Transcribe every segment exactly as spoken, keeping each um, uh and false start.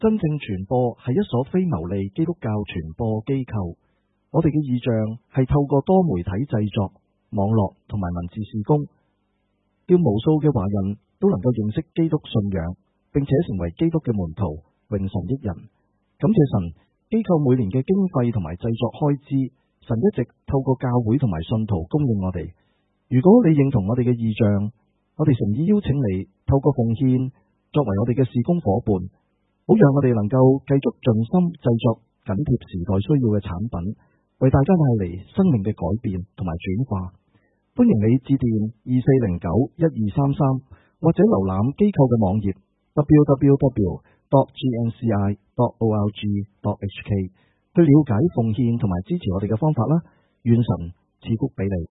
真正傳播係一所非牟利基督教傳播機構。我哋嘅異象係透過多媒體製作、網絡同埋文字事工，叫無數嘅華人都能夠認識基督信仰，並且成為基督嘅門徒，榮神益人。感謝神，機構每年嘅經費同埋製作開支，神一直透過教會同埋信徒供應我哋。如果你認同我哋嘅異象，我哋誠意邀請你透過奉獻作為我哋嘅事工伙伴，好讓我哋能夠繼續盡心製作緊貼時代需要嘅產品，為大家帶嚟生命嘅改變同埋轉化。歡迎你致電二四零九一二三三，或者瀏覽機構嘅網頁 double u double u double u dot g n c i dot org dot h k 去了解奉獻同埋支持我哋嘅方法啦。願神賜福俾你。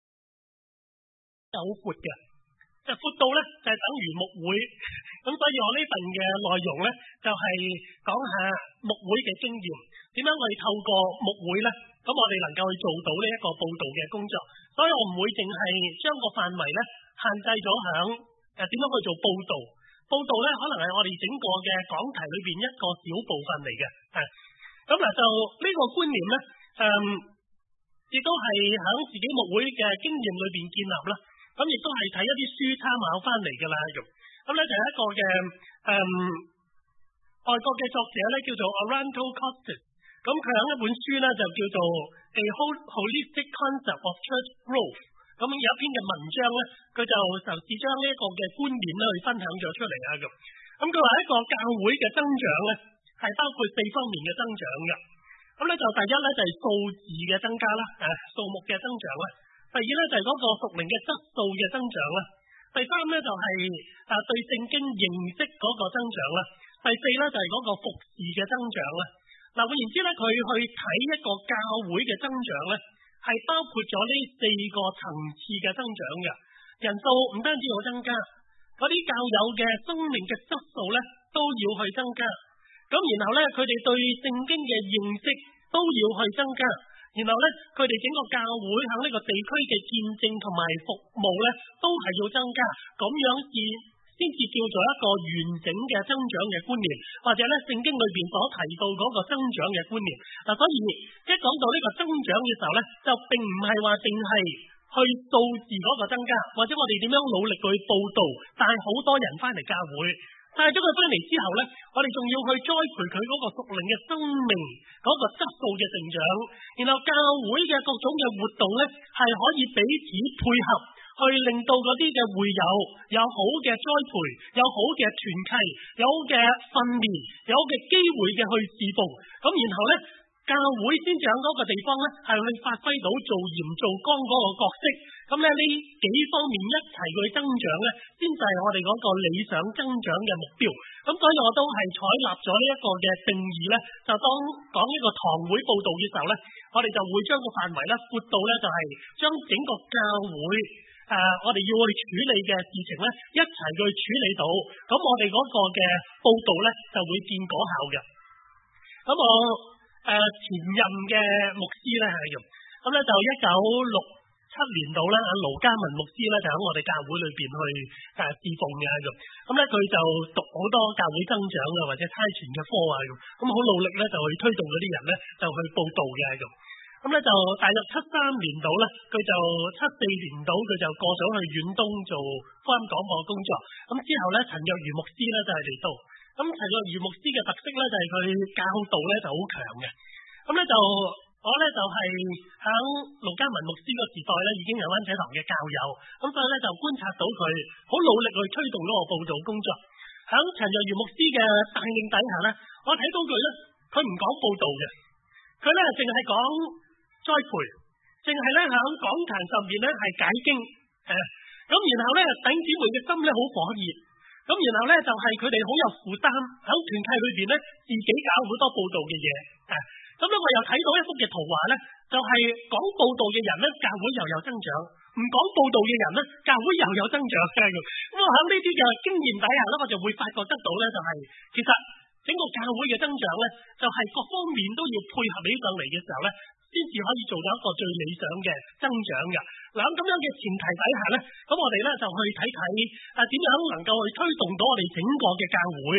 好闊嘅，就闊到咧就係等於牧會，咁所以我呢份嘅內容咧就係講下牧會嘅經驗，點樣我哋透過牧會咧，咁我哋能夠去做到呢一個報道嘅工作。所以我唔會淨係將個範圍咧限制咗響誒點樣去做報道，報道咧可能係我哋整個嘅講題裏邊一個小部分嚟嘅，啊，咁嗱就呢個觀念咧，誒亦都係響自己牧會嘅經驗裏邊建立啦。咁亦都係睇一啲書參考翻嚟㗎啦，咁咁咧就係一個嘅誒、嗯、外國嘅作者咧叫做 Orlando Costas， 咁佢有一本書咧就叫做 A Holistic Concept of Church Growth， 咁有一篇嘅文章咧，佢就就試將呢一個嘅觀點咧去分享咗出嚟啊，咁咁佢話一個教會嘅增長咧係包括四方面嘅增長嘅，咁咧就第一咧就係數字嘅增加啦，誒數目嘅增長啦。第二咧就係嗰個屬靈嘅質素嘅增長啦，第三咧就係啊對聖經認識嗰個增長啦，第四咧就係嗰個服侍嘅增長啦。嗱，換言之咧，佢去睇一個教會嘅增長咧，係包括咗呢四個層次嘅增長嘅，人數唔單止要增加，嗰啲教友嘅生命嘅質素咧都要去增加，咁然後咧佢哋對聖經嘅認識都要去增加。然後咧，佢哋整個教會喺呢個地區嘅見證同埋服務咧，都係要增加，咁樣先先至叫做一個完整嘅增長嘅觀念，或者咧聖經裏邊所提到嗰個增長嘅觀念。嗱，所以一講到呢個增長嘅時候咧，就並唔係話淨係去數字嗰個增加，或者我哋點樣努力去報道，帶好多人翻嚟教會。帶咗佢翻嚟之後咧，我哋仲要去栽培佢嗰個屬靈嘅生命，嗰個質素嘅成長。然後教會嘅各種嘅活動咧，係可以彼此配合，去令到嗰啲嘅會友有好嘅栽培，有好嘅團契，有好嘅訓練，有好嘅機會嘅去侍奉。咁然後咧，教會先至喺嗰個地方咧，係去發揮到做鹽做光嗰個角色。咁咧呢幾方面一齊去增長咧，先就係我哋嗰個理想增長嘅目標。咁所以我都係採納咗呢一個嘅定義咧，就當講呢個堂會報道嘅時候咧，我哋就會將個範圍咧闊到咧就係將整個教會誒、呃、我哋要去處理嘅事情咧一齊去處理到，咁我哋嗰個嘅報道咧就會見果效嘅。咁我誒、呃、前任嘅牧師咧係咁，咁咧就一九六七年度啦，阿盧嘉文牧師咧就喺我哋教會裏邊去誒侍奉嘅咁，咁咧佢就讀好多教會增長啊或者差傳嘅科啊咁，咁好努力咧就去推動嗰啲人咧就去報道嘅咁，咁咧就大約七三年度咧，佢就七四年度佢就過咗去遠東做福音廣播工作，咁之後咧陳若如牧師咧就係嚟到，咁陳若如牧師嘅特色咧就係佢教導咧就好強嘅，咁咧就。我咧就係喺盧嘉文牧師個時代咧，已經有灣仔堂嘅教友，咁所以咧就觀察到佢好努力去推動嗰個報道工作。喺陳若如牧師嘅帶領底下咧，我睇到佢咧，佢唔講報道嘅，佢咧淨係講栽培，淨係咧喺講壇上邊咧係解經，誒，咁然後咧弟兄姊妹嘅心咧好火熱，咁然後咧就係佢哋好有負擔，喺團契裏邊咧自己搞好多報道嘅嘢，誒。咁咧，我又睇到一幅嘅圖畫咧，就係、是、講報道嘅人咧，教會又有增長；唔講報道嘅人咧，教會又有增長嘅。咁我喺呢啲嘅經驗底下咧，我就會發覺得到咧，就係、是、其實整個教會嘅增長咧，就係、是、各方面都要配合起上嚟嘅時候咧，先至可以做到一個最理想嘅增長嘅。嗱，咁樣嘅前提底下咧，咁我哋咧就去睇睇啊點樣能夠去推動到我哋整個嘅教會。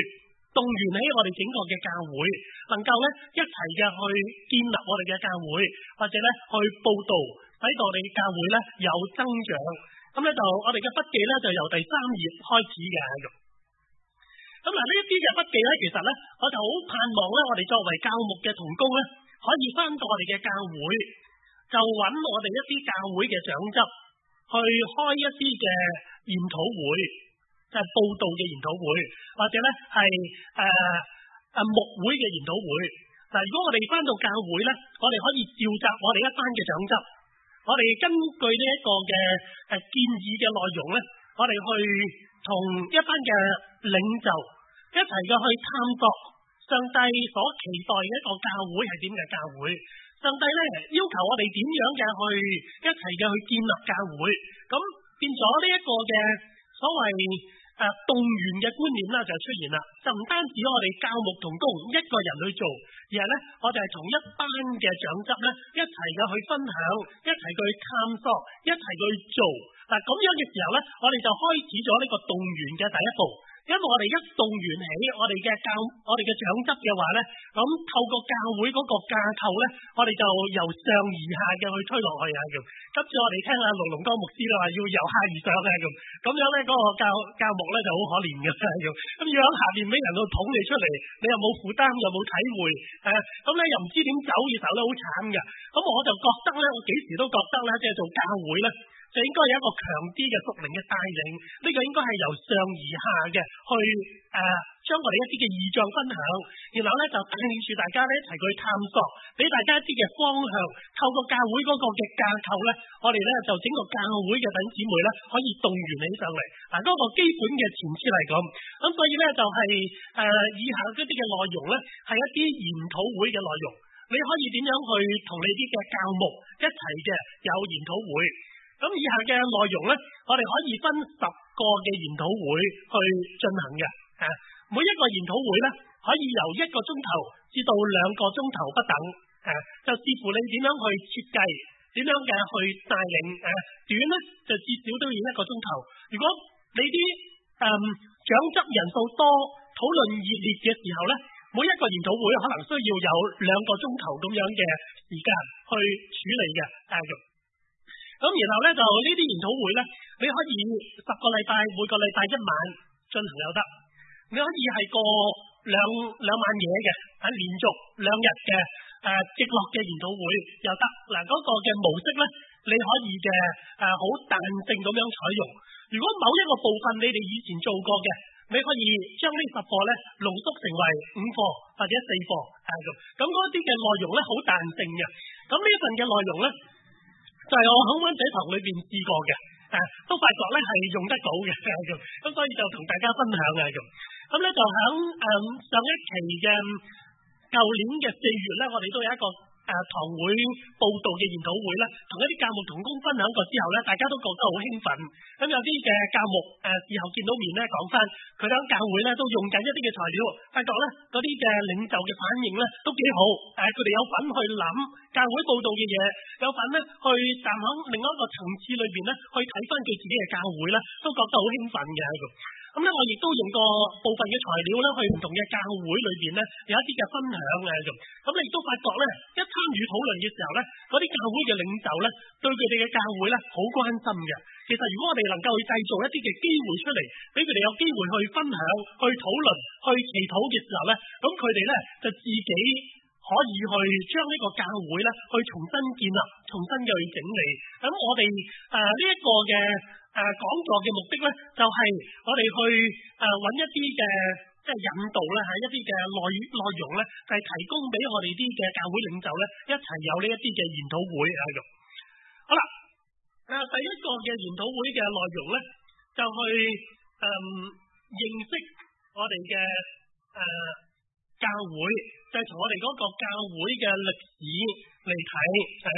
動員起我哋整個嘅教會，能夠咧一齊嘅去建立我哋嘅教會，或者咧去報道，使到我哋教會咧有增長。咁咧就我哋嘅筆記咧就由第三頁開始嘅。咁嗱呢一啲嘅筆記咧，其實咧我就好盼望咧，我哋作為教牧嘅同工咧，可以翻到我哋嘅教會，就揾我哋一啲教會嘅長執去開一啲嘅研討會，就係、是、報道嘅研討會，或者咧係誒誒牧會嘅研討會。嗱，如果我哋翻到教會咧，我哋可以召集我哋一班嘅長執，我哋根據呢一個嘅誒建議嘅內容咧，我哋去同一班嘅領袖一齊嘅去探索上帝所期待嘅一個教會係點嘅教會。上帝咧要求我哋點樣嘅去一齊嘅去建立教會，咁變咗呢一個嘅所謂誒、呃、動員嘅觀念啦就出現啦，就唔單止我哋教牧同工一個人去做，而係咧我哋係同一班嘅長執咧一齊嘅去分享，一齊去探索，一齊去做。嗱，咁樣嘅時候咧，我哋就開始咗呢個動員嘅第一步。因為我哋一動員起我哋嘅教我哋嘅長執嘅話咧，咁透過教會嗰個架構咧，我哋就由上而下嘅去推落去啊咁。今次我哋聽阿龍龍江牧師啦，話要由下而上嘅咁，咁樣咧嗰個教教牧咧就好可憐嘅咁。咁要喺下邊俾人去捧你出嚟，你又冇負擔又冇體會，誒咁咧又唔知點走嘅時候咧好慘嘅。咁我就覺得咧，我幾時都覺得咧，即係做教會咧，就應該有一個強啲嘅屬靈嘅帶領，呢、這個應該係由上而下嘅去誒、呃，將我哋一啲嘅異象分享，然後咧就帶領住大家咧一齊去探索，俾大家一啲嘅方向。透過教會嗰個嘅架構咧，我哋咧就整個教會嘅弟兄姊妹咧可以動員起上嚟。嗱，嗰個基本嘅前設嚟講，咁所以咧就係、是、誒、呃、以下嗰啲嘅內容咧係一啲研討會嘅內容，你可以點樣去同你啲嘅教牧一齊嘅有研討會。咁以下嘅內容咧，我哋可以分十個嘅研討會去進行嘅。啊，每一個研討會咧，可以由一個鐘頭至到兩個鐘頭不等。啊，就視乎你點樣去設計，點樣嘅去帶領。啊，短咧就至少都要一個鐘頭。如果你啲誒長執人數多，討論熱烈嘅時候咧，每一個研討會可能需要有兩個鐘頭咁樣嘅時間去處理嘅。啊，咁然後咧就呢啲研討會咧，你可以十個禮拜每個禮拜一晚進行又得，你可以係過兩兩晚嘢嘅，喺連續兩日嘅誒直落嘅研討會又得。嗱，嗰個嘅模式咧，你可以嘅誒好彈性咁樣採用。如果某一個部分你哋以前做過嘅，你可以將呢十課咧濃縮成為五課或者四課，係咁。咁嗰啲嘅內容咧好彈性嘅。咁呢份嘅內容咧，就係我喺灣仔堂裏邊試過嘅，誒、啊、都發覺咧係用得到嘅，咁咁所以就同大家分享嘅咁。咁咧就喺誒、嗯、上一期嘅舊年嘅四月咧，我哋都有一個誒、啊、堂會報道嘅研討會咧，同一啲教牧同工分享過之後咧，大家都覺得好興奮。咁有啲嘅教牧誒事後見到面咧，講翻佢哋喺教會咧都用緊一啲嘅材料，發覺咧嗰啲嘅領袖嘅反應咧都幾好。誒佢哋有份去諗教會報道嘅嘢，有份咧去站喺另一個層次裏邊咧去睇翻佢自己嘅教會咧，都覺得好興奮嘅喺度。咁咧，我亦都用過部分嘅材料咧，去唔同嘅教會裏邊咧，有一啲嘅分享嘅咁。咁你亦都發覺咧，一參與討論嘅時候咧，嗰啲教會嘅領袖咧，對佢哋嘅教會咧，好關心嘅。其實如果我哋能夠去製造一啲嘅機會出嚟，俾佢哋有機會去分享、去討論、去祈禱嘅時候咧，咁佢哋咧就自己可以去將呢個教會咧，去重新建立、重新嘅去整理。咁我哋誒呢一個嘅誒講座嘅目的咧，就係、是、我哋去誒揾、呃、一啲嘅即係引導咧，係一啲嘅內內容咧，就係、是、提供俾我哋啲嘅教會領袖咧，一齊有呢一啲嘅研討會喺度。好啦，誒、呃、第一個嘅研討會嘅內容咧，就去誒、呃、認識我哋嘅誒教會，就係、是、從我哋嗰個教會嘅歷史嚟睇誒。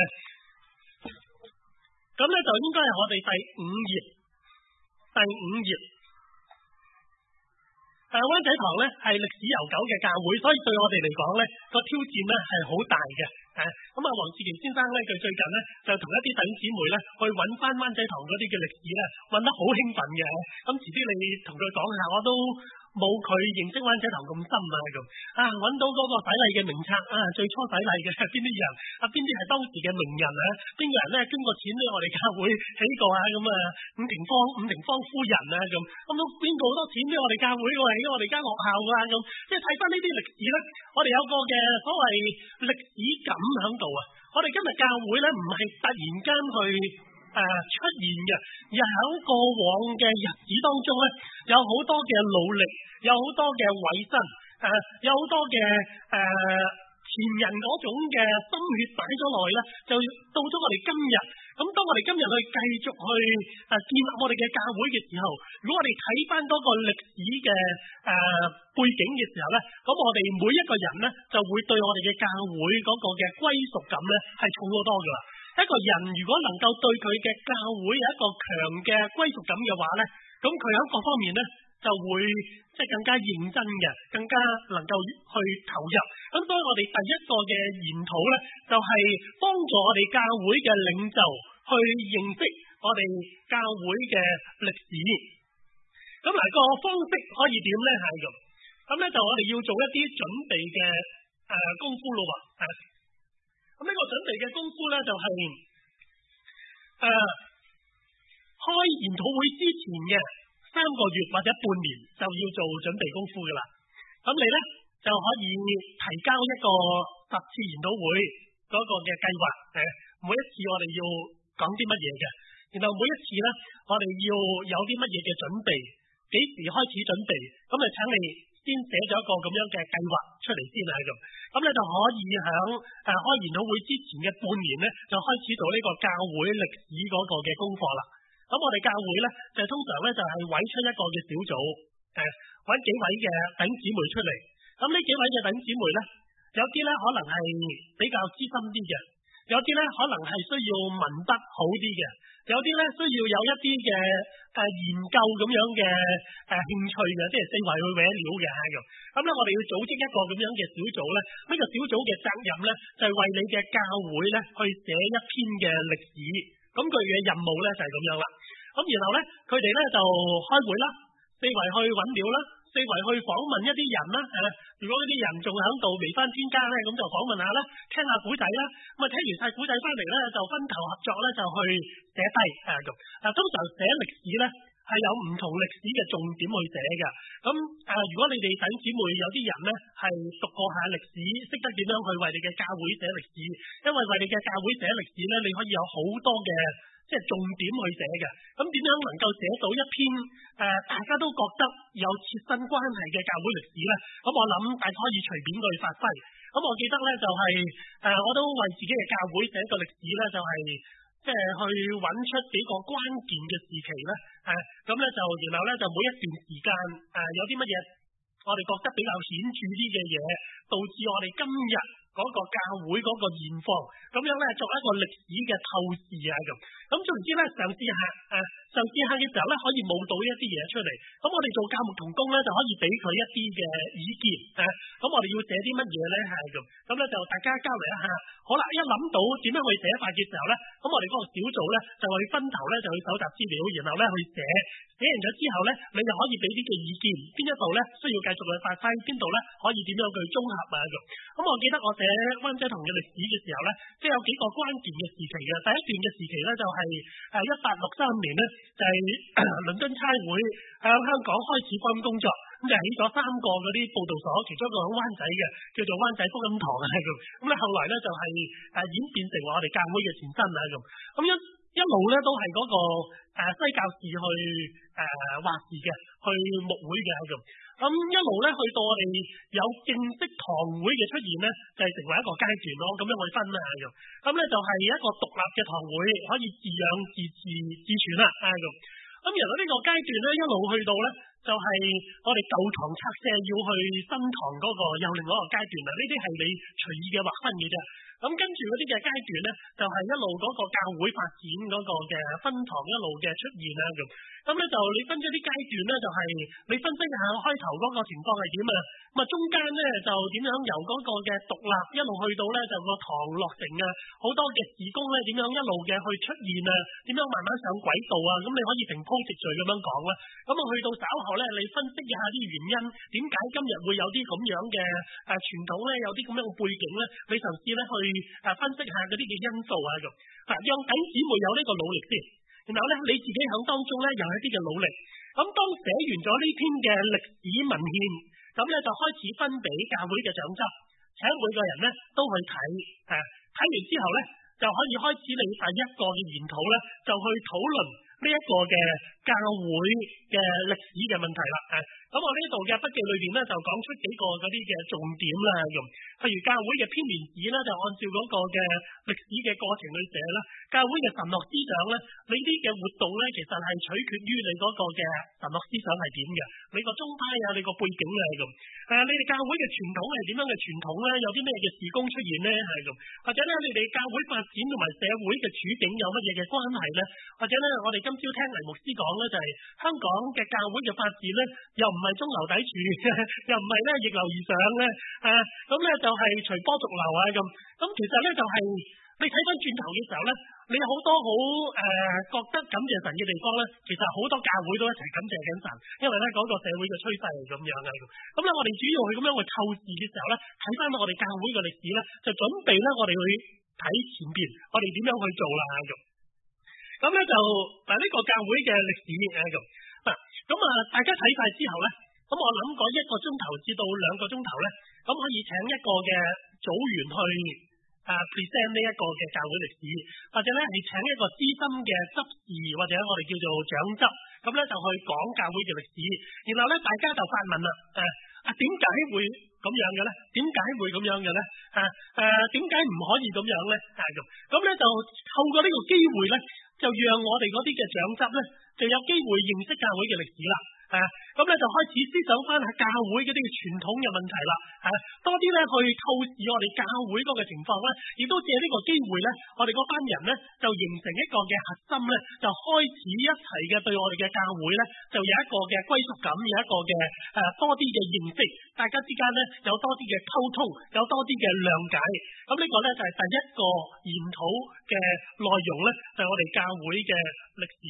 咁咧就應該係我哋第五頁，第五頁。誒、呃，灣仔堂咧係歷史悠久嘅教會，所以對我哋嚟講咧個挑戰咧係好大嘅。誒、啊，咁啊，黃志奇先生咧，佢最近咧就同一啲弟兄姊妹咧去揾翻灣仔堂嗰啲嘅歷史咧，揾得好興奮嘅。咁遲啲你同佢講下，我都冇佢認識灣仔堂咁深啊咁啊，揾到嗰個洗禮嘅名冊啊，最初洗禮嘅邊啲人啊，邊啲係當時嘅名人啊，邊個人咧捐過錢俾我哋教會起過啊咁啊，伍廷芳伍廷芳夫人啊咁，咁都邊個好多錢俾我哋教會過起我哋間學校啊咁，即係睇翻呢啲歷史咧，我哋有個嘅所謂歷史感喺度啊，我哋今日教會咧唔係突然間去誒、呃、出現嘅，而喺過往嘅日子當中咧，有好多嘅努力，有好多嘅委身，誒、呃、有好多嘅誒、呃、前人嗰種嘅心血擺咗落去咧，就到咗我哋今日。咁當我哋今日去繼續去誒建立我哋嘅教會嘅時候，如果我哋睇翻嗰個歷史嘅誒、呃、背景嘅時候咧，咁我哋每一個人咧就會對我哋嘅教會嗰個嘅歸屬感咧係重好多噶啦。一個人如果能夠對佢嘅教會有一個強嘅歸屬感嘅話咧，咁佢喺各方面咧就會即係更加認真嘅，更加能夠去投入。咁所以我哋第一個嘅研討咧，就係、是、幫助我哋教會嘅領袖去認識我哋教會嘅歷史。咁嗱個方式可以點咧？係咁，咁咧就我哋要做一啲準備嘅誒、呃、功夫咯喎。誒咁呢個準備嘅功夫咧，就係、是、誒、呃、開研討會之前嘅三個月或者半年就要做準備功夫噶啦。咁你咧就可以提交一個十次研討會嗰個嘅計劃，誒每一次我哋要講啲乜嘢嘅，然後每一次咧我哋要有啲乜嘢嘅準備，幾時開始準備，咁啊請你先寫咗一個咁樣嘅計劃出嚟先啊咁。咁你就可以喺誒開研討會之前嘅半年咧，就開始做呢個教會歷史嗰個嘅功課啦。咁我哋教會咧就通常咧就係委出一個嘅小組，誒揾幾位嘅弟兄姊妹出嚟。咁呢幾位嘅弟兄姊妹咧，有啲咧可能係比較資深啲嘅，有啲咧可能係需要文筆好啲嘅，有啲咧需要有一啲嘅誒研究咁樣嘅誒興趣嘅，即係四圍去搲料嘅咁。咁咧我哋要組織一個咁樣嘅小組咧，呢個小組嘅責任咧就係為你嘅教會咧去寫一篇嘅歷史。咁佢嘅任務咧就係咁樣啦。咁然後咧佢哋咧就開會啦，四圍去揾料啦，四圍去訪問一啲人啦。誒，如果呢啲人仲喺度未翻天家咧，咁就訪問下啦，聽下古仔啦。咁啊聽完晒古仔翻嚟咧，就分頭合作咧就去寫低誒咁。嗱，通常寫歷史咧係有唔同歷史嘅重點去寫嘅。咁誒，如果你哋弟兄姊妹有啲人咧係讀過下歷史，識得點樣去為你嘅教會寫歷史，因為為你嘅教會寫歷史咧，你可以有好多嘅即係重點去寫嘅。咁點樣能夠寫到一篇誒、呃、大家都覺得有切身關係嘅教會歷史咧？咁我諗大家可以隨便去發揮。咁我記得咧就係、是、誒、呃，我都為自己嘅教會寫個歷史咧，就係、是、即係去揾出幾個關鍵嘅時期咧。誒咁咧就然後咧就每一段時間誒、呃、有啲乜嘢我哋覺得比較顯著啲嘅嘢，導致我哋今日嗰個教會嗰個現況，咁樣咧作一個歷史嘅透視啊咁。咁總之咧，嘗試下誒，嘗試下嘅時候咧，可以冒到一啲嘢出嚟。咁我哋做教牧同工咧，就可以俾佢一啲嘅意見誒。咁我哋要寫啲乜嘢咧？係咁。咁咧就大家交流一下。好啦，一諗到點樣去寫法嘅時候咧，咁我哋嗰個小組咧就去分頭咧就去搜集資料，然後咧去寫。寫完咗之後咧，你就可以俾啲嘅意見，邊一度咧需要繼續去發揮，邊度咧可以點樣去綜合啊咁。咁我記得我寫灣仔堂嘅歷史嘅時候咧，即係有幾個關鍵嘅時期嘅。第一段嘅時期咧就係誒一八六三年咧，就係、是、倫敦差會喺香港開始福音工作，咁就起咗三個嗰啲佈道所，其中一個喺灣仔嘅，叫做灣仔福音堂啊咁。咁咧後來咧就係誒演變成我哋教會嘅前身啊咁。咁一一路咧都係嗰、那個誒、呃、西教士去誒、呃、話事嘅，去牧會嘅咁。咁一路咧去到我哋有正式堂會嘅出現咧，就係、是、成為一個階段咯。咁樣去分啊咁。咁咧就係一個獨立嘅堂會，可以自養自治自存啦啊咁。咁然後呢個階段咧一路去到咧，就係、是、我哋舊堂拆卸要去新堂嗰個又另外一個階段啦。呢啲係你隨意嘅劃分嘅啫。咁跟住嗰啲嘅階段咧，就係、是、一路嗰個教會發展嗰個嘅分堂一路嘅出現啦咁。咁咧就你分咗啲階段咧，就係、是、你分析下開頭嗰個情況係點啊？咁啊中間咧就點樣由嗰個嘅獨立一路去到咧就個堂落成啊，好多嘅事工咧點樣一路嘅去出現啊，點樣慢慢上軌道啊？咁你可以成鋪直敘咁樣講啦。咁啊去到稍後咧，你分析一下啲原因，點解今日會有啲咁樣嘅誒傳統咧，有啲咁樣嘅背景咧，你嘗試咧去誒分析下嗰啲嘅因素啊咁，嗱，讓弟兄姊妹有呢個努力先，然後咧你自己喺當中咧有一啲嘅努力，咁當寫完咗呢篇嘅歷史文獻，咁咧就開始分俾教會嘅長執，請每個人咧都去睇，誒睇完之後咧就可以開始你第一個嘅研討咧，就去討論呢一個嘅教會嘅歷史嘅問題啦，誒，咁我呢度嘅筆記裏邊咧就講出幾個嗰啲嘅重點啦，咁，譬如教會嘅編年史咧就按照嗰個嘅歷史嘅過程去寫啦，教會嘅神學思想咧，你啲嘅活動咧其實係取決於你嗰個嘅神學思想係點嘅，你個宗派啊，你個背景啊咁，誒，你哋教會嘅傳統係點樣嘅傳統咧？有啲咩嘅事工出現咧？係咁，或者咧你哋教會發展同埋社會嘅處境有乜嘢嘅關係咧？或者咧我哋今朝聽黎牧師講咧就係、是、香港嘅教會嘅發展咧，又唔係中流砥柱，又唔係咧逆流而上咧，誒咁咧就係隨波逐流啊咁。咁其實咧就係、是、你睇翻轉頭嘅時候咧，你好多好誒、呃、覺得感謝神嘅地方咧，其實好多教會都一齊感謝緊神，因為咧嗰、那個社會嘅趨勢係咁樣啊咁。咁咧我哋主要去咁樣去透視嘅時候咧，睇翻我哋教會嘅歷史咧，就準備咧我哋去睇前邊我哋點樣去做啦咁。咁咧就嗱呢個教會嘅歷史誒咁嗱，咁啊大家睇晒之後咧，咁我諗過一個鐘頭至到兩個鐘頭咧，咁可以請一個嘅組員去啊 present 呢一個嘅教會歷史，或者咧係請一個資深嘅執事或者我哋叫做長執，咁咧就去講教會嘅歷史，然後咧大家就發問啦，誒啊點解會咁樣嘅咧？點解會咁樣嘅咧？啊誒點解唔可以咁樣咧？係咁，咁咧就透過呢個機會咧，就讓我哋嗰啲嘅長執咧，就有機會認識教會嘅歷史啦。啊，咁咧就開始思想翻下教會嗰啲嘅傳統嘅問題啦。啊，多啲咧去透視我哋教會嗰個情況咧，亦都借呢個機會咧，我哋嗰班人咧就形成一個嘅核心咧，就開始一齊嘅對我哋嘅教會咧，就有一個嘅歸屬感，有一個嘅誒、啊、多啲嘅認識，大家之間咧有多啲嘅溝通，有多啲嘅諒解。咁呢個咧就係、是、第一個研討嘅內容咧，就係、是、我哋教會嘅歷史。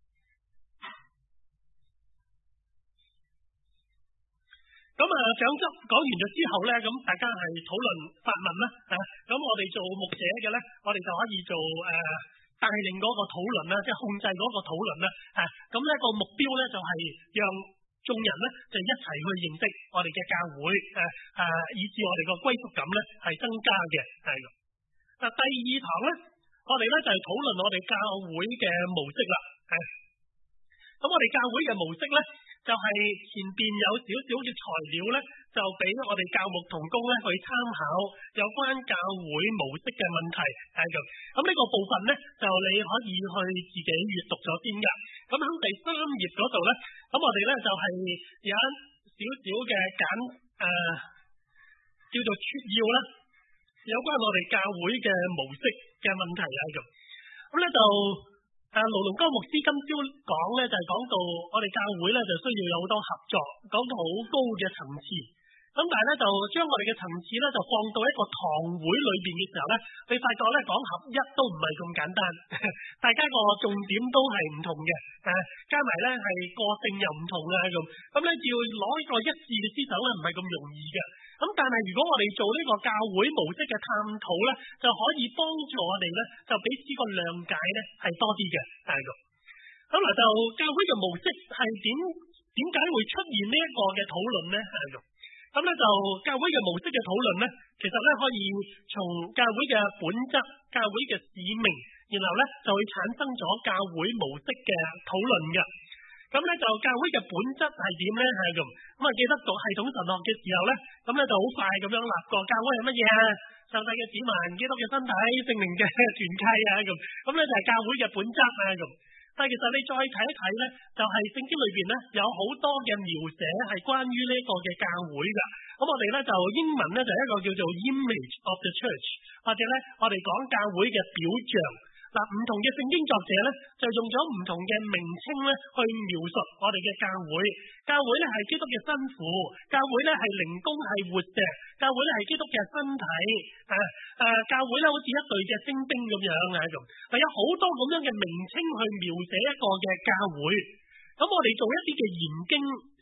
咁啊，長執講完咗之後咧，咁大家係討論發問啦，嚇、啊。咁我哋做牧者嘅咧，我哋就可以做誒、呃、帶領嗰個討論啦，即係控制嗰個討論啦，嚇、啊。咁呢個目標咧就係、是、讓眾人咧就一齊去認識我哋嘅教會，誒、啊、誒、啊，以致我哋個歸屬感咧係增加嘅，係。嗱、啊，第二堂咧，我哋咧就係、是、討論我哋教會嘅模式啦，係。咁我哋教會嘅模式咧。就係前邊有少少嘅材料咧，就俾我哋教牧同工咧去參考有關教會模式嘅問題，係咁。咁呢個部分咧，就你可以去自己閱讀咗先㗎。咁喺第三頁嗰度咧，咁我哋咧就係、是、有一少少嘅簡誒、呃、叫做撮要啦，有關我哋教會嘅模式嘅問題係咁。咁咧就。誒，盧龍江牧師今朝講咧，就係、是、講到我哋教會咧就需要有好多合作，講到好高嘅層次。咁但係咧就將我哋嘅層次咧就放到一個堂會裏邊嘅時候咧，你發覺咧講合一都唔係咁簡單，大家個重點都係唔同嘅，誒加埋咧係個性又唔同啊咁，咁咧要攞一個一致嘅思想咧唔係咁容易嘅。咁但係如果我哋做呢個教會模式嘅探討咧，就可以幫助我哋咧就彼此個諒解咧係多啲嘅，係咁。咁嗱就教會嘅模式係點點解會出現呢一個嘅討論咧？係咁。咁咧就教會嘅模式嘅討論咧，其實咧可以從教會嘅本質、教會嘅使命，然後咧就會產生咗教會模式嘅討論嘅。咁咧就教會嘅本質係點咧？係咁。咁啊記得讀系統神學嘅時候咧，咁咧就好快咁樣立個教會係乜嘢啊？上帝嘅子民、基督嘅身體、聖靈嘅團契啊咁。咁咧就係教會嘅本質啊咁。但係其實你再睇一睇咧，就係聖經裏邊咧有好多嘅描寫係關於呢個嘅教會噶。咁我哋咧就英文咧就一個叫做 image of the church， 或者咧我哋講教會嘅表象。嗱，唔同嘅聖經作者咧就用咗唔同嘅名稱咧去描述我哋嘅教會。教會咧係基督嘅新婦，教會咧係靈宮係活石，教會咧係基督嘅身體。誒、啊、誒、啊，教會咧好似一隊嘅精兵咁樣啊咁。係有好多咁樣嘅名稱去描寫一個嘅教會。咁我哋做一啲嘅研經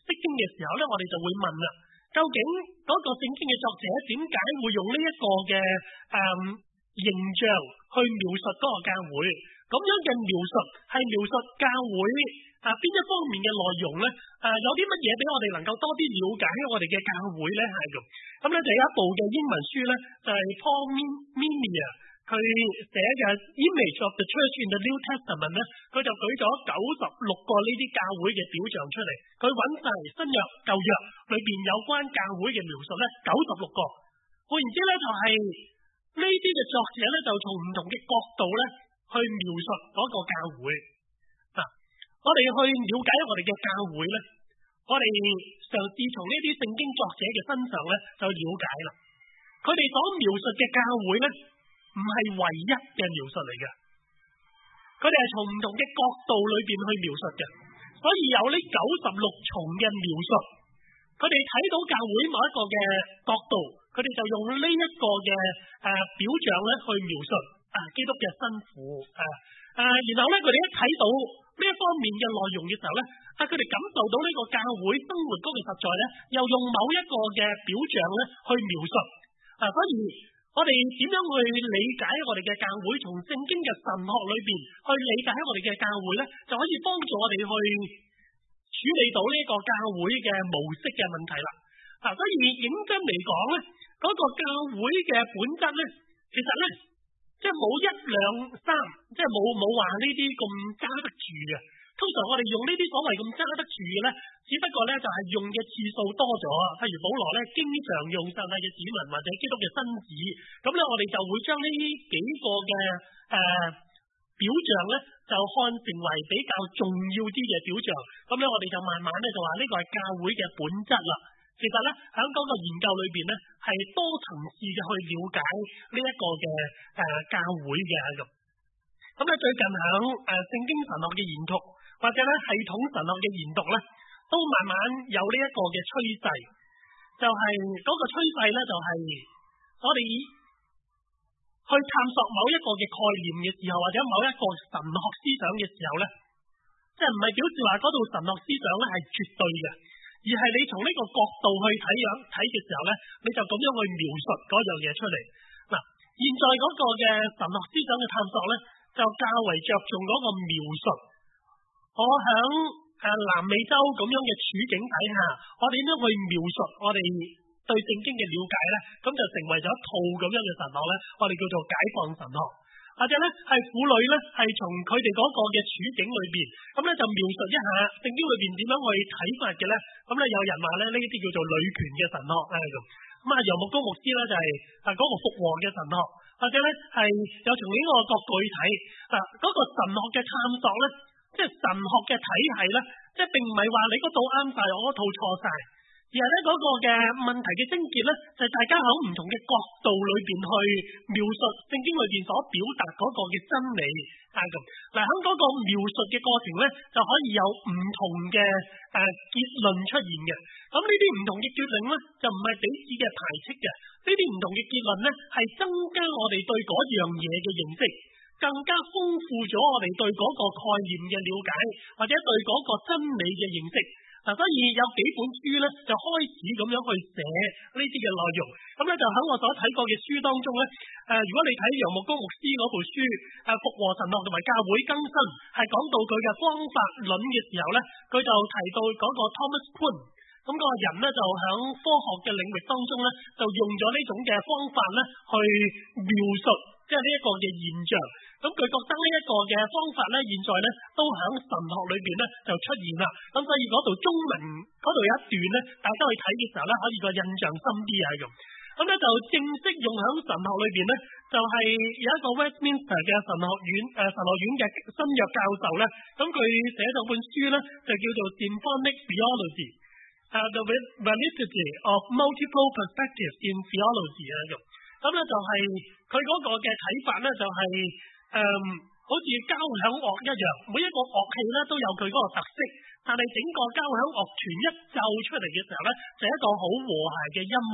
釋經嘅時候咧，我哋就會問啦，究竟嗰個聖經嘅作者點解會用呢一個嘅誒、嗯、形象去描述嗰個教會？咁樣嘅描述係描述教會啊邊一方面嘅內容咧？誒、啊、有啲乜嘢俾我哋能夠多啲了解我哋嘅教會咧？係咁，咁咧就有一部嘅英文書咧，就係、是、Paul Minier 佢寫嘅 Image of the Church in the New Testament 咧，佢就舉咗九十六個呢啲教會嘅表象出嚟，佢揾晒新約舊約裏邊有關教會嘅描述咧，九十六個。換言之咧，就係呢啲嘅作者咧，就從唔同嘅角度咧去描述嗰個教會。嗱、啊，我哋去了解我哋嘅教會咧，我哋嘗試從呢啲聖經作者嘅身上咧就了解啦。佢哋所描述嘅教會咧，唔係唯一嘅描述嚟嘅，佢哋係從唔同嘅角度裏邊去描述嘅，所以有呢九十六重嘅描述。佢哋睇到教會某一個嘅角度，佢哋就用呢一個嘅誒、呃、表象咧去描述啊基督嘅辛苦啊啊，然後咧佢哋一睇到呢一方面嘅內容嘅時候咧，啊佢哋感受到呢個教會生活嗰個實在咧，又用某一個嘅表象咧去描述啊，所以我哋點樣去理解我哋嘅教會？從聖經嘅神學裏邊去理解我哋嘅教會咧，就可以幫助我哋去處理到呢個教會嘅模式嘅問題啦。嗱、啊，所以認真嚟講咧，嗰、那個教會嘅本質咧，其實咧，即係冇一兩三，即係冇冇話呢啲咁揸得住嘅。通常我哋用呢啲所謂咁揸得住嘅咧，只不過咧就係、是、用嘅次數多咗。譬如保羅咧，經常用上帝嘅子民或者基督嘅身子，咁咧我哋就會將呢幾個嘅誒、呃、表象咧，就看成為比較重要啲嘅表象。咁咧我哋就慢慢咧就話呢個係教會嘅本質啦。其實咧喺嗰個研究裏邊咧，係多層次嘅去了解呢一個嘅誒、呃、教會嘅咁。咁咧最近喺誒聖經神學嘅研讀，或者咧系統神學嘅研讀咧，都慢慢有呢一個嘅趨勢，就係、是、嗰個趨勢咧，就係我哋去探索某一個嘅概念嘅時候，或者某一個神學思想嘅時候咧，即係唔係表示話嗰度神學思想咧係絕對嘅，而係你從呢個角度去睇樣睇嘅時候咧，你就咁樣去描述嗰樣嘢出嚟。嗱，現在嗰個嘅神學思想嘅探索咧，就較為着重嗰個描述。我響誒南美洲咁樣嘅處境底下，我哋點樣去描述我哋對聖經嘅了解咧？咁就成為咗一套咁樣嘅神學咧，我哋叫做解放神學。或者咧係婦女咧係從佢哋嗰個嘅處境裏邊，咁咧就描述一下聖經裏邊點樣去睇法嘅咧。咁咧有人話咧呢啲叫做女權嘅神學咧咁。咁啊楊牧公牧師咧就係啊嗰個復和嘅神學，或者咧係有從呢個角度去睇嗱嗰個神學嘅探索咧。即係神學嘅體系咧，即係並唔係話你嗰套啱晒，我嗰套錯晒，而係咧嗰個嘅問題嘅症結咧，就係、是、大家喺唔同嘅角度裏邊去描述聖經裏邊所表達嗰個嘅真理啊咁。嗱喺嗰個描述嘅過程咧，就可以有唔同嘅誒、呃、結論出現嘅。咁呢啲唔同嘅結論咧，就唔係彼此嘅排斥嘅。呢啲唔同嘅結論咧，係增加我哋對嗰樣嘢嘅認識。更加豐富咗我哋對嗰個概念嘅了解，或者對嗰個真理嘅認識。嗱，所以有幾本書咧，就開始咁樣去寫呢啲嘅內容。咁咧就喺我所睇過嘅書當中咧，誒、呃，如果你睇楊牧公牧師嗰部書《誒復和神學同埋教會更新》，係講到佢嘅方法論嘅時候咧，佢就提到嗰個 Thomas Kuhn，咁嗰個人咧就喺科學嘅領域當中咧，就用咗呢種嘅方法咧去描述。即係呢一個嘅現象，咁佢覺得呢一個嘅方法咧，現在咧都喺神學裏邊咧就出現啦。咁所以嗰度中文嗰度有一段咧，大家去睇嘅時候咧，可以個印象深啲啊咁。咁咧就正式用喺神學裏邊咧，就係、是、有一個 Westminster 嘅神學院誒、呃、神學院嘅新約教授咧，咁佢寫咗本書咧，就叫做 Symphonic Theology， uh, The Validity of Multiple Perspectives in Theology 啊咁。咁咧就係佢嗰個嘅睇法咧，就係、是、誒、嗯，好似交響樂一樣，每一個樂器咧都有佢嗰個特色，但係整個交響樂團一奏出嚟嘅時候咧，就係一個好和諧嘅音樂。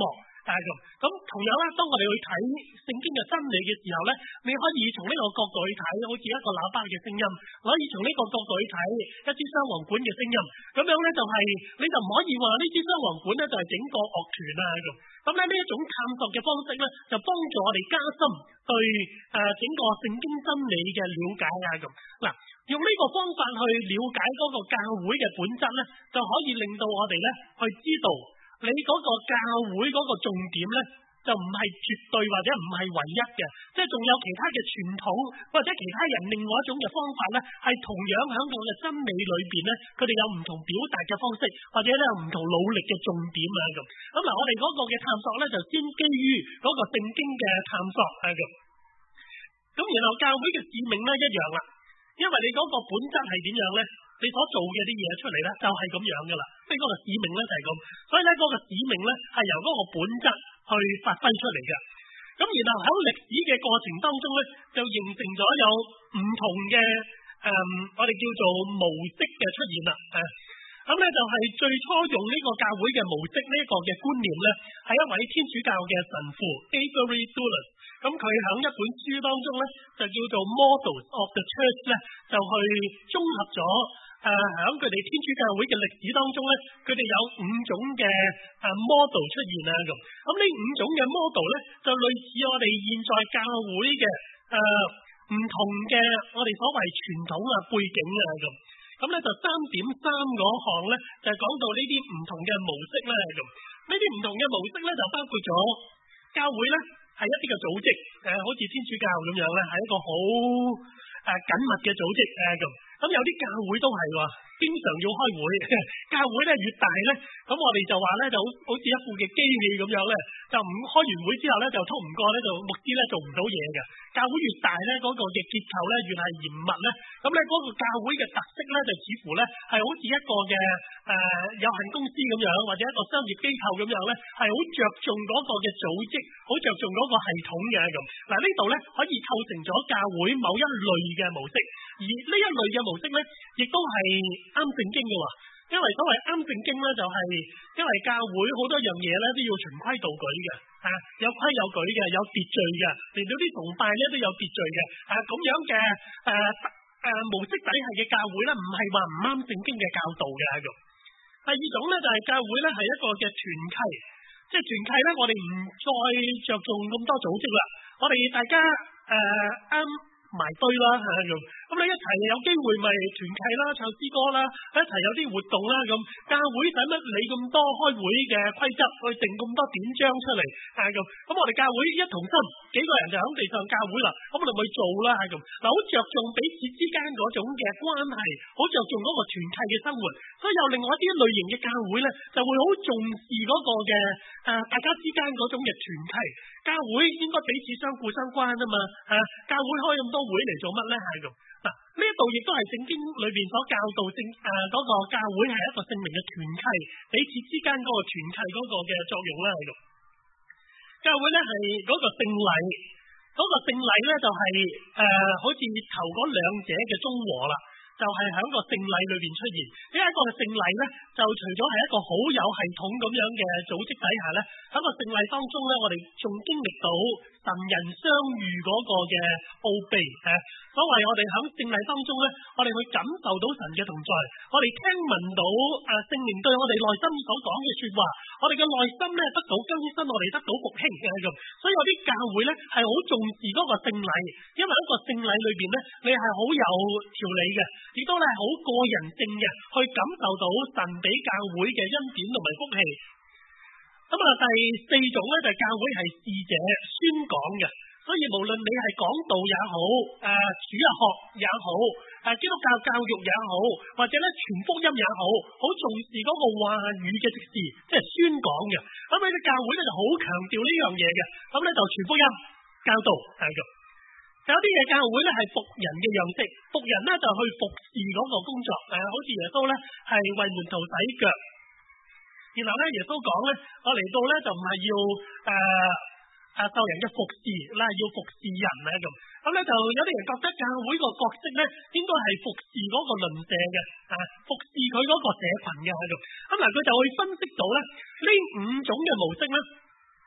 啊咁。咁同樣咧，當我哋去睇聖經嘅真理嘅時候咧，你可以從呢個角度去睇，好似一個喇叭嘅聲音；可以從呢個角度去睇一支雙簧管嘅聲音。咁樣咧就係、是、你就唔可以話呢支雙簧管咧就係整個樂團啊咁。咁咧呢一種探索嘅方式咧，就幫助我哋加深對誒、呃、整個聖經真理嘅了解啊咁。嗱，用呢個方法去了解嗰個教會嘅本質咧，就可以令到我哋咧去知道你嗰個教會嗰個重點咧，就唔係絕對或者唔係唯一嘅，即係仲有其他嘅傳統或者其他人另外一種嘅方法咧，係同樣喺佢嘅真理裏邊咧，佢哋有唔同表達嘅方式，或者咧有唔同努力嘅重點啊咁。咁嗱，我哋嗰個嘅探索咧，就先基於嗰個聖經嘅探索啊咁。咁然後教會嘅使命咧一樣啦，因為你嗰個本質係點樣咧，你所做嘅啲嘢出嚟咧就係咁樣噶啦，即係嗰個使命咧就係咁，所以咧嗰個使命咧係由嗰個本質去發揮出嚟嘅。咁然後喺歷史嘅過程當中咧，就形成咗有唔同嘅誒、嗯，我哋叫做模式嘅出現啦。誒、啊，咁咧就係最初用呢個教會嘅模式呢個嘅觀念咧，係一位天主教嘅神父 Avery Dulles。咁佢喺一本書當中咧，就叫做 Models of the Church 咧，就去綜合咗誒喺佢哋天主教會嘅歷史當中咧，佢哋有五種嘅誒 model 出現啊咁。咁呢五種嘅 model 咧，就類似我哋現在教會嘅誒唔同嘅我哋所謂傳統啊背景啊咁。咁咧就三點三嗰項咧，就係講到呢啲唔同嘅模式咧咁。呢啲唔同嘅模式咧，就包括咗教會咧。係一啲嘅組織，誒、呃，好似天主教咁樣咧，係一個好誒緊密嘅組織誒咁。咁、呃、有啲教會都係喎，經常要開會。教會咧越大咧，咁我哋就話咧就好好似一副嘅機器咁樣咧，就唔開完會之後咧就通唔過咧，就牧師咧做唔到嘢嘅。教會越大咧，嗰、那個嘅結構咧越係嚴密咧，咁咧嗰個教會嘅特色咧就似乎咧係好似一個嘅誒、呃、有限公司咁樣，或者一個商業機構咁樣咧，係好着重嗰個嘅組織，好着重嗰個系統嘅咁。嗱、呃、呢度咧可以構成咗教會某一類嘅模式，而呢一類嘅模式咧，亦都係啱聖經嘅喎。因為所謂啱聖經咧，就係、是、因為教會好多樣嘢咧都要循規蹈矩嘅，啊有規有矩嘅，有秩序嘅，連到啲崇拜咧都有秩序嘅，啊咁樣嘅誒誒模式底下嘅教會咧，唔係話唔啱聖經嘅教導嘅咁。第二種咧就係、是、教會咧係一個嘅團契，即係團契咧，我哋唔再着重咁多組織啦，我哋大家誒啱。呃埋堆啦嚇咁，咁你一齊有機會咪團契啦、唱詩歌啦，一齊有啲活動啦咁。教會使乜理咁多開會嘅規則，去定咁多典章出嚟啊咁？咁我哋教會一同心，幾個人就喺地上教會啦，咁我哋咪做啦係咁。嗱，好着重彼此之間嗰種嘅關係，好着重嗰個團契嘅生活，所以有另外一啲類型嘅教會咧，就會好重視嗰個嘅誒、啊、大家之間嗰種嘅團契。教會應該彼此相顧相關啊嘛，啊教會開咁多會嚟做乜咧？係咁嗱，呢一度亦都係聖經裏邊所教導聖誒嗰個教會係一個聖靈嘅團契，彼此之間嗰個團契嗰個嘅作用啦。係咁，教會咧係嗰個聖禮，嗰、嗰個聖禮咧就係、是、誒、呃、好似頭嗰兩者嘅中和啦。就係喺個聖禮裏邊出現，呢一個聖禮咧，就除咗係一個好有系統咁樣嘅組織底下咧，喺個聖禮當中咧，我哋仲經歷到神人相遇嗰個嘅奧秘誒。所謂我哋喺聖禮當中咧，我哋去感受到神嘅同在，我哋聽聞到誒聖靈對我哋內心所講嘅說話，我哋嘅內心咧得到更新，我哋得到復興嘅咁。所以有啲教會咧係好重視嗰個聖禮，因為一個聖禮裏邊咧，你係好有條理嘅。亦都係好個人性嘅，去感受到神俾教會嘅恩典同埋福氣。咁啊，第四種咧就係、是、教會係使者宣講嘅，所以無論你係講道也好，誒、呃、主日學也好，誒、呃、基督教教育也好，或者咧傳福音也好，好重視嗰個話語嘅職事，即係宣講嘅。咁呢啲教會咧就好強調呢樣嘢嘅，咁咧就傳福音、教導係咁。有啲嘅教會咧係僕人嘅樣式，僕人咧就去服侍嗰個工作，誒、呃，好似耶穌咧係為門徒洗腳，然後咧耶穌講咧，我嚟到咧就唔係要誒誒受人嘅服侍，啦要服侍人啊咁，咁咧就有啲人覺得教會個角色咧應該係服侍嗰個鄰舍嘅，啊服侍佢嗰個社群嘅喺度，咁嗱佢就會分析到咧呢五種嘅模式咧。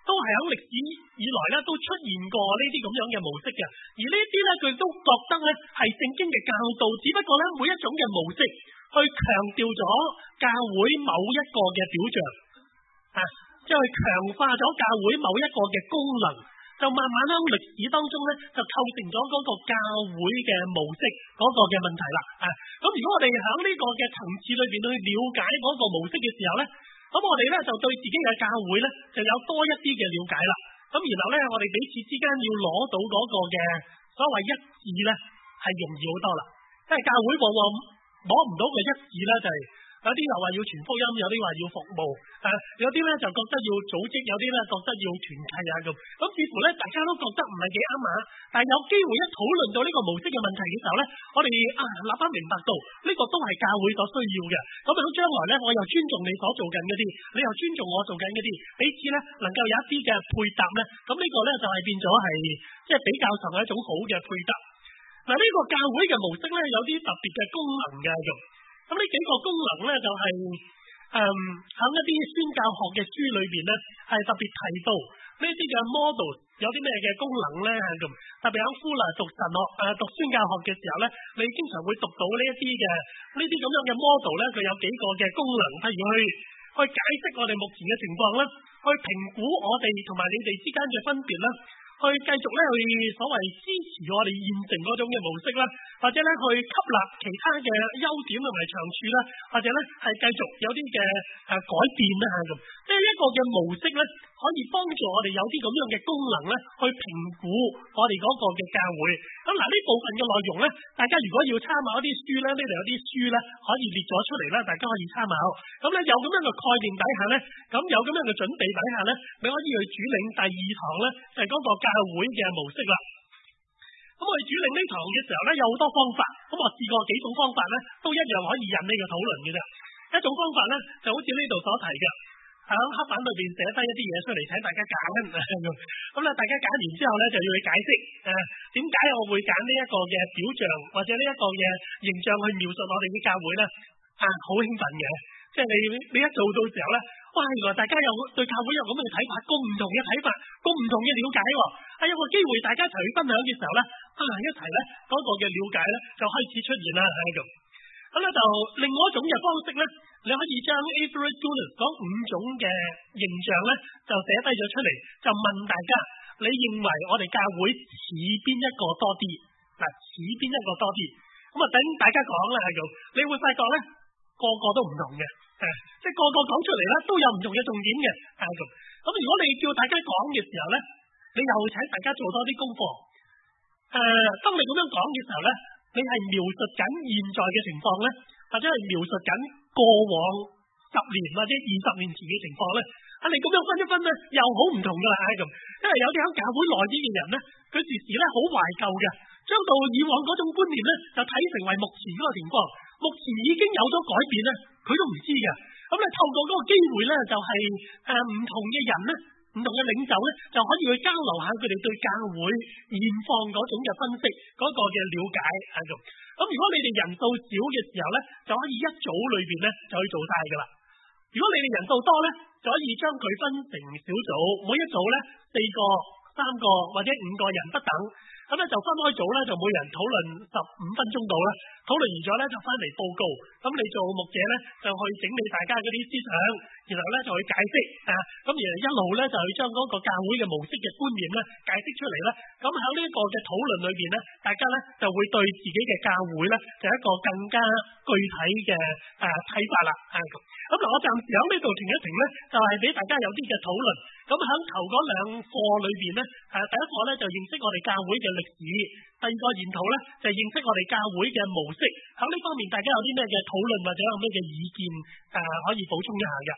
都係喺歷史以來咧都出現過呢啲咁樣嘅模式嘅，而呢啲咧佢都覺得咧係聖經嘅教導，只不過咧每一種嘅模式去強調咗教會某一個嘅表象啊，即係強化咗教會某一個嘅功能，就慢慢喺歷史當中咧就構成咗嗰個教會嘅模式嗰個嘅問題啦啊！咁如果我哋喺呢個嘅層次裏邊去了解嗰個模式嘅時候咧，咁我哋咧就對自己嘅教會咧就有多一啲嘅了解啦。咁然後咧我哋彼此之間要攞到嗰個嘅所謂一致咧係容易好多啦，因為教會往往攞唔到個一致咧就係、是。有啲又話要傳福音，有啲話要服務，誒、啊，有啲咧就覺得要組織，有啲咧覺得要團契啊咁。咁似乎咧大家都覺得唔係幾啱啊。但係有機會一討論到呢個模式嘅問題嘅時候咧，我哋啊立刻明白到呢、這個都係教會所需要嘅。咁喺將來咧，我又尊重你所做緊嗰啲，你又尊重我做緊嗰啲，彼此咧能夠有一啲嘅配搭咧，咁呢個咧就係變咗係即係比較上係一種好嘅配搭。嗱、啊，呢、這個教會嘅模式咧有啲特別嘅功能嘅咁。咁呢幾個功能咧就係誒喺一啲宣教學嘅書裏邊咧係特別提到呢啲嘅 model 有啲咩嘅功能咧咁，特別喺呼啦讀神學誒讀宣教學嘅時候咧，你經常會讀到呢一啲嘅呢啲咁樣嘅 model 咧，佢有幾個嘅功能，譬如去去解釋我哋目前嘅情況啦，去評估我哋同埋你哋之間嘅分別啦。去繼續咧去所謂支持我哋現成嗰種嘅模式啦，或者咧去吸納其他嘅優點同埋長處啦，或者咧係繼續有啲嘅誒改變啦咁。即係一個嘅模式咧，可以幫助我哋有啲咁樣嘅功能咧，去評估我哋嗰個嘅教會。咁嗱呢部分嘅內容咧，大家如果要參考一啲書咧，呢度有啲書咧可以列咗出嚟啦，大家可以參考。咁咧有咁樣嘅概念底下咧，咁有咁樣嘅準備底下咧，你可以去主領第二堂咧，就係嗰個教會嘅模式啦。咁我哋主領呢堂嘅時候咧，有好多方法。咁我試過幾種方法咧，都一樣可以引呢個討論嘅啫。一種方法咧，就好似呢度所提嘅，喺黑板裏邊寫低一啲嘢出嚟，請大家揀。咁咧，大家揀完之後咧，就要去解釋誒點解我會揀呢一個嘅表象或者呢一個嘅形象去描述我哋嘅教會咧。啊，好興奮嘅，即係你你一做到時候咧，哇！原來大家有對教會有咁嘅睇法，咁唔同嘅睇法，咁唔同嘅了解喎。係有個機會大家一齊去分享嘅時候咧，啊一齊咧嗰個嘅了解咧就開始出現啦喺度。咁咧就另外一種嘅方式咧，你可以將 Avery Dulles 嗰五種嘅形象咧就寫低咗出嚟，就問大家你認為我哋教會似邊一個多啲？嗱，似邊一個多啲？咁啊等大家講啦喺度，你會發覺咧個個都唔同嘅，誒，即係個個講出嚟咧都有唔同嘅重點嘅喺度。咁如果你叫大家講嘅時候咧，你又請大家做多啲功課。誒，當你咁樣講嘅時候咧，你係描述緊現在嘅情況咧，或者係描述緊過往十年或者二十年前嘅情況咧，啊，你咁樣分一分咧，又好唔同噶啦，係咁。因為有啲喺教會內啲嘅人咧，佢時時咧好懷舊嘅，將到以往嗰種觀念咧，就睇成為目前嗰個情況。目前已經有咗改變咧，佢都唔知嘅。咁你透過嗰個機會咧，就係誒唔同嘅人咧，唔同嘅領袖咧，就可以去交流下佢哋對教會現況嗰種嘅分析，嗰、那個嘅了解喺度。咁如果你哋人數少嘅時候咧，就可以一組裏邊咧就去做晒噶啦。如果你哋人數多咧，就可以將佢分成小組，每一組咧四個、三個或者五個人不等。咁咧就分開組咧，就每人討論十五分鐘到啦。討論完咗咧，就翻嚟報告。咁你做牧者咧，就去整理大家嗰啲思想，然後咧就去解釋啊。咁而一路咧就去將嗰個教會嘅模式嘅觀念咧解釋出嚟啦。咁喺呢一個嘅討論裏邊咧，大家咧就會對自己嘅教會咧就一個更加具體嘅誒睇法啦。啊咁，咁嗱我暫時喺呢度停一停咧，就係俾大家有啲嘅討論。咁喺頭嗰兩課裏邊咧，誒第一課咧就認識我哋教會嘅歷史，第二個研討咧就認識我哋教會嘅模式。喺呢方面，大家有啲咩嘅討論或者有咩嘅意見誒，可以補充一下嘅。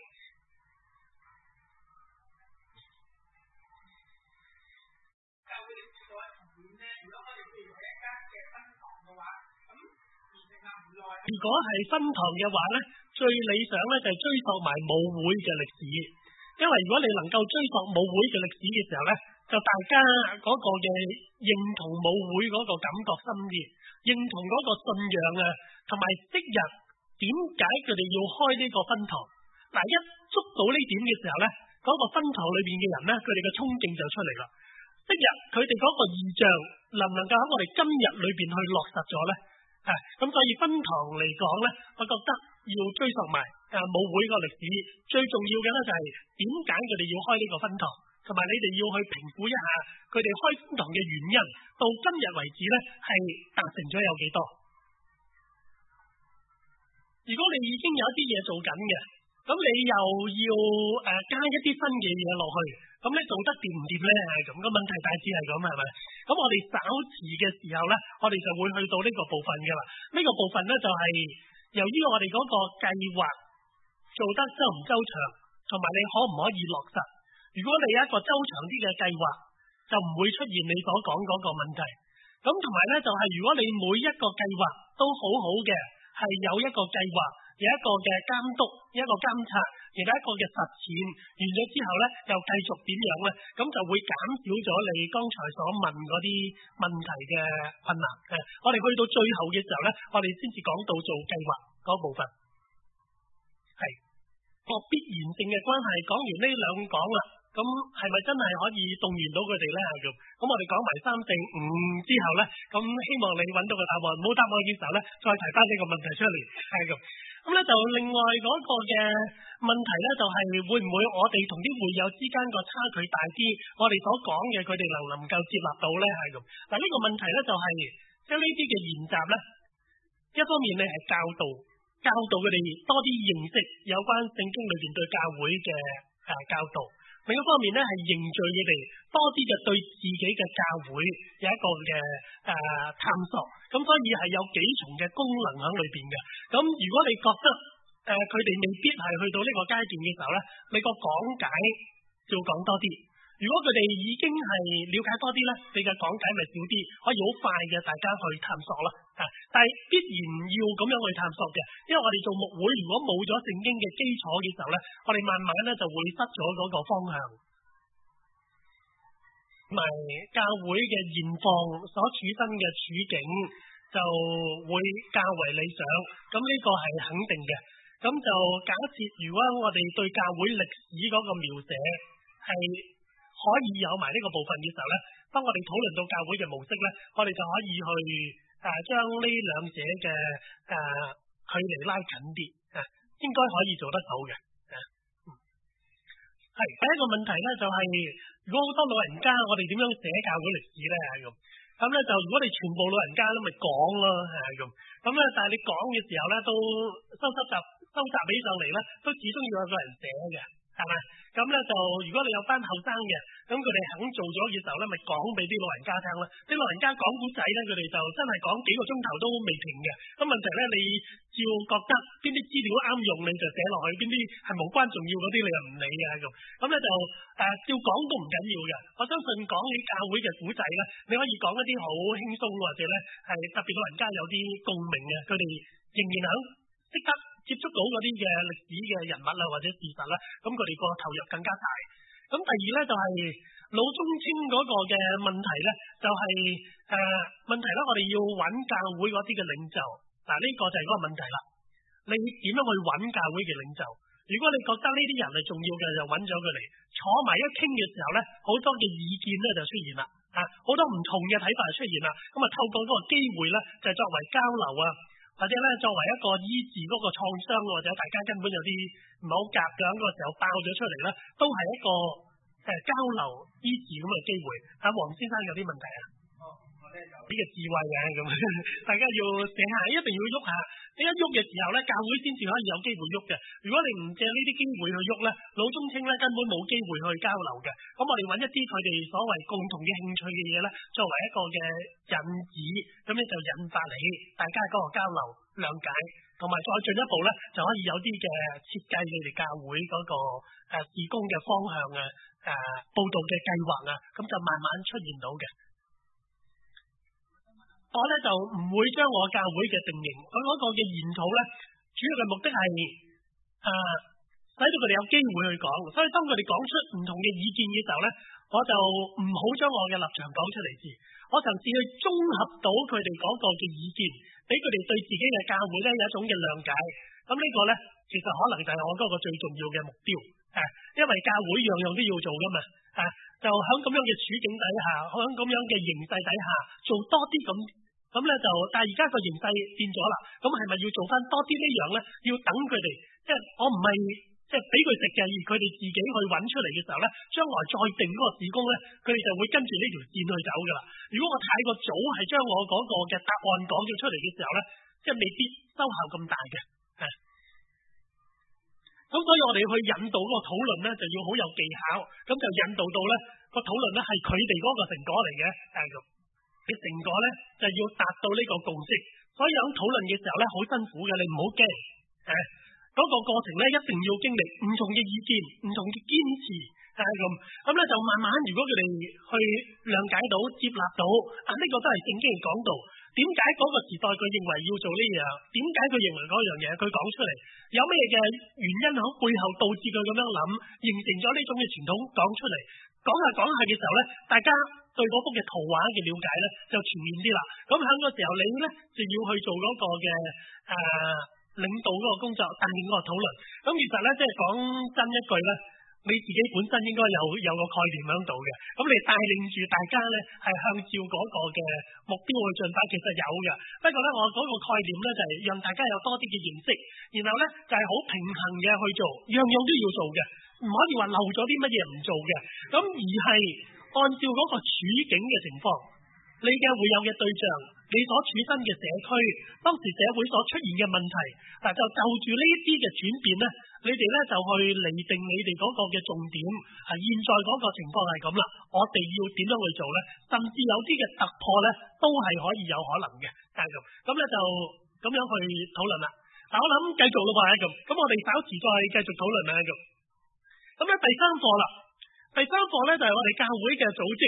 教會歷史嗰一層面咧，如果我哋譬如一間嘅分堂嘅話，咁而成立唔耐。如果係分堂嘅話咧，最理想咧就係追溯埋母會嘅歷史。因為如果你能夠追溯母會嘅歷史嘅時候咧，就大家嗰個嘅認同母會嗰個感覺深啲，認同嗰個信仰啊，同埋昔日點解佢哋要開呢個分堂。嗱，一捉到呢點嘅時候咧， 嗰個分堂裏邊嘅人咧，佢哋嘅衝勁就出嚟啦。即日佢哋嗰個異象能唔能夠喺我哋今日裏邊去落實咗咧？啊，咁所以分堂嚟講咧，我覺得要追溯埋誒母會個歷史，最重要嘅咧就係點解佢哋要開呢個分堂，同埋你哋要去評估一下佢哋開分堂嘅原因，到今日為止咧係達成咗有幾多？如果你已經有一啲嘢做緊嘅，咁你又要誒、呃、加一啲新嘅嘢落去，咁你做得掂唔掂咧？係咁個問題大致係咁，係咪？咁我哋稍遲嘅時候咧，我哋就會去到呢個部分嘅啦。呢、這個部分咧就係、是、由於我哋嗰個計劃做得周唔周詳，同埋你可唔可以落實？如果你有一個周詳啲嘅計劃，就唔會出現你所講嗰個問題。咁同埋咧就係、是、如果你每一個計劃都好好嘅，係有一個計劃，有一個嘅監督，一個監察，然後一個嘅實踐，完咗之後咧，又繼續點樣咧？咁就會減少咗你剛才所問嗰啲問題嘅困難。誒，我哋去到最後嘅時候咧，我哋先至講到做計劃嗰部分，係個必然性嘅關係。講完呢兩講啦，咁係咪真係可以動員到佢哋咧？咁咁我哋講埋三四五之後咧，咁希望你揾到個答案。冇答案嘅時候咧，再提翻呢個問題出嚟，係咁。咁咧就另外嗰個嘅問題咧，就係會唔會我哋同啲會友之間個差距大啲？我哋所講嘅佢哋能唔能夠接納到咧？係咁。嗱呢個問題咧就係即係呢啲嘅研習咧，一方面你係教導教導佢哋多啲認識有關聖經裏邊對教會嘅誒教導。另一方面咧，係凝聚佢哋多啲嘅對自己嘅教會有一個嘅誒、呃、探索，咁所以係有幾重嘅功能喺裏邊嘅。咁如果你覺得誒佢哋未必係去到呢個階段嘅時候咧，你個講解就要講多啲。如果佢哋已經係了解多啲咧，你嘅講解咪少啲，可以好快嘅大家去探索啦。啊，但係必然要咁樣去探索嘅，因為我哋做牧會，如果冇咗聖經嘅基礎嘅時候咧，我哋慢慢咧就會失咗嗰個方向，同埋教會嘅現況所處身嘅處境就會較為理想。咁呢個係肯定嘅。咁就假設如果我哋對教會歷史嗰個描寫係可以有埋呢個部分嘅時候咧，當我哋討論到教會嘅模式咧，我哋就可以去誒將呢兩者嘅誒、呃、距離拉近啲啊，應該可以做得到嘅。啊，係第一個問題咧，就係、是、如果好多老人家，我哋點樣寫教會歷史咧？咁咁咧就如果你全部老人家都咪講咯，係咁。咁咧但係你講嘅時候咧，都收收集收集起上嚟咧，都始終要有個人寫嘅。係咪？咁咧就如果你有班後生嘅，咁佢哋肯做咗嘅時候咧，咪講俾啲老人家聽啦。啲老人家講古仔咧，佢哋就真係講幾個鐘頭都未停嘅。咁問題咧，你照覺得邊啲資料啱用，你就寫落去；邊啲係無關重要嗰啲，你又唔理嘅咁。咁咧就誒，照講都唔緊要嘅。我相信講起教會嘅古仔咧，你可以講一啲好輕鬆，或者咧係特別老人家有啲共鳴嘅，佢哋仍然肯識得接觸到嗰啲嘅歷史嘅人物啦，或者事實啦，咁佢哋個投入更加大。咁第二咧就係、是、老中青嗰個嘅問題咧，就係、是、誒、呃、問題咧，我哋要揾教會嗰啲嘅領袖。嗱、啊、呢、這個就係嗰個問題啦。你點樣去揾教會嘅領袖？如果你覺得呢啲人係重要嘅，就揾咗佢嚟坐埋一傾嘅時候咧，好多嘅意見咧就出現啦。啊，好多唔同嘅睇法出現啦。咁啊，透過嗰個機會咧，就作為交流啊。或者咧，作為一個醫治嗰個創傷，或者大家根本有啲唔好夾嘅嗰個時候爆咗出嚟咧，都係一個誒、呃、交流醫治咁嘅機會。啊，黃先生有啲問題啊？哦，我咧就呢個智慧嘅咁，大家要寫下，一定要喐下。你一喐嘅時候咧，教會先至可以有機會喐嘅。如果你唔借呢啲機會去喐咧，老中青咧根本冇機會去交流嘅。咁我哋揾一啲佢哋所謂共同嘅興趣嘅嘢咧，作為一個嘅引子，咁咧就引發起大家嗰個交流、諒解，同埋再進一步咧就可以有啲嘅設計你哋教會嗰個誒事工嘅方向啊、誒佈道嘅計劃啊，咁就慢慢出現到嘅。我咧就唔會將我教會嘅定型，佢嗰個嘅研討咧，主要嘅目的係誒使到佢哋有機會去講。所以當佢哋講出唔同嘅意見嘅時候咧，我就唔好將我嘅立場講出嚟先。我嘗試去綜合到佢哋嗰個嘅意見，俾佢哋對自己嘅教會咧有一種嘅諒解。咁呢個咧，其實可能就係我嗰個最重要嘅目標。 啊，因為教會樣樣都要做噶嘛，啊，就喺咁樣嘅處境底下，喺咁樣嘅形勢底下做多啲咁，咁咧就，但係而家個形勢變咗啦，咁係咪要做翻多啲呢樣咧？要等佢哋，即係我唔係即係俾佢食嘅，而佢哋自己去揾出嚟嘅時候咧，將來再定嗰個事工咧，佢哋就會跟住呢條線去走噶啦。如果我太過早係將我嗰個嘅答案講咗出嚟嘅時候咧，即係未必收效咁大嘅，啊。咁所以我哋去引導嗰個討論咧，就要好有技巧，咁就引導到咧個討論咧係佢哋嗰個成果嚟嘅，係咁。嘅成果咧就要達到呢個共識，所以喺討論嘅時候咧好辛苦嘅，你唔好驚，誒，嗰個過程咧一定要經歷唔同嘅意見、唔同嘅堅持，係咁。咁咧就慢慢，如果佢哋去諒解到、接納到，啊呢個都係聖經講道。點解嗰個時代佢認為要做呢樣？點解佢認為嗰樣嘢？佢講出嚟有咩嘅原因喺背後導致佢咁樣諗，形成咗呢種嘅傳統講出嚟，講下講下嘅時候咧，大家對嗰幅嘅圖畫嘅了解咧就全面啲啦。咁喺個時候你咧就要去做嗰個嘅誒、呃、領導嗰個工作，帶領嗰個討論。咁其實咧即係講真一句咧。你自己本身應該有有個概念喺度嘅，咁你帶領住大家咧係向照嗰個嘅目標去進發，其實有嘅。不過咧，我嗰個概念咧就係讓大家有多啲嘅認識，然後咧就係好平衡嘅去做，樣樣都要做嘅，唔可以話漏咗啲乜嘢唔做嘅。咁而係按照嗰個處境嘅情況，你嘅會友嘅對象，你所處身嘅社區，當時社會所出現嘅問題，嗱就就住呢啲嘅轉變咧，你哋咧就去釐定你哋嗰個嘅重點，係現在嗰個情況係咁啦，我哋要點樣去做咧？甚至有啲嘅突破咧，都係可以有可能嘅，係咁。咁咧就咁樣去討論啦。嗱，我諗繼續咯，係咁。咁我哋稍遲再繼續討論啦，咁。咁咧第三課啦，第三課咧就係我哋教會嘅組織。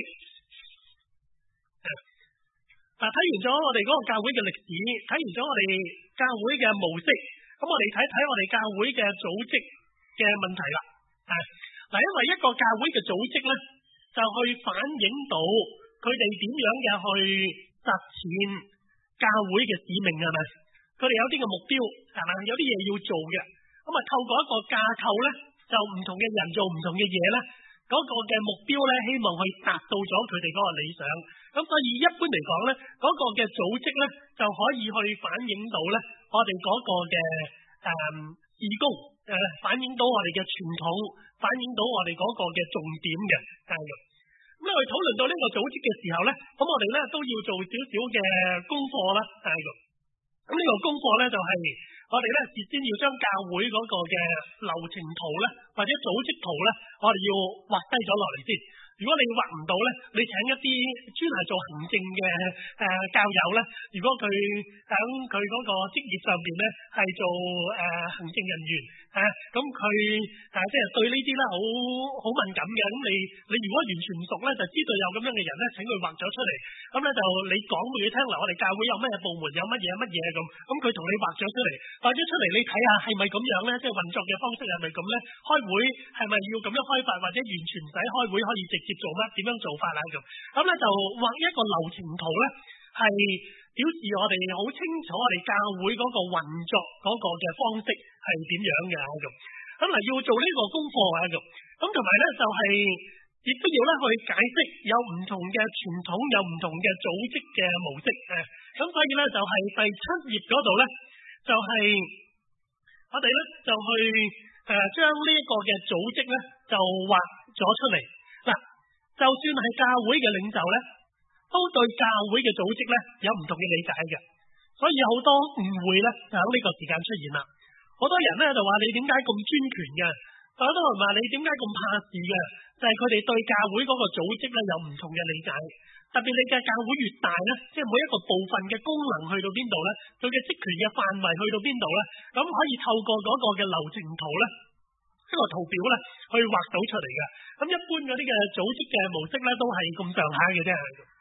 嗱，睇完咗我哋嗰個教會嘅歷史，睇完咗我哋教會嘅模式，咁我哋睇睇我哋教會嘅組織嘅問題啦。嗱，因為一個教會嘅組織咧，就去反映到佢哋點樣嘅去實踐教會嘅使命係咪？佢哋有啲嘅目標係咪？有啲嘢要做嘅，咁啊透過一個架構咧，就唔同嘅人做唔同嘅嘢咧。嗰個嘅目標咧，希望去達到咗佢哋嗰個理想。咁所以一般嚟講咧，嗰、那個嘅組織咧就可以去反映到咧我哋嗰個嘅誒事工，誒、呃、反映到我哋嘅傳統，反映到我哋嗰個嘅重點嘅教育。咁我哋討論到呢個組織嘅時候咧，咁我哋咧都要做少少嘅功課啦，教育。咁呢個功課咧就係、是、我哋咧事先要將教會嗰個嘅流程圖咧，或者組織圖咧，我哋要畫低咗落嚟先。如果你畫唔到咧，你請一啲專係做行政嘅誒、呃、教友咧，如果佢喺佢嗰個職業上邊咧係做誒、呃、行政人員啊，咁佢誒即係對呢啲咧好好敏感嘅。咁你你如果完全唔熟咧，就知道有咁樣嘅人咧，請佢畫咗出嚟。咁咧就你講俾佢聽啦，我哋教會有咩部門，有乜嘢乜嘢咁。咁佢同你畫咗出嚟，畫咗出嚟，你睇下係咪咁樣咧？即係運作嘅方式係咪咁咧？開會係咪要咁樣開法，或者完全唔使開會可以直接做乜？點樣做法啦咁？咁咧就畫一個流程圖咧，係表示我哋好清楚我哋教會嗰個運作嗰個嘅方式係點樣嘅咁。咁嗱要做呢個功課啊咁。咁同埋咧就係、是、亦都要咧去解釋有唔同嘅傳統，有唔同嘅組織嘅模式誒。咁所以咧就係、是、第七頁嗰度咧，就係、是、我哋咧就去誒將呢一個嘅組織咧就畫咗出嚟。嗱，就算係教會嘅領袖咧，都對教會嘅組織咧有唔同嘅理解嘅，所以有好多誤會咧就喺呢個時間出現啦。好多人咧就話你點解咁專權嘅，好多人話你點解咁怕事嘅，就係佢哋對教會嗰個組織咧有唔同嘅理解。特別你嘅教會越大咧，即係每一個部分嘅功能去到邊度咧，佢嘅職權嘅範圍去到邊度咧，咁可以透過嗰個嘅流程圖咧，呢個圖表咧去畫到出嚟嘅。咁一般嗰啲嘅組織嘅模式咧都係咁上下嘅啫。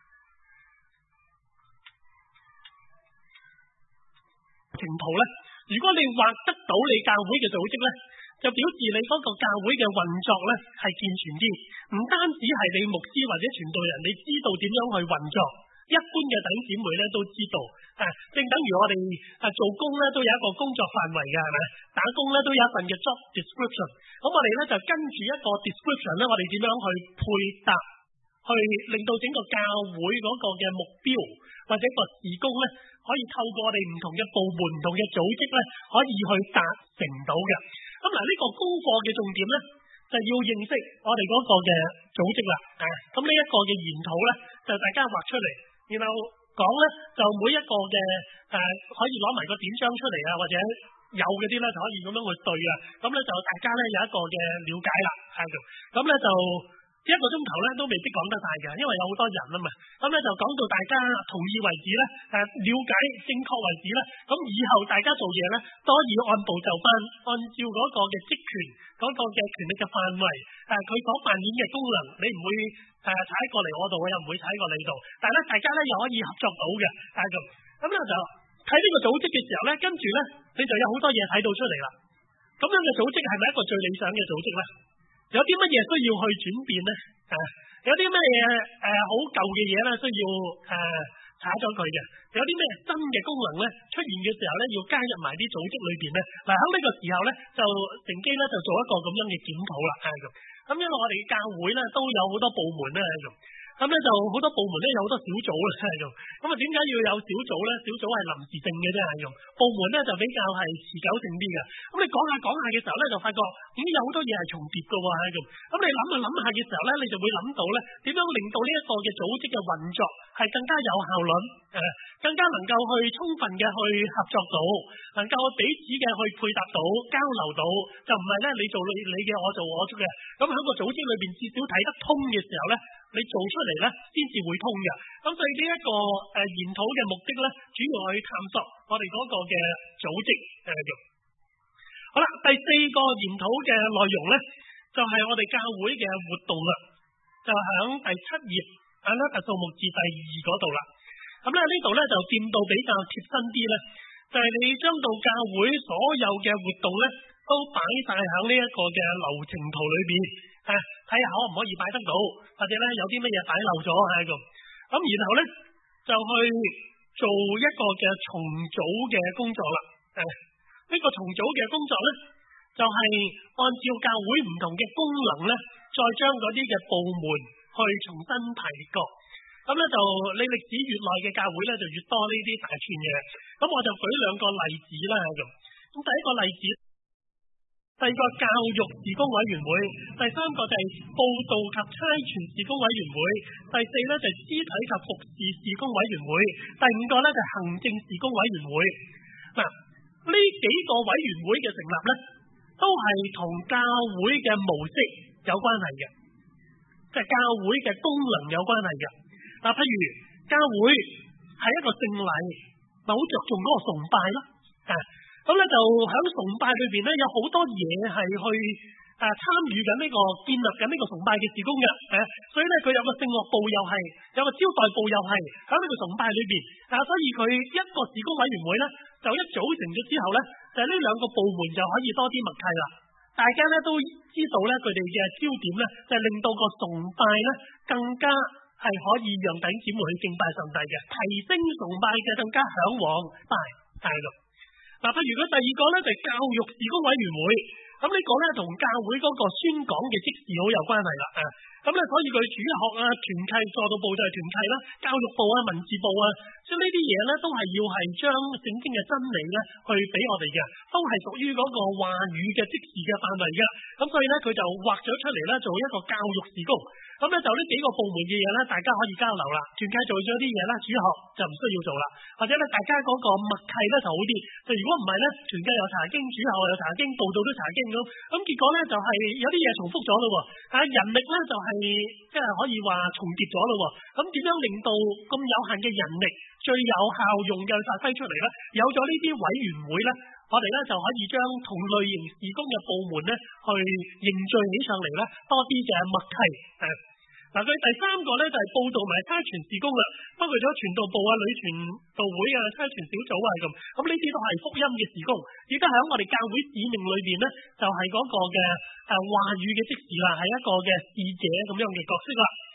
程圖咧，如果你畫得到你教會嘅組織咧，就表示你嗰個教會嘅運作咧係健全啲，唔單止係你牧師或者傳道人你知道點樣去運作， 一般嘅弟兄姊妹咧都知道，啊，正等於我哋啊做工咧都有一個工作範圍嘅，係咪？打工咧都有一份嘅 job description，咁我哋咧就跟住一個 description 咧，我哋點樣去配搭，去令到整個教會嗰個嘅目標或者個事工咧，可以透過我哋唔同嘅部門、唔同嘅組織咧，可以去達成到嘅。咁嗱，呢個功課嘅重點咧，就要認識我哋嗰個嘅組織啦。啊，咁呢一個嘅研討咧，就大家畫出嚟，然後講咧，就每一個嘅誒、呃、可以攞埋個典章出嚟啊，或者有嗰啲咧就可以咁樣去對啊。咁咧就大家咧有一個嘅了解啦，係咁。咁咧就一個鐘頭咧都未必講得晒嘅，因為有好多人啊嘛。咁咧就講到大家同意為止咧，誒、呃、了解正確為止咧。咁以後大家做嘢咧，都可以按部就班，按照嗰個嘅職權、嗰、個嘅權力嘅範圍，誒佢所扮演嘅功能，你唔會誒踩過嚟我度，我又唔會踩過你度。但係咧，大家咧又可以合作到嘅，係咁。咁咧就睇呢個組織嘅時候咧，跟住咧你就有好多嘢睇到出嚟啦。咁樣嘅組織係咪一個最理想嘅組織咧？有啲乜嘢需要去轉變咧？啊，有啲咩嘢誒好舊嘅嘢咧需要誒踩咗佢嘅？有啲咩新嘅功能咧出現嘅時候咧，要加入埋啲組織裏邊咧？嗱，喺呢個時候咧，就乘機咧就做一個咁樣嘅檢討啦，係咁。咁因為我哋教會咧都有好多部門咧係咁。咁咧就好多部門咧有好多小組咧係咁，咁啊點解要有小組咧？小組係臨時性嘅啫係咁，部門咧就比較係持久性啲嘅。咁你講下講下嘅時候咧，就發覺已經有好多嘢係重疊嘅喎係咁。咁你諗下諗下嘅時候咧，你就會諗到咧點樣令到呢一個嘅組織嘅運作係更加有效率，誒更加能夠去充分嘅去合作到，能夠彼此嘅去配搭到、交流到，就唔係咧你做你你嘅，我做我做嘅。咁喺個組織裏邊至少睇得通嘅時候咧，你做出嚟咧，先至會通嘅。咁所以呢一個誒研討嘅目的咧，主要去探索我哋嗰個嘅組織誒用。好啦，第四個研討嘅內容咧，就係、是、我哋教會嘅活動啦，就喺第七頁啊咧，數目字第二嗰度啦。咁咧呢度咧就掂到比較貼身啲咧，就係、是、你將到教會所有嘅活動咧，都擺晒喺呢一個嘅流程圖裏邊。誒，睇下可唔可以擺得到，或者咧有啲乜嘢擺漏咗喺度，咁然後咧就去做一個嘅重組嘅工作啦。誒，呢個重組嘅工作咧，就係按照教會唔同嘅功能咧，再將嗰啲嘅部門去重新排列過。咁咧就你歷史越耐嘅教會咧，就越多呢啲大串嘢。咁我就舉兩個例子啦咁。咁第一個例子。第二個教育事工委員會，第三個就係報道及差傳事工委員會，第四咧就係肢體及服侍事工委員會，第五個咧就係行政事工委員會。嗱，呢幾個委員會嘅成立咧，都係同教會嘅模式有關係嘅，即係教會嘅功能有關係嘅。嗱，譬如教會係一個聖禮，咪好着重嗰個崇拜咯，啊。咁咧就喺崇拜裏邊咧，有好多嘢係去誒參與緊呢個建立緊呢個崇拜嘅事工嘅，誒，所以咧佢有個聖樂部又係，有個招待部又係喺呢個崇拜裏邊，啊，所以佢一個事工委員會咧，就一組成咗之後咧，就係呢兩個部門就可以多啲默契啦。大家咧都知道咧，佢哋嘅焦點咧就係令到個崇拜咧更加係可以讓弟兄姊妹去敬拜上帝嘅，提升崇拜嘅更加向往拜係咯。嗱，譬如佢第二個咧就係教育事工委員會，咁呢個咧同教會嗰個宣講嘅職事好有關係啦，啊，咁咧所以佢主學啊、團契、助導部就係團契啦，教育部啊、文字部啊，即係呢啲嘢咧都係要係將聖經嘅真理咧去俾我哋嘅，都係屬於嗰個話語嘅職事嘅範圍嘅，咁所以咧佢就劃咗出嚟咧做一個教育事工。咁咧就呢幾個部門嘅嘢咧，大家可以交流啦。團契做咗啲嘢咧，主學就唔需要做啦。或者咧，大家嗰個默契咧就好啲。就如果唔係咧，團契又查經，主學又查經，報道都查經咁。咁結果咧就係有啲嘢重複咗咯喎。啊，人力咧就係即係可以話重疊咗咯喎。咁點樣令到咁有限嘅人力最有效用嘅發揮出嚟咧？有咗呢啲委員會咧，我哋咧就可以將同類型事工嘅部門咧去凝聚起上嚟咧，多啲嘅默契誒。嗱，佢第三個咧就係報道埋差傳事工啦，包括咗傳道部啊、女傳道會啊、差傳小組啊咁，咁呢啲都係福音嘅事工，亦都喺我哋教會使命裏邊咧，就係、是、嗰個嘅誒話語嘅職事啦，係一個嘅使者咁樣嘅角色啦。嗱，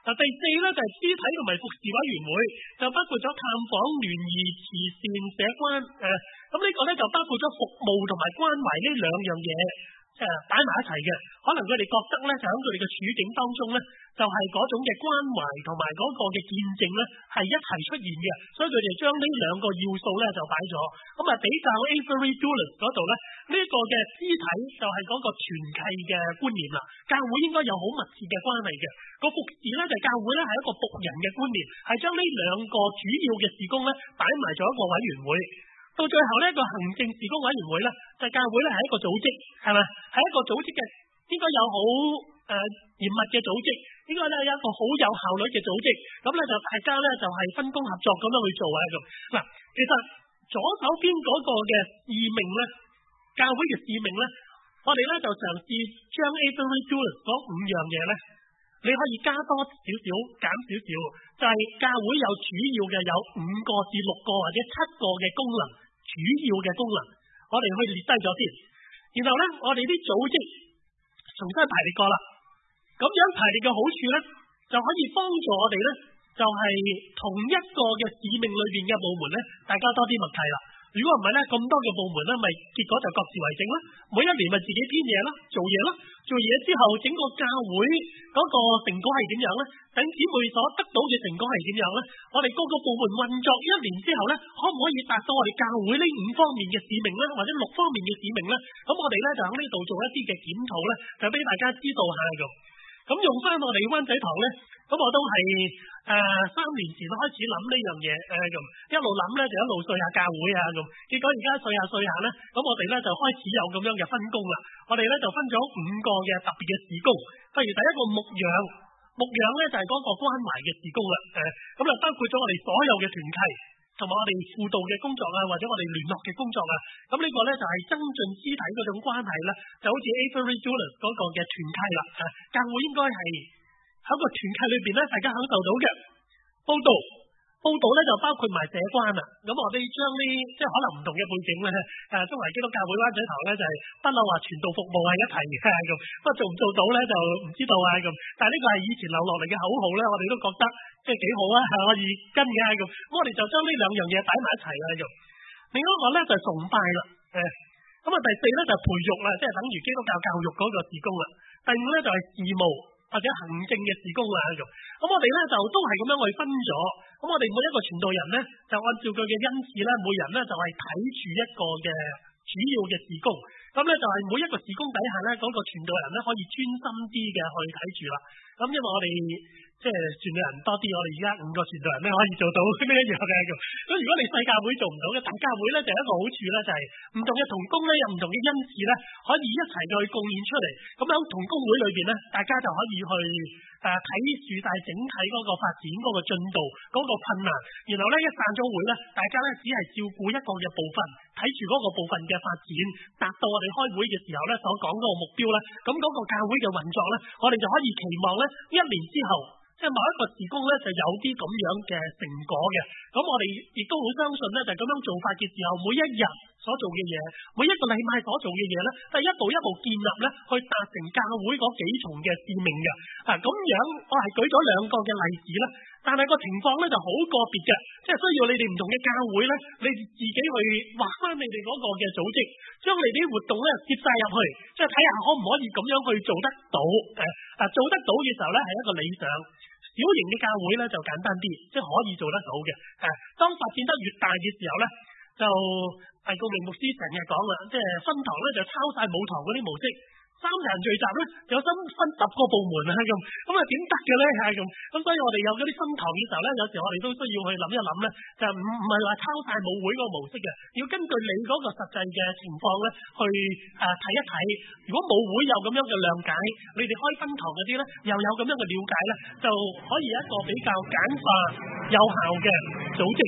嗱，第四咧就係肢體同埋服侍委員會，就包括咗探訪、聯誼、慈善、社關誒，咁、呃、呢個咧就包括咗服務同埋關懷呢兩樣嘢誒擺埋一齊嘅。可能佢哋覺得咧就喺佢哋嘅處境當中咧，就係、是、嗰種嘅關懷同埋嗰個嘅見證咧係一齊出現嘅，所以佢哋將呢兩個要素咧就擺咗。咁啊比較 Avery Dulles 嗰度咧，呢、這個嘅肢體就係嗰個團契嘅觀念啦。教會應該有好密切嘅關係嘅。個服侍咧就係教會咧係一個僕人嘅觀念，係將呢兩個主要嘅事工咧擺埋咗一個委員會。到最後呢一個行政事工委員會咧，就係、教會咧係一個組織，係咪？係一個組織嘅，應該有好誒嚴密嘅組織，應該咧有一個好有效率嘅組織。咁咧就大家咧就係、是、分工合作咁樣去做啊咁。嗱，其實左手邊嗰個嘅使命咧，教會嘅使命咧，我哋咧就嘗試將 Avery Dulles 嗰五樣嘢咧，你可以加多少少，減少少，就係、是、教會有主要嘅有五個至六個或者七個嘅功能，主要嘅功能，我哋去列低咗先。然後咧，我哋啲組織重新排列過啦。咁樣排列嘅好處咧，就可以幫助我哋咧，就係、是、同一個嘅使命裏邊嘅部門咧，大家多啲默契啦。如果唔係咧，咁多嘅部門咧，咪結果就各自為政啦。每一年咪自己編嘢啦，做嘢啦，做嘢之後整個教會嗰個成果係點樣咧？等姊妹所得到嘅成果係點樣咧？我哋各個部門運作一年之後咧，可唔可以達到我哋教會呢五方面嘅使命咧，或者六方面嘅使命咧？咁我哋咧就喺呢度做一啲嘅檢討咧，就俾大家知道下咁。咁用翻我哋灣仔堂咧，咁我都係誒三年前開始諗呢樣嘢誒咁，一路諗咧就一路碎下教會啊咁。結果而家碎下碎下咧，咁我哋咧就開始有咁樣嘅分工啦。我哋咧就分咗五個嘅特別嘅事工，譬如第一個牧養，牧養咧就係嗰個關懷嘅事工啦。誒咁啊包括咗我哋所有嘅團契，同埋我哋輔導嘅工作啊，或者我哋聯絡嘅工作啊。咁呢個咧就係增進肢體嗰種關係咧，就好似 Avery Dulles 嗰個嘅團契啦。誒教會應該係喺個團契裏邊咧，大家享受到嘅報道，報道咧就包括埋社關啦。咁我哋將呢即係可能唔同嘅背景咧，誒中華基督教會灣仔堂咧就係不嬲話傳道服務係一齊嘅咁，不過做唔做到咧就唔知道啊咁。但係呢個係以前留落嚟嘅口號咧，我哋都覺得即係幾好啊，係可以跟嘅咁。咁我哋就將呢兩樣嘢擺埋一齊啦咁。另一個咧就係崇拜啦，誒咁啊第四咧就係培育啦，即係等於基督教教育嗰個事工啦。第五咧就係事務或者行政嘅事工啦咁。咁我哋咧就都係咁樣去分咗。咁我哋每一個傳道人咧就按照佢嘅恩賜咧，每人咧就係睇住一個嘅主要嘅事工。咁咧就係每一個事工底下咧，嗰個傳道人咧可以專心啲嘅去睇住啦。咁因為我哋即係傳道人多啲，我哋而家五個傳道人咧可以做到呢一樣嘅咁。咁如果你細教會做唔到嘅，大教會咧就有一個好處咧，就係唔同嘅同工咧有唔同嘅恩賜咧，可以一齊去貢獻出嚟。咁喺同工會裏邊咧，大家就可以去誒睇住晒整體嗰個發展、嗰個進度、嗰個困難。然後咧一散咗會咧，大家咧只係照顧一個嘅部分，睇住嗰個部分嘅發展，達到我哋開會嘅時候咧所講嗰個目標咧，咁嗰個教會嘅運作咧，我哋就可以期望咧一年之後，即係某一個事工咧就有啲咁樣嘅成果嘅。咁我哋亦都好相信咧，就係咁樣做法嘅時候，每一日所做嘅嘢，每一個禮拜所做嘅嘢咧，都係一步一步建立咧，去達成教會嗰幾重嘅使命嘅。啊，咁樣我係舉咗兩個嘅例子啦。但係個情況咧就好個別嘅，即係需要你哋唔同嘅教會咧，你自己去畫翻你哋嗰個嘅組織，將你哋啲活動咧接晒入去，即係睇下可唔可以咁樣去做得到。誒啊，做得到嘅時候咧係一個理想。小型嘅教會咧就簡單啲，即係可以做得到嘅。誒，當發展得越大嘅時候咧，就係顧明牧師成日講啦，即係分堂咧就抄晒母堂嗰啲模式。三人聚集咧，有分分十個部門啊咁，咁啊點得嘅咧係咁，咁所以我哋有嗰啲分堂嘅時候咧，有時我哋都需要去諗一諗咧，就唔唔係話抄晒母會嗰個模式嘅，要根據你嗰個實際嘅情況咧去誒睇一睇。如果母會有咁樣嘅諒解，你哋開分堂嗰啲咧又有咁樣嘅了解咧，就可以一個比較簡化有效嘅組織。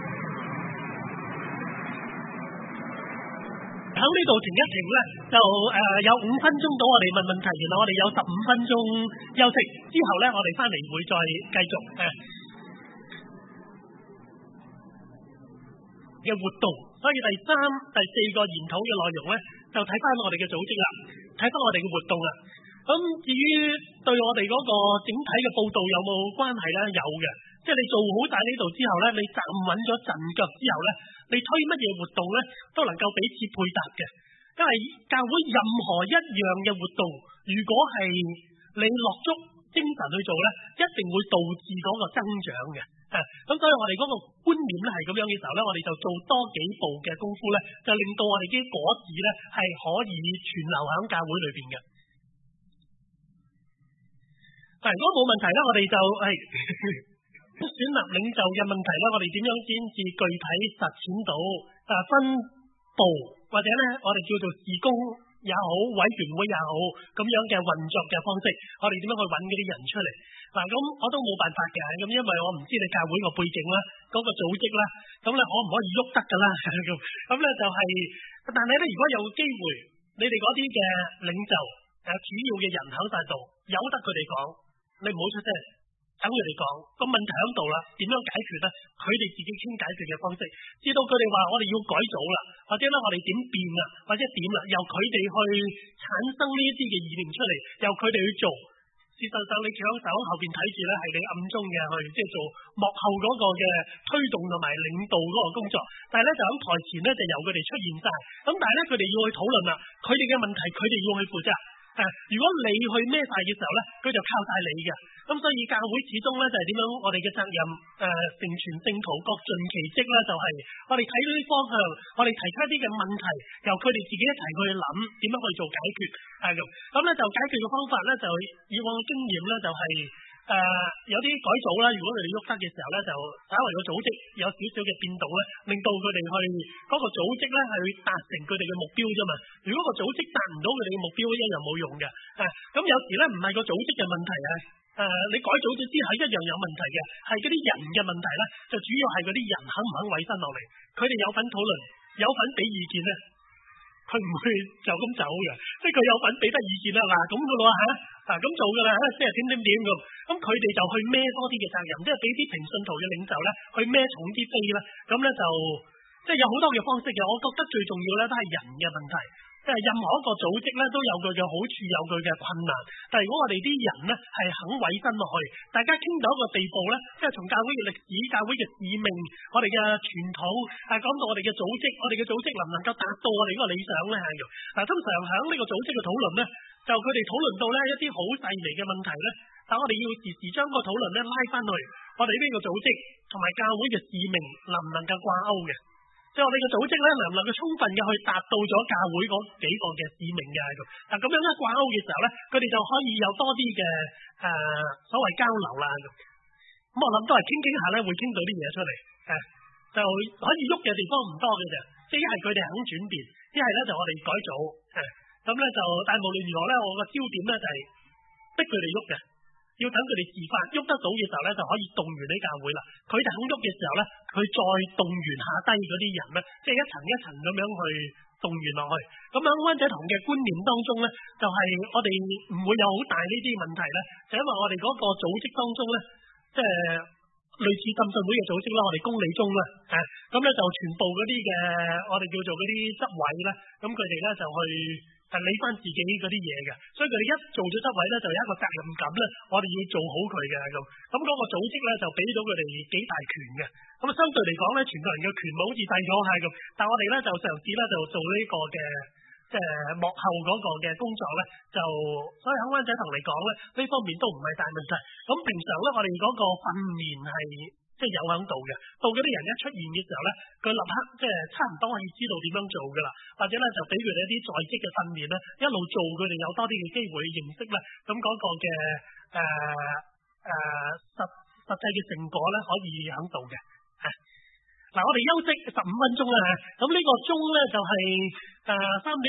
喺呢度停一停咧，就誒、呃、有五分鐘到我哋問問題，然後我哋有十五分鐘休息，之後咧我哋翻嚟會再繼續誒嘅、呃、活動。所以第三、第四個研討嘅內容咧，就睇翻我哋嘅組織啦，睇翻我哋嘅活動啦。 咁至於對我哋嗰個整體嘅報導有冇關係咧？有嘅，即係你做好晒呢度之後咧，你站穩咗陣腳之後咧，你推乜嘢活動咧都能夠彼此配搭嘅。因為教會任何一樣嘅活動，如果係你落足精神去做咧，一定會導致嗰個增長嘅。啊，咁所以我哋嗰個觀念咧係咁樣嘅時候咧，我哋就做多幾步嘅功夫咧，就令到我哋啲果子咧係可以存留喺教會裏邊嘅。嗱，如果冇問題咧，我哋就係選立領袖嘅問題咧，我哋點樣先至具體實踐到啊分部或者咧我哋叫做事工也好，委員會也好咁樣嘅運作嘅方式，我哋點樣去揾嗰啲人出嚟？嗱，咁我都冇辦法嘅，咁因為我唔知你教會個背景啦，嗰個組織啦，咁咧可唔可以喐得噶啦？咁咁咧就係，但係咧如果有機會，你哋嗰啲嘅領袖誒主要嘅人喺晒度，由得佢哋講，你唔好出聲，等佢哋講個問題喺度啦，點樣解決咧？佢哋自己傾解決嘅方式，知道佢哋話我哋要改組啦，或者咧我哋點變啦，或者點啦，由佢哋去產生呢一啲嘅意念出嚟，由佢哋去做。事實上，你企喺手後邊睇住咧，係你暗中嘅去即係做幕後嗰個嘅推動同埋領導嗰個工作。但係咧就喺台前咧就由佢哋出現晒。咁但係咧佢哋要去討論啦，佢哋嘅問題佢哋要去負責。誒，如果你去孭晒嘅時候咧，佢就靠晒你嘅。咁所以教會始終咧就係點樣，我哋嘅責任誒成全聖徒各盡其職咧，就係我哋睇到啲方向，我哋提出一啲嘅問題，由佢哋自己一齊去諗點樣去做解決。係咁，咁咧就解決嘅方法咧就以往嘅經驗咧就係誒有啲改組啦。如果佢哋喐得嘅時候咧，就稍為個組織有少少嘅變動咧，令到佢哋去嗰個組織咧係達成佢哋嘅目標啫嘛。如果個組織達唔到佢哋嘅目標，一樣冇用嘅。誒，咁有時咧唔係個組織嘅問題啊，誒你改組咗之後一樣有問題嘅，係嗰啲人嘅問題咧，就主要係嗰啲人肯唔肯委身落嚟，佢哋有份討論，有份俾意見咧。佢唔會就咁走嘅，即係佢有份俾得意見啦，嗱咁噶咯嚇，嗱咁做噶啦，即係點點點咁，咁佢哋就去孭多啲嘅責任，即係俾啲平信徒嘅領袖咧去孭重啲飛啦，咁咧就即係有好多嘅方式嘅。我覺得最重要咧都係人嘅問題，即係任何一個組織咧都有佢嘅好處，有佢嘅困難。但係如果我哋啲人咧係肯委身落去，大家傾到一個地步咧，即係從教會嘅歷史、教會嘅使命、我哋嘅傳統，係講到我哋嘅組織，我哋嘅組織能唔能夠達到我哋嗰個理想咧？係咁。嗱，通常喺呢個組織嘅討論咧，就佢哋討論到咧一啲好細微嘅問題咧，但我哋要時時將個討論咧拉翻去我哋呢個組織同埋教會嘅使命能唔能夠掛鈎嘅。即係我哋嘅組織咧，能唔能夠充分嘅去達到咗教會嗰幾個嘅使命嘅咁。嗱，咁樣一掛鈎嘅時候咧，佢哋就可以有多啲嘅誒所謂交流啦咁。咁我諗都係傾傾下咧，會傾到啲嘢出嚟，誒就可以喐嘅地方唔多嘅啫。即係一係佢哋肯轉變，一係咧就我哋改組，誒咁咧就但係無論如何咧，我個焦點咧就係逼佢哋喐嘅。要等佢哋自發喐得到嘅時候咧，就可以動員喺教會啦。佢哋肯喐嘅時候咧，佢再動員下低嗰啲人咧，即係一層一層咁樣去動員落去。咁喺灣仔堂嘅觀念當中咧，就係、是、我哋唔會有好大呢啲問題咧，就因為我哋嗰個組織當中咧，即係類似浸信會嘅組織啦，我哋公理中啦，誒咁咧就全部嗰啲嘅我哋叫做嗰啲執委咧，咁佢哋咧就去。係理翻自己嗰啲嘢嘅，所以佢哋一做咗執委咧，就有一個責任感咧，我哋要做好佢嘅咁。咁嗰個組織咧就俾到佢哋幾大權嘅。咁啊，相對嚟講咧，全部人嘅權冇好似細咗係咁。但係我哋咧就嘗試咧就做呢個嘅即係幕後嗰個嘅工作咧，就所以喺灣仔堂嚟講咧，呢方面都唔係大問題。咁平常咧，我哋嗰個訓練係。即係有喺度嘅，到嗰啲人一出現嘅時候咧，佢立刻即係差唔多可以知道點樣做噶啦，或者咧就俾佢哋一啲在職嘅訓練咧，一路做佢哋有多啲嘅機會認識咧，咁嗰個嘅誒誒實實際嘅成果咧可以喺度嘅。嗱，我哋休息十五分鐘啦嚇，咁呢個鐘咧就係誒三點。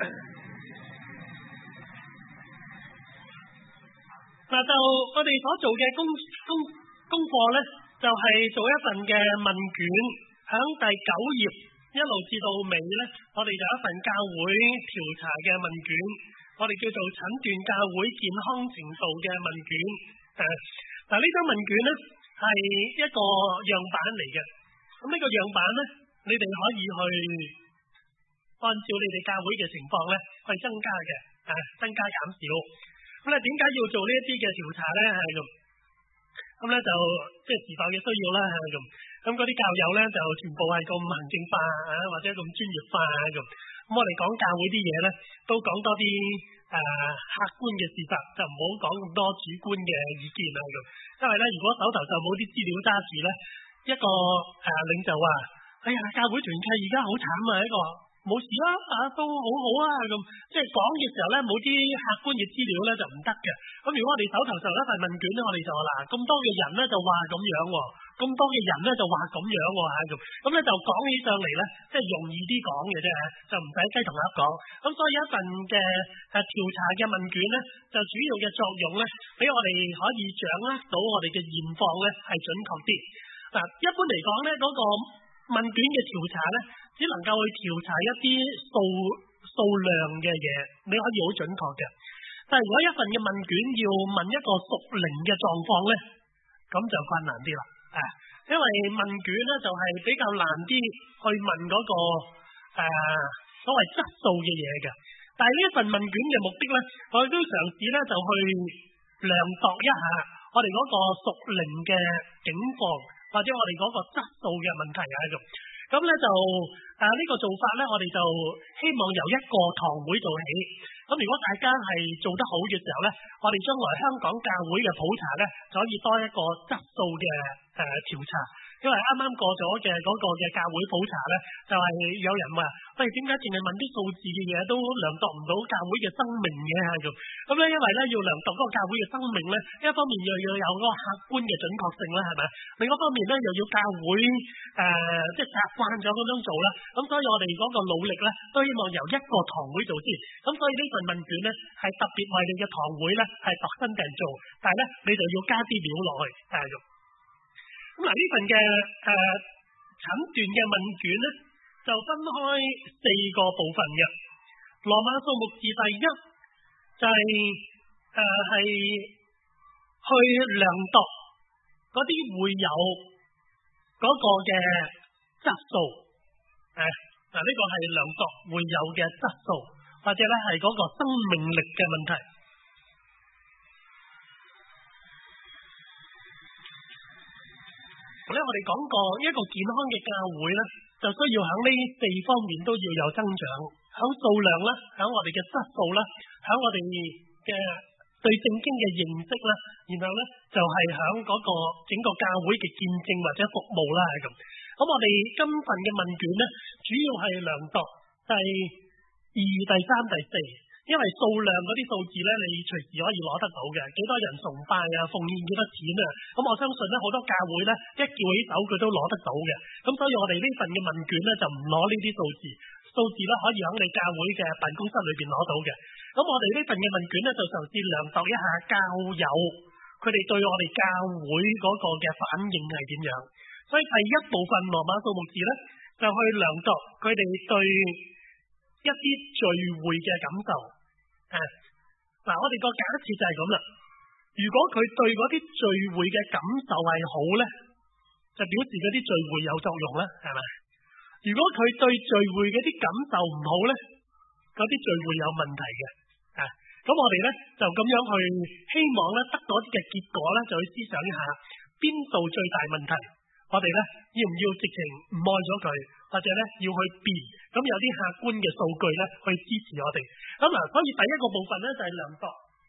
嗱，就我哋所做嘅功功功課咧。就係做一份嘅問卷，響第九頁一路至到尾咧，我哋就有一份教會調查嘅問卷，我哋叫做診斷教會健康程度嘅問卷。誒，嗱呢張問卷咧係一個樣板嚟嘅，咁呢個樣板咧，你哋可以去按照你哋教會嘅情況咧去增加嘅，誒增加減少。 咁咧點解要做呢一啲嘅調查咧？係咁，咁咧就即係時代嘅需要啦，係咁。咁嗰啲教友咧就全部係咁行政化啊，或者咁專業化啊咁。咁我哋講教會啲嘢咧，都講多啲誒、呃、客觀嘅事實，就唔好講咁多主觀嘅意見啊咁。因為咧，如果手頭就冇啲資料揸住咧，一個誒、呃、領袖話：哎呀，教會團契而家好慘啊！一個冇事啦，啊都好好啊咁。即係講嘅時候咧，冇啲客觀嘅資料咧就唔得嘅。咁如果我哋手頭上一份問卷咧，我哋就話嗱，咁多嘅人咧就話咁樣喎，咁多嘅人咧就話咁樣喎嚇咁。咁咧就講起上嚟咧，即係容易啲講嘅啫，就唔使雞同鴨講。咁所以一份嘅誒調查嘅問卷咧，就主要嘅作用咧，俾我哋可以掌握到我哋嘅現況咧係準確啲。嗱，一般嚟講咧，嗰個問卷嘅調查咧，只能夠去調查一啲數數量嘅嘢，你可以好準確嘅。但係如果一份嘅問卷要問一個屬靈嘅狀況咧，咁就困難啲啦。啊，因為問卷咧就係比較難啲去問嗰個誒所謂質素嘅嘢嘅。但係呢一份問卷嘅目的咧，我哋都嘗試咧就去量度一下我哋嗰個屬靈嘅境況，或者我哋嗰個質素嘅問題喺度。咁咧就啊呢個做法咧，我哋就希望由一個堂會做起。咁如果大家係做得好嘅時候咧，我哋將來香港教會嘅普查咧，就可以多一個質素嘅誒調查。因為啱啱過咗嘅嗰個嘅教會普查咧，就係、是、有人話：喂，點解淨係問啲數字嘅嘢都量度唔到教會嘅生命嘅咁？咁咧，因為咧要量度嗰個教會嘅生命咧，一方面又要有嗰個客觀嘅準確性啦，係咪？另一方面咧，又要教會誒、呃、即係習慣咗嗰種做啦。咁所以我哋嗰個努力咧，都希望由一個堂會做先。咁所以呢份問卷咧，係特別為你嘅堂會咧係度身訂做，但係咧你就要加啲料落去誒咁。咁嗱，呢份嘅誒診斷嘅問卷咧，就分開四個部分嘅。羅馬數目字第一就係誒係去量度嗰啲會友嗰個嘅質素，誒嗱呢個係量度會友嘅質素，或者咧係嗰個生命力嘅問題。咧，我哋講過一個健康嘅教會咧，就需要喺呢四方面都要有增長，喺數量啦，喺我哋嘅質素啦，喺我哋嘅對聖經嘅認識啦，然後咧就係喺嗰個整個教會嘅見證或者服務啦，係咁。咁我哋今份嘅問卷咧，主要係量度第二、第三、第四。因為數量嗰啲數字咧，你隨時可以攞得到嘅，幾多人崇拜啊，奉獻幾多錢啊，咁我相信咧好多教會咧一叫起手佢都攞得到嘅，咁所以我哋呢份嘅問卷咧就唔攞呢啲數字，數字咧可以喺你教會嘅辦公室裏邊攞到嘅。咁我哋呢份嘅問卷咧就嘗試量度一下教友佢哋對我哋教會嗰個嘅反應係點樣。所以第一部分羅馬數目字咧就去量度佢哋對一啲聚會嘅感受。誒，嗱，我哋個假設就係咁啦。如果佢對嗰啲聚會嘅感受係好咧，就表示嗰啲聚會有作用啦，係咪？如果佢對聚會嗰啲感受唔好咧，嗰啲聚會有問題嘅。啊，咁我哋咧就咁樣去希望咧得到啲嘅結果咧，就去思想一下邊度最大問題。我哋咧要唔要直情唔愛咗佢，或者咧要去變？咁有啲客觀嘅數據咧去支持我哋。咁嗱，所以第一個部分咧就係量度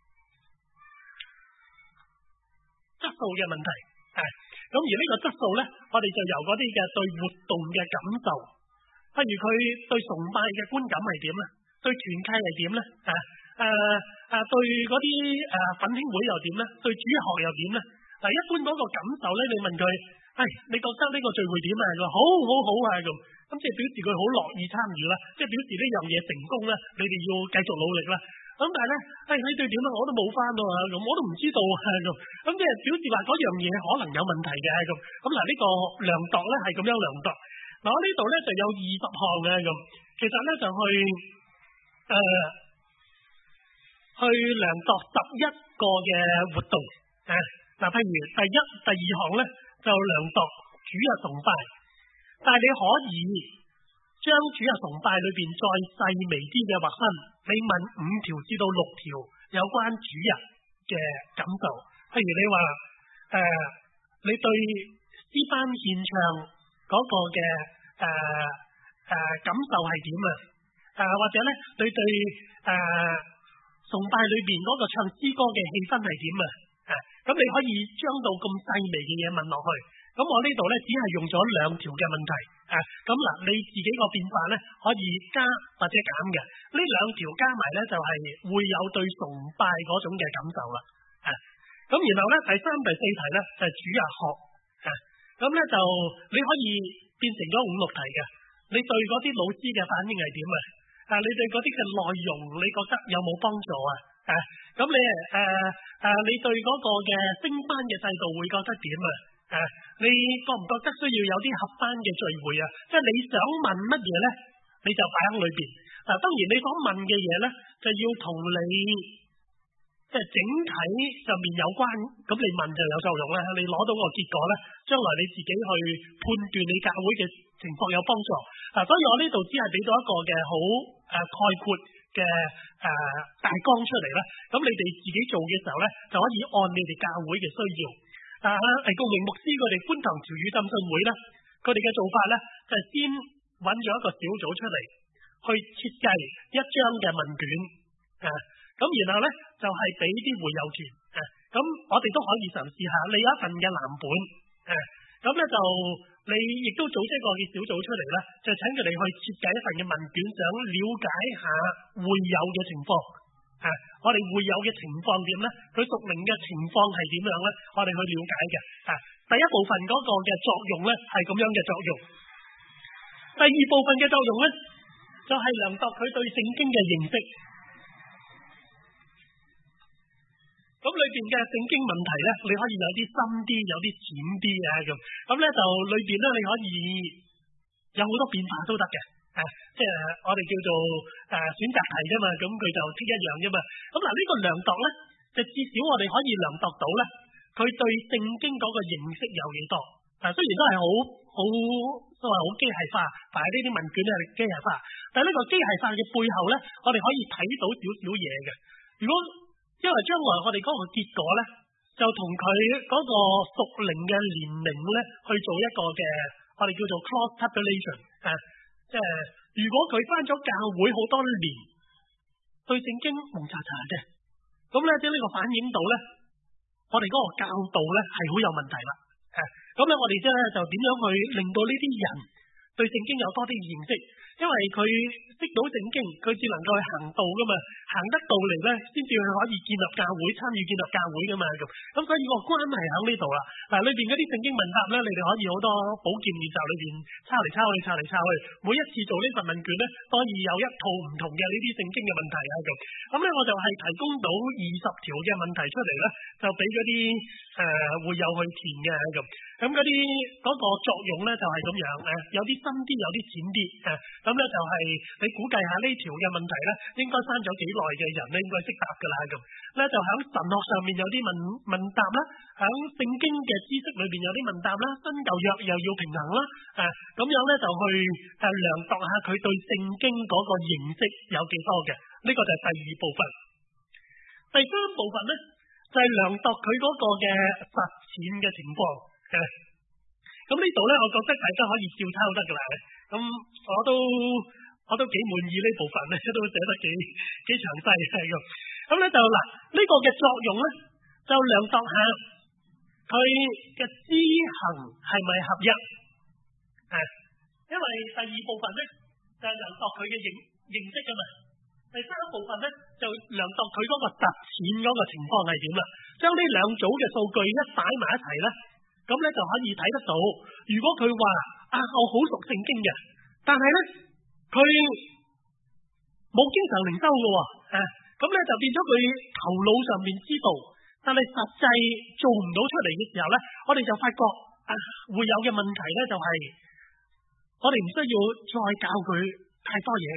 質素嘅問題。係咁而呢個質素咧，我哋就由嗰啲嘅對活動嘅感受，譬如佢對崇拜嘅觀感係點咧，對團契係點咧，啊誒誒對嗰啲誒奮興會又點咧，對主學又點咧？嗱，一般嗰個感受咧，你問佢，唉，你覺得呢個聚會點啊？佢話好好好啊咁，咁即係表示佢好樂意參與啦，即係表示呢樣嘢成功啦，你哋要繼續努力啦。咁但係咧，唉，你對點啊？我都冇翻到啊，咁我都唔知道啊咁，咁即係表示話嗰樣嘢可能有問題嘅咁。咁嗱，呢個量度咧係咁樣量度。嗱，我呢度咧就有二十項嘅咁，其實咧就去誒、呃、去量度十一個嘅活動啊。嗱，譬如第一、第二項咧就量度主日崇拜，但係你可以將主日崇拜裏邊再細微啲嘅劃分，你問五條至到六條， 有關主日嘅感受。譬如你話誒、呃，你對詩班獻唱嗰個嘅誒誒感受係點啊？誒、呃、或者咧，你對誒、呃、崇拜裏邊嗰個唱詩歌嘅氣氛係點啊？誒、呃，咁你可以將到咁細微嘅嘢問落去。咁我呢度咧只係用咗兩條嘅問題。誒、呃，咁嗱，你自己個變化咧可以加或者減嘅。呢兩條加埋咧就係、是、會有對崇拜嗰種嘅感受啦。誒、呃，咁然後咧第三、第四題咧就係、是、主日學。誒、呃，咁咧就你可以變成咗五六題嘅。你對嗰啲老師嘅反應係點啊？啊！你對嗰啲嘅內容，你覺得有冇幫助啊？啊！咁你誒誒，你對嗰個嘅升班嘅制度會覺得點啊？啊！你覺唔覺得需要有啲合班嘅聚會啊？即係你想問乜嘢咧，你就擺喺裏邊。嗱，當然你所問嘅嘢咧，就要同你即係整體上面有關，咁你問就有作用啦。你攞到個結果咧，將來你自己去判斷你教會嘅情況有幫助。嗱，所以我呢度只係俾到一個嘅好誒概括嘅誒大綱出嚟啦。咁你哋自己做嘅時候咧，就可以按你哋教會嘅需要。啊，黎國榮牧師佢哋觀塘潮語浸信會咧，佢哋嘅做法咧就係先揾咗一個小組出嚟，去設計一張嘅問卷。啊，咁然後咧就係俾啲會友團。啊，咁我哋都可以嘗試下，你有一份嘅藍本。啊，咁咧就。你亦都組織個嘅小組出嚟啦，就請佢哋去設計一份嘅問卷，想了解下會友嘅情況。啊，我哋會友嘅情況點咧？佢屬靈嘅情況係點樣咧？我哋去了解嘅。啊，第一部分嗰個嘅作用咧係咁樣嘅作用。第二部分嘅作用咧，就係量度佢對聖經嘅認識。咁裏邊嘅聖經問題咧，你可以有啲深啲，有啲淺啲啊咁。咁咧就裏邊咧，你可以有好多變化都得嘅。啊，即係我哋叫做誒、啊、選擇題啫嘛，咁佢就剔一樣啫嘛。咁嗱，呢個量度咧，就至少我哋可以量度到咧，佢對聖經嗰個認識有幾多。嗱、啊，雖然都係好好都係好機械化，但係呢啲問卷咧係機械化。但係呢個機械化嘅背後咧，我哋可以睇到少少嘢嘅。如果因為將來我哋嗰個結果咧，就同佢嗰個屬靈嘅年齡咧，去做一個嘅，我哋叫做 cross tabulation 啊，即係如果佢返咗教會好多年，對聖經蒙查查嘅，咁咧即係呢個反映到咧，我哋嗰個教導咧係好有問題啦。誒、啊，咁咧我哋即係就點樣去令到呢啲人對聖經有多啲認識？因為佢識到聖經，佢至能夠去行道噶嘛，行得到嚟咧，先至可以建立教會，參與建立教會噶嘛咁。咁所以個關係喺呢度啦。嗱，裏邊嗰啲聖經問答咧，你哋可以好多保健練習裏邊抄嚟抄去，抄嚟抄去。每一次做呢份問卷咧，當然有一套唔同嘅呢啲聖經嘅問題啊咁。咁咧我就係提供到二十條嘅問題出嚟咧，就俾嗰啲誒會友去填嘅咁。咁嗰啲嗰個作用咧就係咁樣誒，有啲深啲，有啲淺啲誒。咁咧就係你估計下呢條嘅問題咧，應該生咗幾耐嘅人咧，應該識答㗎啦咁。咧就喺神學上面有啲問問答啦，喺聖經嘅知識裏邊有啲問答啦，新舊約又要平衡啦，誒咁樣咧就去誒量度下佢對聖經嗰個認識有幾多嘅。呢個就係第二部分。第三部分咧就係量度佢嗰個嘅實踐嘅情況嘅。咁呢度咧，我覺得大家可以照抄得㗎啦。咁我都我都幾滿意呢部分咧，都寫得幾幾詳細係咁。咁咧就嗱，呢個嘅作用咧，就量度下佢嘅知行係咪合一。誒，因為第二部分咧就係量度佢嘅認認識㗎嘛。第三部分咧就量度佢嗰個實踐嗰個情況係點啦。將呢兩組嘅數據一擺埋一齊咧，咁咧就可以睇得到。如果佢話啊，我好熟聖經嘅，但係咧佢冇經常靈修嘅喎，啊，咁咧就變咗佢頭腦上面知道，但係實際做唔到出嚟嘅時候咧，我哋就發覺啊，會有嘅問題咧就係、是、我哋唔需要再教佢太多嘢噶啦，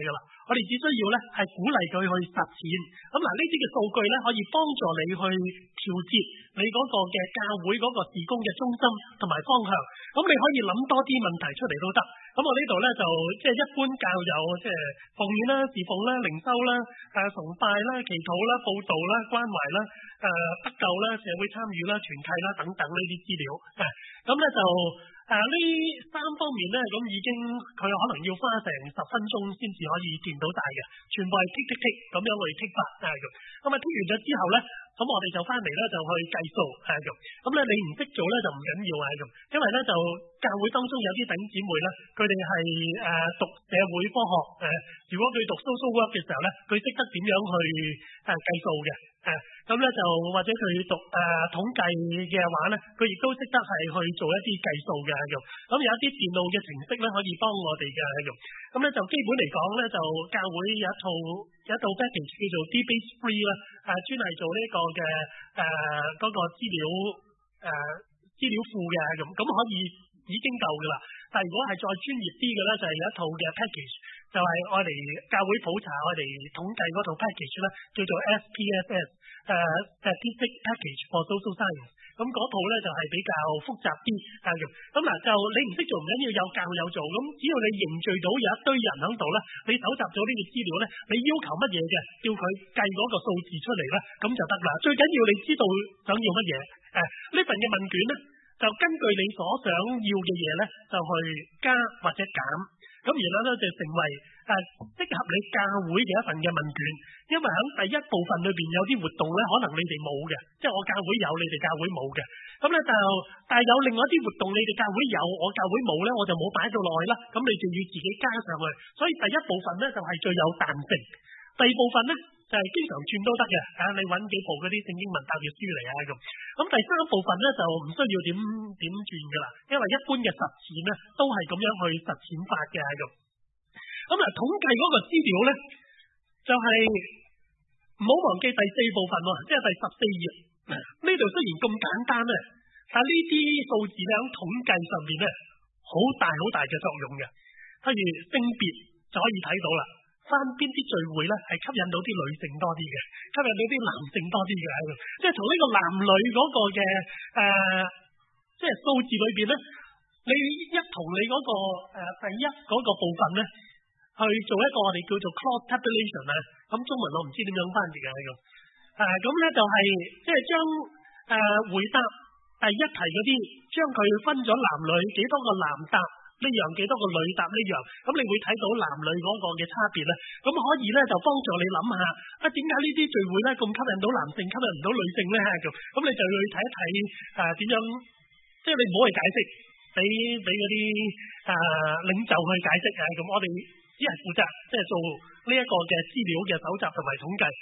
我哋只需要咧係鼓勵佢去實踐。咁嗱，呢啲嘅數據咧可以幫助你去調節你嗰個嘅教會嗰個事工嘅中心同埋方向。咁你可以諗多啲問題出嚟都得。咁我呢度咧就即係一般教友即係奉獻啦、侍奉啦、靈修啦、誒崇拜啦、祈禱啦、報道啦、關懷啦、誒得救啦、社會參與啦、團契啦等等呢啲資料。誒咁咧就誒呢三方面咧，咁已經佢可能要花成十分鐘先至可以填到晒嘅，全部係剔剔剔咁樣去剔法啊咁。咁啊剔完咗之後咧，咁我哋就翻嚟咧就去計數啊咁。咁咧你唔識做咧就唔緊要啊咁，因為咧就教會當中有啲弟兄姊妹咧，佢哋係誒讀社會科學誒，如果佢讀 social work 嘅時候咧，佢識得點樣去誒計數嘅誒，咁咧就或者佢讀誒統計嘅話咧，佢亦都識得係去做一啲計數嘅咁。咁有一啲電腦嘅程式咧可以幫我哋嘅咁。咁咧就基本嚟講咧，就教會有一套有一套 package 叫做 DBase Free 啦，誒專係做呢個嘅誒嗰個資料誒資料庫嘅咁，咁可以已經夠噶啦。但係如果係再專業啲嘅咧，就係有一套嘅 package， 就係我哋教會普查我哋統計嗰套 package 咧，叫做 S P S S 誒 Statistics Package for Social Science。咁嗰套咧就係比較複雜啲啊咁。咁嗱就你唔識做唔緊要，有教有做。咁只要你凝聚到有一堆人喺度咧，你搜集咗呢個資料咧，你要求乜嘢嘅，叫佢計嗰個數字出嚟咧，咁就得啦。最緊要你知道想要乜嘢。誒呢份嘅問卷咧，就根據你所想要嘅嘢咧，就去加或者減。咁然後咧就成為誒適合你教會嘅一份嘅問卷，因為喺第一部分裏邊有啲活動咧，可能你哋冇嘅，即係我教會有，你哋教會冇嘅。咁咧就但係有另外一啲活動，你哋教會有，我教會冇咧，我就冇擺到落去啦。咁你就要自己加上去。所以第一部分咧就係最有彈性，第二部分咧就係經常轉都得嘅。啊，你揾幾部嗰啲聖經問答嘅書嚟啊咁。咁第三部分咧就唔需要點點轉噶啦，因為一般嘅實踐咧都係咁樣去實踐法嘅咁。咁啊，統計嗰個資料咧就係唔好忘記第四部分喎，即係第十四頁。呢度雖然咁簡單咧，但係呢啲數字咧喺統計上邊咧好大好大嘅作用嘅。譬如性別就可以睇到啦，翻邊啲聚會咧係吸引到啲女性多啲嘅，吸引到啲男性多啲嘅，即係從呢個男女嗰個嘅誒、呃，即係數字裏邊咧，你一同你嗰、那個誒、呃、第一嗰個部分咧，去做一個我哋叫做 cross tabulation 啊，咁中文我唔知點樣翻譯嘅咁，誒咁咧就係即係將誒回答第一題嗰啲，將佢分咗男女，幾多個男答呢樣，幾多個女答呢樣，咁你會睇到男女嗰個嘅差別咧，咁可以咧就幫助你諗下啊，點解呢啲聚會咧咁吸引到男性，吸引唔到女性咧咁，咁你就要去睇一睇誒點樣，即係你唔好去解釋，俾俾嗰啲誒領袖去解釋啊，咁我哋只係負責即係做呢一個嘅資料嘅搜集同埋統計。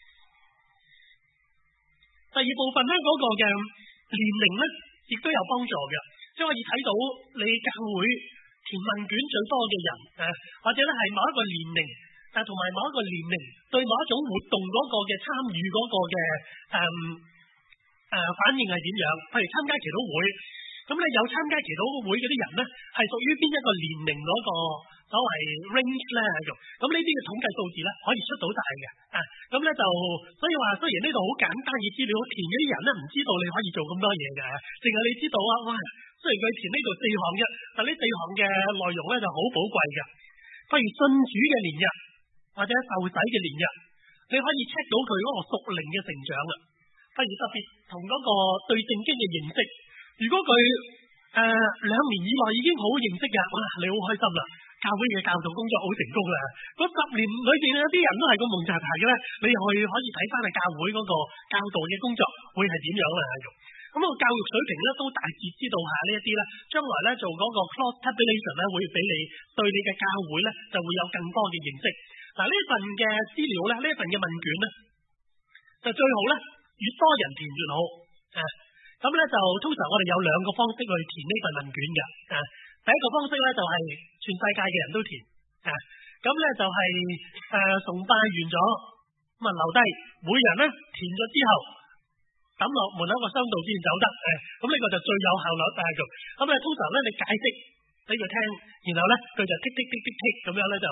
第二部分咧嗰個嘅年齡咧，亦都有幫助嘅，即係可以睇到你教會填問卷最多嘅人，誒或者咧係某一個年齡，誒同埋某一個年齡對某一種活動嗰個嘅參與嗰個嘅誒誒反應係點樣？譬如參加祈禱會，咁你有參加祈禱會嗰啲人咧，係屬於邊一個年齡嗰個所謂 range 咧咁，咁呢啲嘅統計數字咧可以出到晒嘅，啊咁咧就所以話雖然呢度好簡單嘅資料，填嗰啲人咧唔知道你可以做咁多嘢嘅，淨係你知道啊，哇！雖然佢填呢度四項啫，但呢四項嘅內容咧就好寶貴嘅。譬如信主嘅年日或者受洗嘅年日，你可以 check 到佢嗰個屬靈嘅成長啊。譬如特別同嗰個對聖經嘅認識，如果佢誒兩年以內已經好認識嘅，哇！你好開心啦，教會嘅教導工作好成功啦。嗰十年裏邊有啲人都係咁蒙查查嘅咧，你又去可以睇翻你教會嗰個教導嘅工作會係點樣啊？咁個教育水平咧都大致知道下呢一啲咧，將來咧做嗰個 cross tabulation 咧會俾你對你嘅教會咧就會有更多嘅認識。嗱，呢份嘅資料咧，呢份嘅問卷咧就最好咧越多人填越好啊。咁咧就通常我哋有兩個方式去填呢份問卷嘅啊。第一個方式咧就係全世界嘅人都填啊。咁咧就係誒崇拜完咗咁啊留低，每人咧填咗之後抌落門口個箱度先走得，誒，咁呢個就最有效率啊咁。咁咧通常咧你解釋俾佢聽，然後咧佢就剔剔剔剔剔咁樣咧就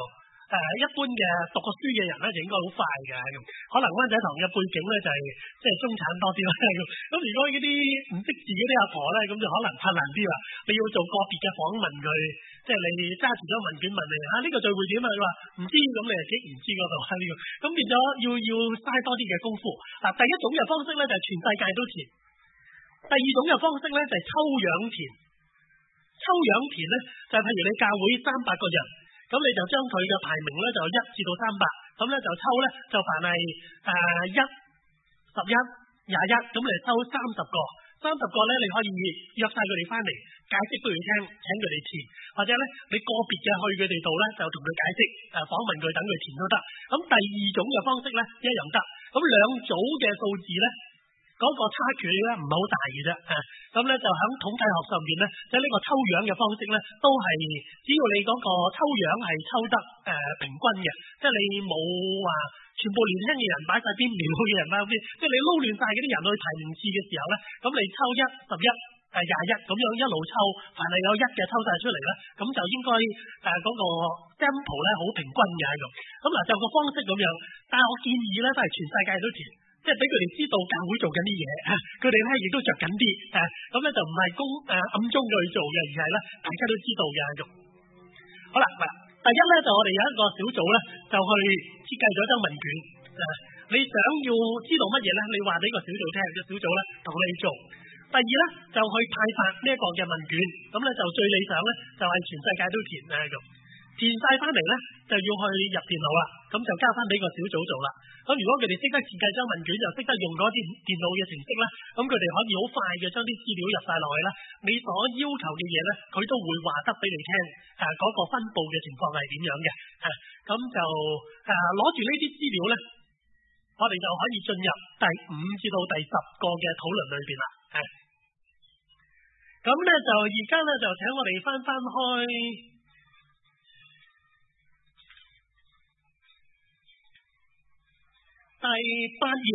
誒、呃、一般嘅讀過書嘅人咧就應該好快嘅咁，可能灣仔堂嘅背景咧就係即係中產多啲啦咁。咁如果呢啲唔識字嗰啲阿婆咧，咁就可能困難啲啦。你要做個別嘅訪問佢，即係你揸住咗問卷問你嚇呢個聚會點啊？佢話唔知，咁你係幾唔知嗰度啊？呢個咁變咗要要嘥多啲嘅功夫。嗱，第一種嘅方式咧就係全世界都填，第二種嘅方式咧就係抽樣填。抽樣填咧就係譬如你教會三百個人。咁你就將佢嘅排名咧就一至到三百，咁咧就抽咧就凡係誒一、十一、廿一，咁嚟抽三十個，三十個咧你可以約晒佢哋翻嚟解釋俾佢聽，請佢哋填，或者咧你個別嘅去佢哋度咧就同佢解釋，誒訪問佢等佢填都得。咁第二種嘅方式咧一樣得，咁兩組嘅數字咧。嗰個差距咧唔係好大嘅啫，啊，咁咧就喺統計學上邊咧，即係呢個抽樣嘅方式咧，都係只要你嗰個抽樣係抽得誒、呃、平均嘅，即係你冇話全部年輕嘅人擺晒邊，年老嘅人擺邊，即係你撈亂晒嗰啲人去提名次嘅時候咧，咁你抽一、十一、誒廿一咁樣一路抽，凡係有一嘅抽晒出嚟咧，咁就應該誒嗰個 sample 咧好平均嘅喺度。咁嗱就個方式咁樣，但係我建議咧都係全世界都填。即係俾佢哋知道教會做緊啲嘢，佢哋咧亦都着緊啲，誒咁咧就唔係公誒暗中去做嘅，而係咧大家都知道嘅咁。好啦，嗱，第一咧就我哋有一個小組咧，就去設計咗張問卷，誒你想要知道乜嘢咧？你話俾個小組聽，個小組咧同你做。第二咧就去派發呢一個嘅問卷，咁咧就最理想咧就係全世界都填誒咁。填晒翻嚟咧，就要去入電腦啦，咁就交翻俾個小組做啦。咁如果佢哋識得設計張問卷，又識得用嗰啲電腦嘅程式咧，咁佢哋可以好快嘅將啲資料入晒落去啦。你所要求嘅嘢咧，佢都會話得俾你聽，誒、啊、嗰、那個分佈嘅情況係點樣嘅。嚇、啊，咁就誒攞住呢啲資料咧，我哋就可以進入第五至到第十個嘅討論裏邊啦。係、啊，咁咧就而家咧就請我哋翻翻開。第八頁，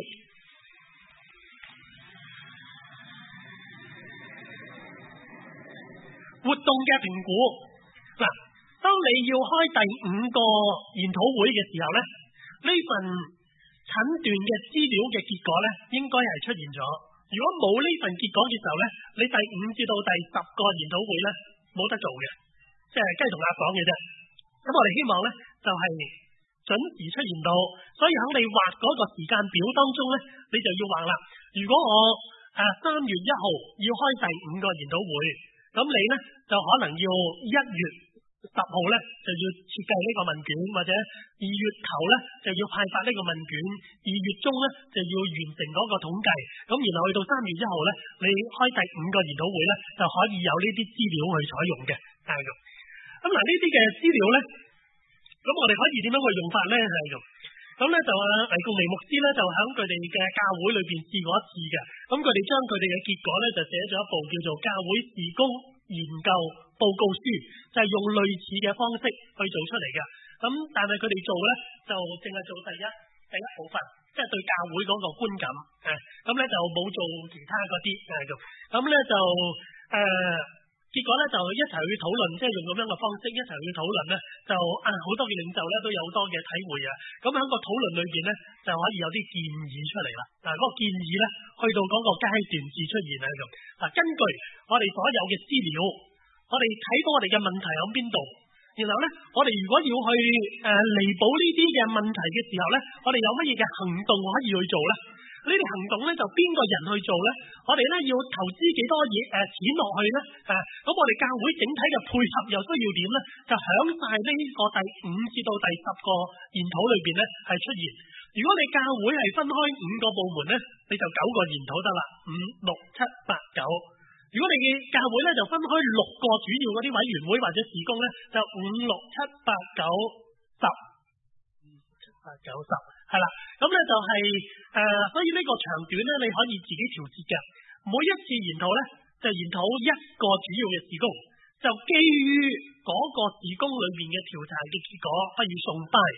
活動嘅評估。嗱，當你要開第五個研討會嘅時候咧，呢份診斷嘅資料嘅結果咧，應該係出現咗。如果冇呢份結果嘅時候咧，你第五至到第十個研討會咧冇得做嘅，即係雞同鴨講嘅啫。咁我哋希望咧就係、是。準時出現到，所以喺你畫嗰個時間表當中咧，你就要畫啦。如果我誒三月一號要開第五個研討會，咁你咧就可能要一月十號咧就要設計呢個問卷，或者二月頭咧就要派發呢個問卷，二月中咧就要完成嗰個統計，咁然後去到三月一號咧，你開第五個研討會咧就可以有呢啲資料去採用嘅，係咁。咁嗱呢啲嘅資料咧。咁我哋可以點樣去用法咧？係咁，咁咧就啊黎共尼牧師咧就喺佢哋嘅教會裏邊試過一次嘅，咁佢哋將佢哋嘅結果咧就寫咗一部叫做教會事工研究報告書，就係、是、用類似嘅方式去做出嚟嘅。咁但係佢哋做咧就淨係做第一第一部分，即係對教會嗰個觀感，誒咁咧就冇做其他嗰啲誒咁，咁咧就誒。呃結果咧就一齊去討論，即係用咁樣嘅方式一齊去討論咧，就啊好多嘅領袖咧都有好多嘅體會啊。咁喺個討論裏邊咧就可以有啲建議出嚟啦。嗱，嗰個建議咧去到嗰個階段至出現啊咁。嗱，根據我哋所有嘅資料，我哋睇到我哋嘅問題喺邊度，然後咧我哋如果要去誒彌補呢啲嘅問題嘅時候咧，我哋有乜嘢嘅行動可以去做咧？呢啲行動咧就邊個人去做咧？我哋咧要投資幾多嘢誒、呃、錢落去咧？誒、啊，咁我哋教會整體嘅配合又需要點咧？就響晒呢個第五至到第十個研討裏邊咧係出現。如果你教會係分開五個部門咧，你就九個研討得啦，五六七八九。如果你嘅教會咧就分開六個主要嗰啲委員會或者事工咧，就五六七八九十，五七八九十。係啦，咁咧就係、是、誒、呃，所以呢個長短咧，你可以自己調節嘅。每一次研討咧，就研討一個主要嘅事工，就基於嗰個事工裏面嘅調查嘅結果，不如崇拜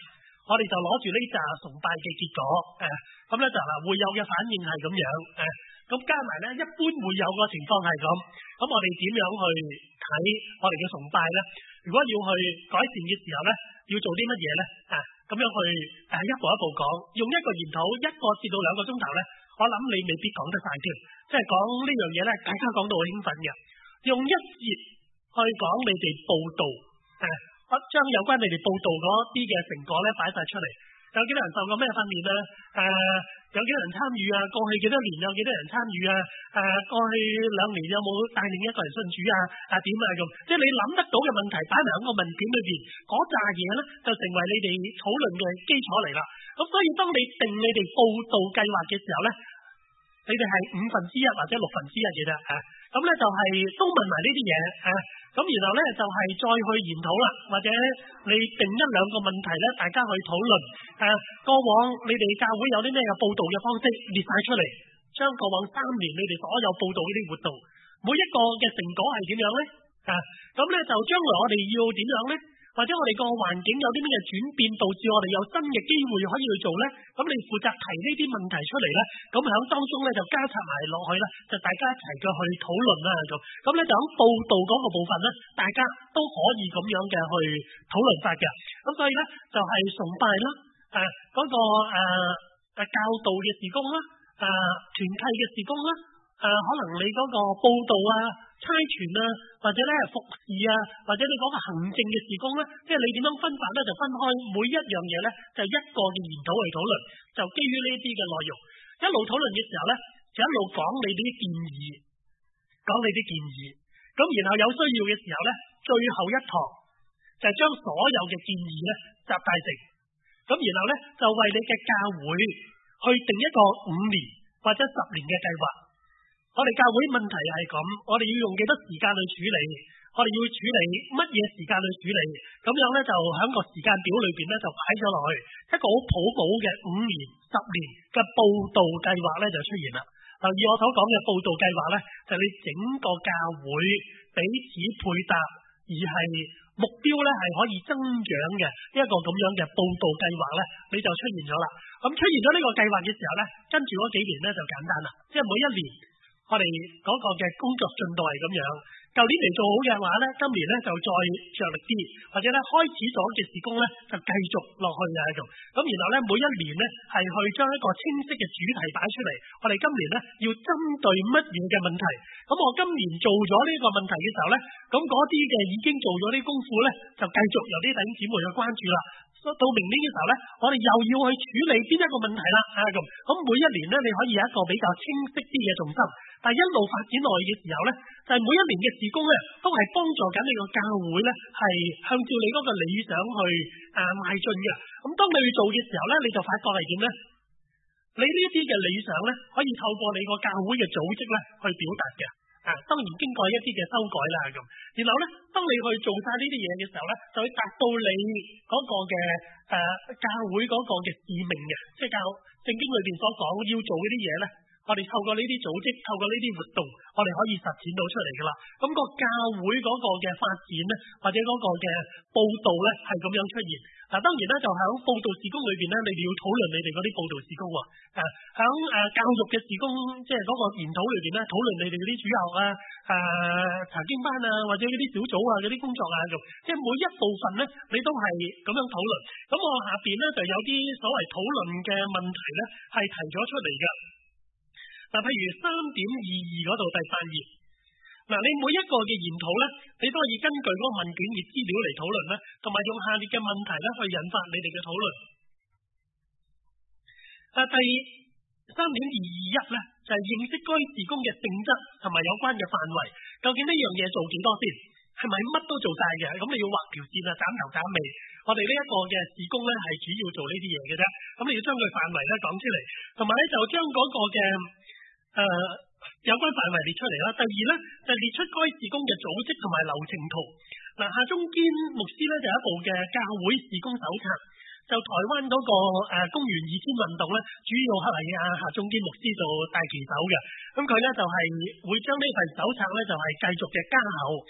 我哋就攞住呢紮崇拜嘅結果，誒咁咧就嗱會友嘅反應係咁樣，誒咁加埋咧一般會友個情況係咁，咁我哋點樣去睇我哋嘅崇拜咧？如果要去改善嘅時候咧，要做啲乜嘢咧？啊咁樣去誒一步一步講，用一個研討一個至到兩個鐘頭咧，我諗你未必講得晒添，即係講呢樣嘢咧，大家講到好興奮嘅，用一節去講你哋報道，誒。我將有關你哋報道嗰啲嘅成果咧擺晒出嚟，有幾多人受過咩訓練啊？誒、呃，有幾多人參與啊？過去幾多年有幾多人參與啊？誒、呃，過去兩年有冇帶領一個人信主啊？啊點啊咁？即係你諗得到嘅問題擺埋喺個文件裏邊，嗰扎嘢咧就成為你哋討論嘅基礎嚟啦。咁所以當你定你哋報道計劃嘅時候咧，你哋係五分之一或者六分之一嘅啫嚇。咁咧就係都問埋呢啲嘢嚇。咁然後咧就係再去研討啦，或者你定一兩個問題咧，大家去討論。誒、啊，過往你哋教會有啲咩嘅報道嘅方式列晒出嚟，將過往三年你哋所有報道嗰啲活動，每一個嘅成果係點樣咧？啊，咁咧就將來我哋要點樣咧？或者我哋個環境有啲咩嘅轉變，導致我哋有新嘅機會可以去做咧？咁你負責提呢啲問題出嚟咧，咁喺當中咧就加插埋落去啦，就大家一齊嘅去討論啦咁。咁咧就喺報道嗰個部分咧，大家都可以咁樣嘅去討論法嘅。咁所以咧就係、是、崇拜啦，誒、啊、嗰、那個誒誒、啊、教導嘅事工啦，誒、啊、團契嘅事工啦，誒、啊、可能你嗰個報道啊、差傳啊，或者咧服侍啊，或者你講個行政嘅事工咧，即係你點樣分法咧，就分開每一樣嘢咧，就一個嘅研討去討論，就基於呢啲嘅內容，一路討論嘅時候咧，就一路講你啲建議，講你啲建議，咁然後有需要嘅時候咧，最後一堂就係將所有嘅建議咧集大成，咁然後咧就為你嘅教會去定一個五年或者十年嘅計劃。我哋教會問題係咁，我哋要用幾多時間去處理，我哋要處理乜嘢時間去處理，咁樣咧就喺個時間表裏邊咧就擺咗落去，一個好普普嘅五年、十年嘅報道計劃咧就出現啦。嗱，以我所講嘅報道計劃咧，就係你整個教會彼此配搭，而係目標咧係可以增長嘅一個咁樣嘅報道計劃咧，你就出現咗啦。咁出現咗呢個計劃嘅時候咧，跟住嗰幾年咧就簡單啦，即係每一年。我哋嗰個嘅工作進度係咁樣，舊年嚟做好嘅話咧，今年咧就再着力啲，或者咧開始咗嘅事工咧就繼續落去啊咁。咁然後咧每一年咧係去將一個清晰嘅主題擺出嚟。我哋今年咧要針對乜嘢嘅問題？咁我今年做咗呢個問題嘅時候咧，咁嗰啲嘅已經做咗啲功夫咧，就繼續由啲弟兄姊妹去關注啦。到明年嘅時候咧，我哋又要去處理邊一個問題啦啊咁。咁每一年咧，你可以有一個比較清晰啲嘅重心。但係一路發展落去嘅時候咧，就係、是、每一年嘅事工咧，都係幫助緊你個教會咧，係向照你嗰個理想去誒邁進嘅。咁當你去做嘅時候咧，你就發覺係點咧？你呢啲嘅理想咧，可以透過你個教會嘅組織咧去表達嘅。啊，當然經過一啲嘅修改啦咁。然後咧，當你去做晒呢啲嘢嘅時候咧，就會達到你嗰個嘅誒、呃、教會嗰個嘅使命嘅，即係教聖經裏邊所講要做嗰啲嘢咧。我哋透過呢啲組織，透過呢啲活動，我哋可以實踐到出嚟噶啦。咁、個教會嗰個嘅發展咧，或者嗰個嘅報道咧，係咁樣出現。嗱、啊，當然咧就喺報道事工裏邊咧，你哋要討論你哋嗰啲報道事工喎。誒、啊，喺誒、呃、教育嘅事工，即係嗰個研討裏邊咧，討論你哋嗰啲主學啊、誒、呃、查經班啊，或者嗰啲小組啊、嗰啲工作啊咁。即係每一部分咧，你都係咁樣討論。咁我下邊咧就有啲所謂討論嘅問題咧，係提咗出嚟嘅。嗱，譬如三點二二嗰度第八頁，嗱，你每一個嘅研討咧，你都可以根據嗰個問卷嘅資料嚟討論啦，同埋用下列嘅問題咧去引發你哋嘅討論。啊，第三點二二一咧就係、是、認識該事工嘅性質同埋有關嘅範圍，究竟呢樣嘢做幾多先？係咪乜都做晒嘅？咁你要畫條線啊，斬頭斬尾。我哋呢一個嘅事工咧係主要做呢啲嘢嘅啫，咁你要將佢範圍咧講出嚟，同埋咧就將嗰個嘅。誒、呃，有關範圍列出嚟啦。第二咧，就列出該事工嘅組織同埋流程圖。嗱，夏中堅牧師咧就有一部嘅教會事工手冊，就台灣嗰、那個誒、呃、公元二千運動咧，主要係阿夏中堅牧師做大旗手嘅。咁佢咧就係、是、會將呢份手冊咧就係、是、繼續嘅加厚。咁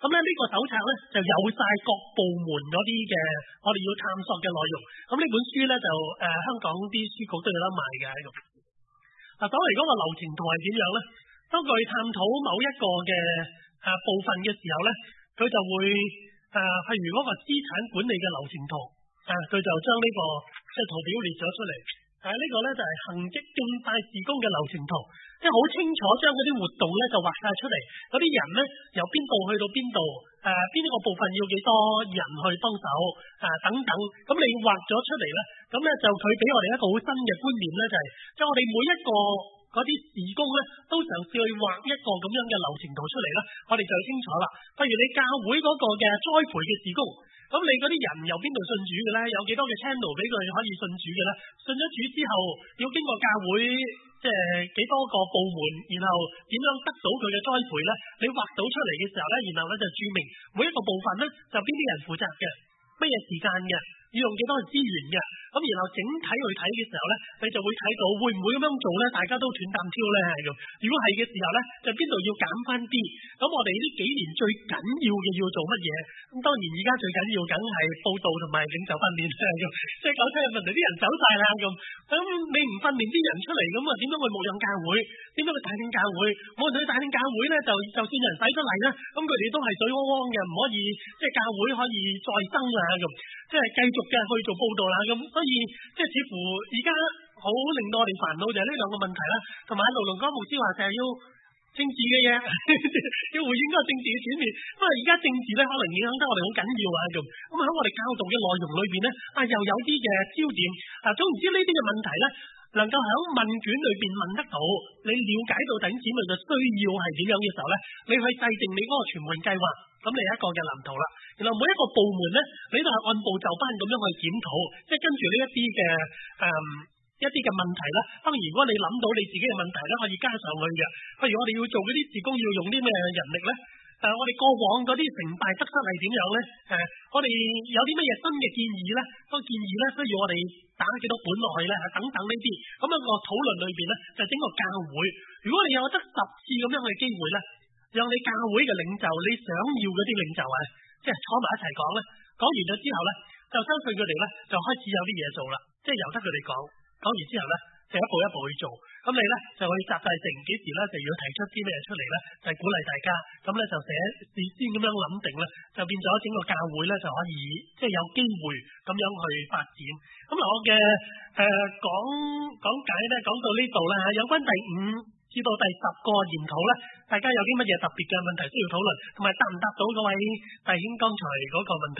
咁咧呢個手冊咧就有晒各部門嗰啲嘅我哋要探索嘅內容。咁呢本書咧就誒、呃、香港啲書局都有得賣嘅。嗱，所謂嗰個流程圖係點樣咧？當佢探討某一個嘅誒、呃、部分嘅時候咧，佢就會誒、呃、譬如嗰個資產管理嘅流程圖，啊佢就將呢、這個即係圖表列咗出嚟。誒、啊這個、呢個咧就係、是、行政敬拜事工嘅流程圖，即係好清楚將嗰啲活動咧就畫晒出嚟，嗰啲人咧由邊度去到邊度，誒邊一個部分要幾多人去幫手，啊等等，咁你畫咗出嚟咧，咁咧就佢俾我哋一個好新嘅觀念咧，就係即係我哋每一個嗰啲事工咧都嘗試去畫一個咁樣嘅流程圖出嚟啦，我哋就清楚啦。譬如你教會嗰個嘅栽培嘅事工。咁你嗰啲人由邊度信主嘅咧？有幾多嘅 channel 俾佢可以信主嘅咧？信咗主之後，要經過教會，即係幾多個部門，然後點樣得到佢嘅栽培咧？你畫到出嚟嘅時候咧，然後咧就注明每一個部分咧就邊啲人負責嘅，乜嘢時間嘅，要用幾多嘅資源嘅。咁然後整體去睇嘅時候咧，你就會睇到會唔會咁樣做咧？大家都斷擔挑咧係咁。如果係嘅時候咧，就邊度要減翻啲？咁我哋呢幾年最緊要嘅要做乜嘢？咁當然而家最緊要梗係報道同埋領袖訓練啦咁。即係講出嚟問題，啲人走晒啦咁。咁你唔訓練啲人出嚟，咁啊點樣去牧養教會？點樣去帶領教會？冇人去帶領教會咧，就就算有人使出嚟咧，咁佢哋都係水汪汪嘅，唔可以即係教會可以再生啊咁。即係繼續嘅去做報道啦咁。所以即係似乎而家好令到我哋煩惱就係呢兩個問題啦，同埋盧龍江牧師話就係要政治嘅嘢，要回應嗰個政治嘅轉變。因為而家政治咧可能影響得我哋好緊要啊咁。咁喺我哋教導嘅內容裏邊咧，啊又有啲嘅焦點。啊總言之呢啲嘅問題咧，能夠喺問卷裏邊問得到，你了解到弟兄姊妹嘅需要係點樣嘅時候咧，你去制定你嗰個全盤計劃，咁你有一個嘅藍圖啦。然後每一個部門咧，你都係按部就班咁樣去檢討，即係跟住呢一啲嘅誒。一啲嘅問題啦，當然如果你諗到你自己嘅問題咧，可以加上去嘅。譬如我哋要做嗰啲事工，要用啲咩人力咧？誒、呃，我哋過往嗰啲成敗得失係點樣咧？誒、呃，我哋有啲乜嘢新嘅建議咧？個建議咧需要我哋打幾多本落去咧？等等呢啲，咁樣個討論裏邊咧，就整個教會。如果你有得十次咁樣嘅機會咧，讓你教會嘅領袖，你想要嗰啲領袖啊，即係坐埋一齊講咧，講完咗之後咧，就相信佢哋咧就開始有啲嘢做啦，即係由得佢哋講。講完之後咧，就一步一步去做。咁你咧就去集大成，幾時咧就要提出啲咩出嚟咧，就係鼓勵大家。咁咧就寫事先咁樣諗定咧，就變咗整個教會咧就可以即係有機會咁樣去發展。咁嗱，我嘅誒講講解咧講到呢度啦嚇，有關第五至到第十個研討咧，大家有啲乜嘢特別嘅問題需要討論，同埋答唔答到嗰位弟兄剛才嗰個問題？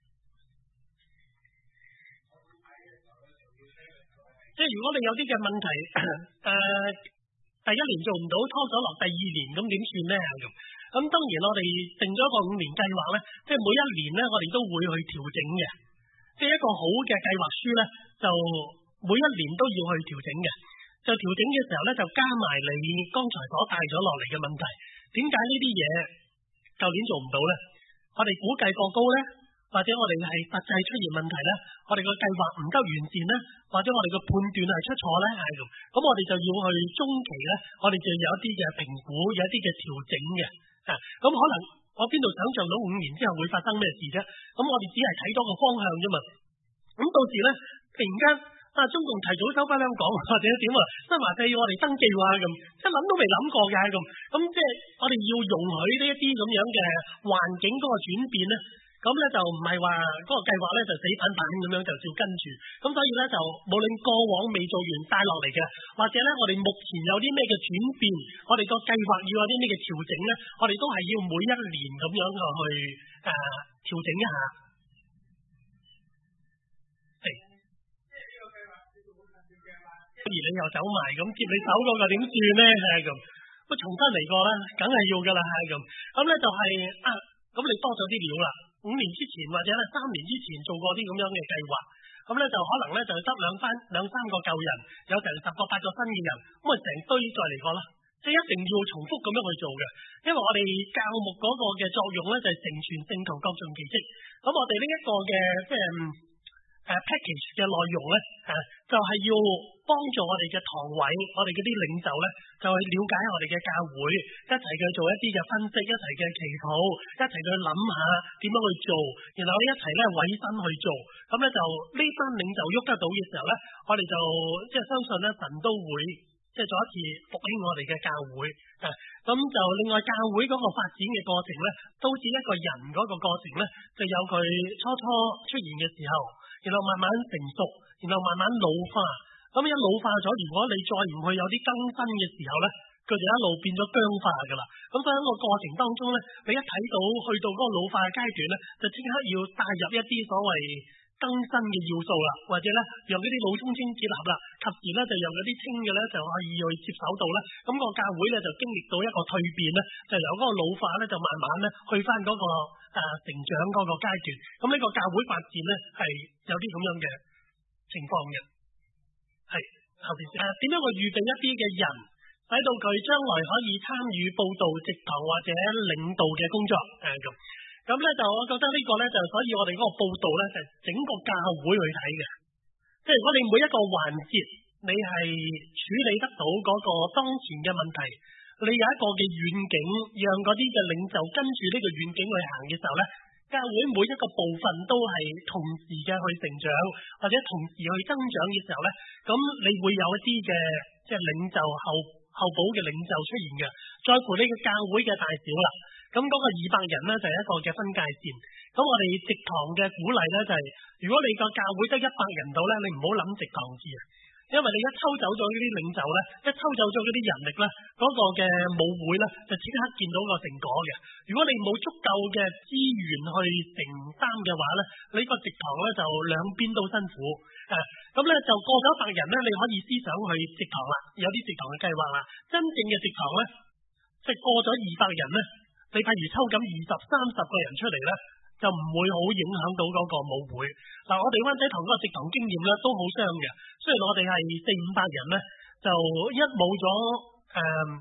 即係如果你有啲嘅問題，誒、呃、第一年做唔到，拖咗落第二年，咁點算咧？咁咁當然我哋定咗一個五年計劃咧，即係每一年咧，我哋都會去調整嘅。即係一個好嘅計劃書咧，就每一年都要去調整嘅。就調整嘅時候咧，就加埋你剛才所帶咗落嚟嘅問題。點解呢啲嘢舊年做唔到咧？我哋估計過高咧？或者我哋係實際出現問題咧，我哋個計劃唔夠完善咧，或者我哋個判斷係出錯咧，係咁，咁我哋就要去中期咧，我哋就有一啲嘅評估，有一啲嘅調整嘅，啊，咁可能我邊度想象到五年之後會發生咩事啫？咁我哋只係睇多個方向啫嘛。咁到時咧，突然間啊，中共提早收翻香港，或者點啊，新華社要我哋登記啊咁，即係諗都未諗過嘅咁，咁即係我哋要容許呢一啲咁樣嘅環境嗰個轉變咧。咁咧就唔係話嗰個計劃咧就死板板咁樣就照跟住，咁所以咧就無論過往未做完帶落嚟嘅，或者咧我哋目前有啲咩嘅轉變，我哋個計劃要有啲咩嘅調整咧，我哋都係要每一年咁樣去誒調整一下。係，不如你又走埋咁接你手嗰個點算咧？係咁，咁重新嚟過啦，梗係要噶啦，係咁。咁咧就係、是、啊，咁你多咗啲料啦。五年之前或者咧三年之前做過啲咁樣嘅計劃，咁咧就可能咧就得兩番兩三個舊人，有成十個八個新嘅人，咁啊成堆再嚟過啦，即係一定要重複咁樣去做嘅，因為我哋教牧嗰個嘅作用咧就係成全聖徒各盡其職，咁我哋呢一個嘅即係誒 package 嘅內容咧誒就係要幫助我哋嘅堂委，我哋嗰啲領袖咧，就去了解我哋嘅教會，一齊去做一啲嘅分析，一齊嘅祈禱，一齊去諗下點樣去做，然後咧一齊咧委身去做。咁咧就呢班領袖喐得到嘅時候咧，我哋就即係相信咧神都會即係再一次復興我哋嘅教會啊。咁就另外教會嗰個發展嘅過程咧，都似一個人嗰個過程咧，就有佢初初出現嘅時候，然後慢慢成熟，然後慢慢老化。咁一老化咗，如果你再唔去有啲更新嘅時候咧，佢就一路變咗僵化噶啦。咁所以喺個過程當中咧，你一睇到去到嗰個老化嘅階段咧，就即刻要帶入一啲所謂更新嘅要素啦，或者咧讓嗰啲老中青結合啦，及時咧就讓嗰啲青嘅咧就可以去接手到啦。咁個教會咧就經歷到一個蛻變咧，就由嗰個老化咧就慢慢咧去翻嗰個誒成長嗰個階段。咁呢個教會發展咧係有啲咁樣嘅情況嘅。係後邊誒點樣去預備一啲嘅人，使到佢將來可以參與報道、植堂或者領導嘅工作誒咁。咁咧就我覺得呢個咧就所以我哋嗰個報道咧就係整個教會去睇嘅，即係如果你每一個環節你係處理得到嗰個當前嘅問題，你有一個嘅遠景，讓嗰啲嘅領袖跟住呢個遠景去行嘅時候咧，教會每一個部分都係同時嘅去成長，或者同時去增長嘅時候咧，咁你會有一啲嘅即係領袖後後補嘅領袖出現嘅，在乎呢個教會嘅大小啦。咁嗰個二百人咧就係一個嘅分界線。咁我哋植堂嘅鼓勵咧就係、是，如果你個教會得一百人到咧，你唔好諗植堂字啊，因為你一抽走咗呢啲領袖咧，一抽走咗嗰啲人力咧，嗰、那個嘅舞會咧就即刻見到個成果嘅。如果你冇足夠嘅資源去承擔嘅話咧，你個植堂咧就兩邊都辛苦。誒、啊，咁咧就過咗一百人咧，你可以思想去植堂啦，有啲植堂嘅計劃啦。真正嘅植堂咧，即係過咗二百人咧。你譬如抽緊二十三十個人出嚟咧，就唔會好影響到嗰個舞會。嗱，我哋灣仔堂嗰個植堂經驗咧都好傷嘅。雖然我哋係四五百人咧，就一冇咗誒，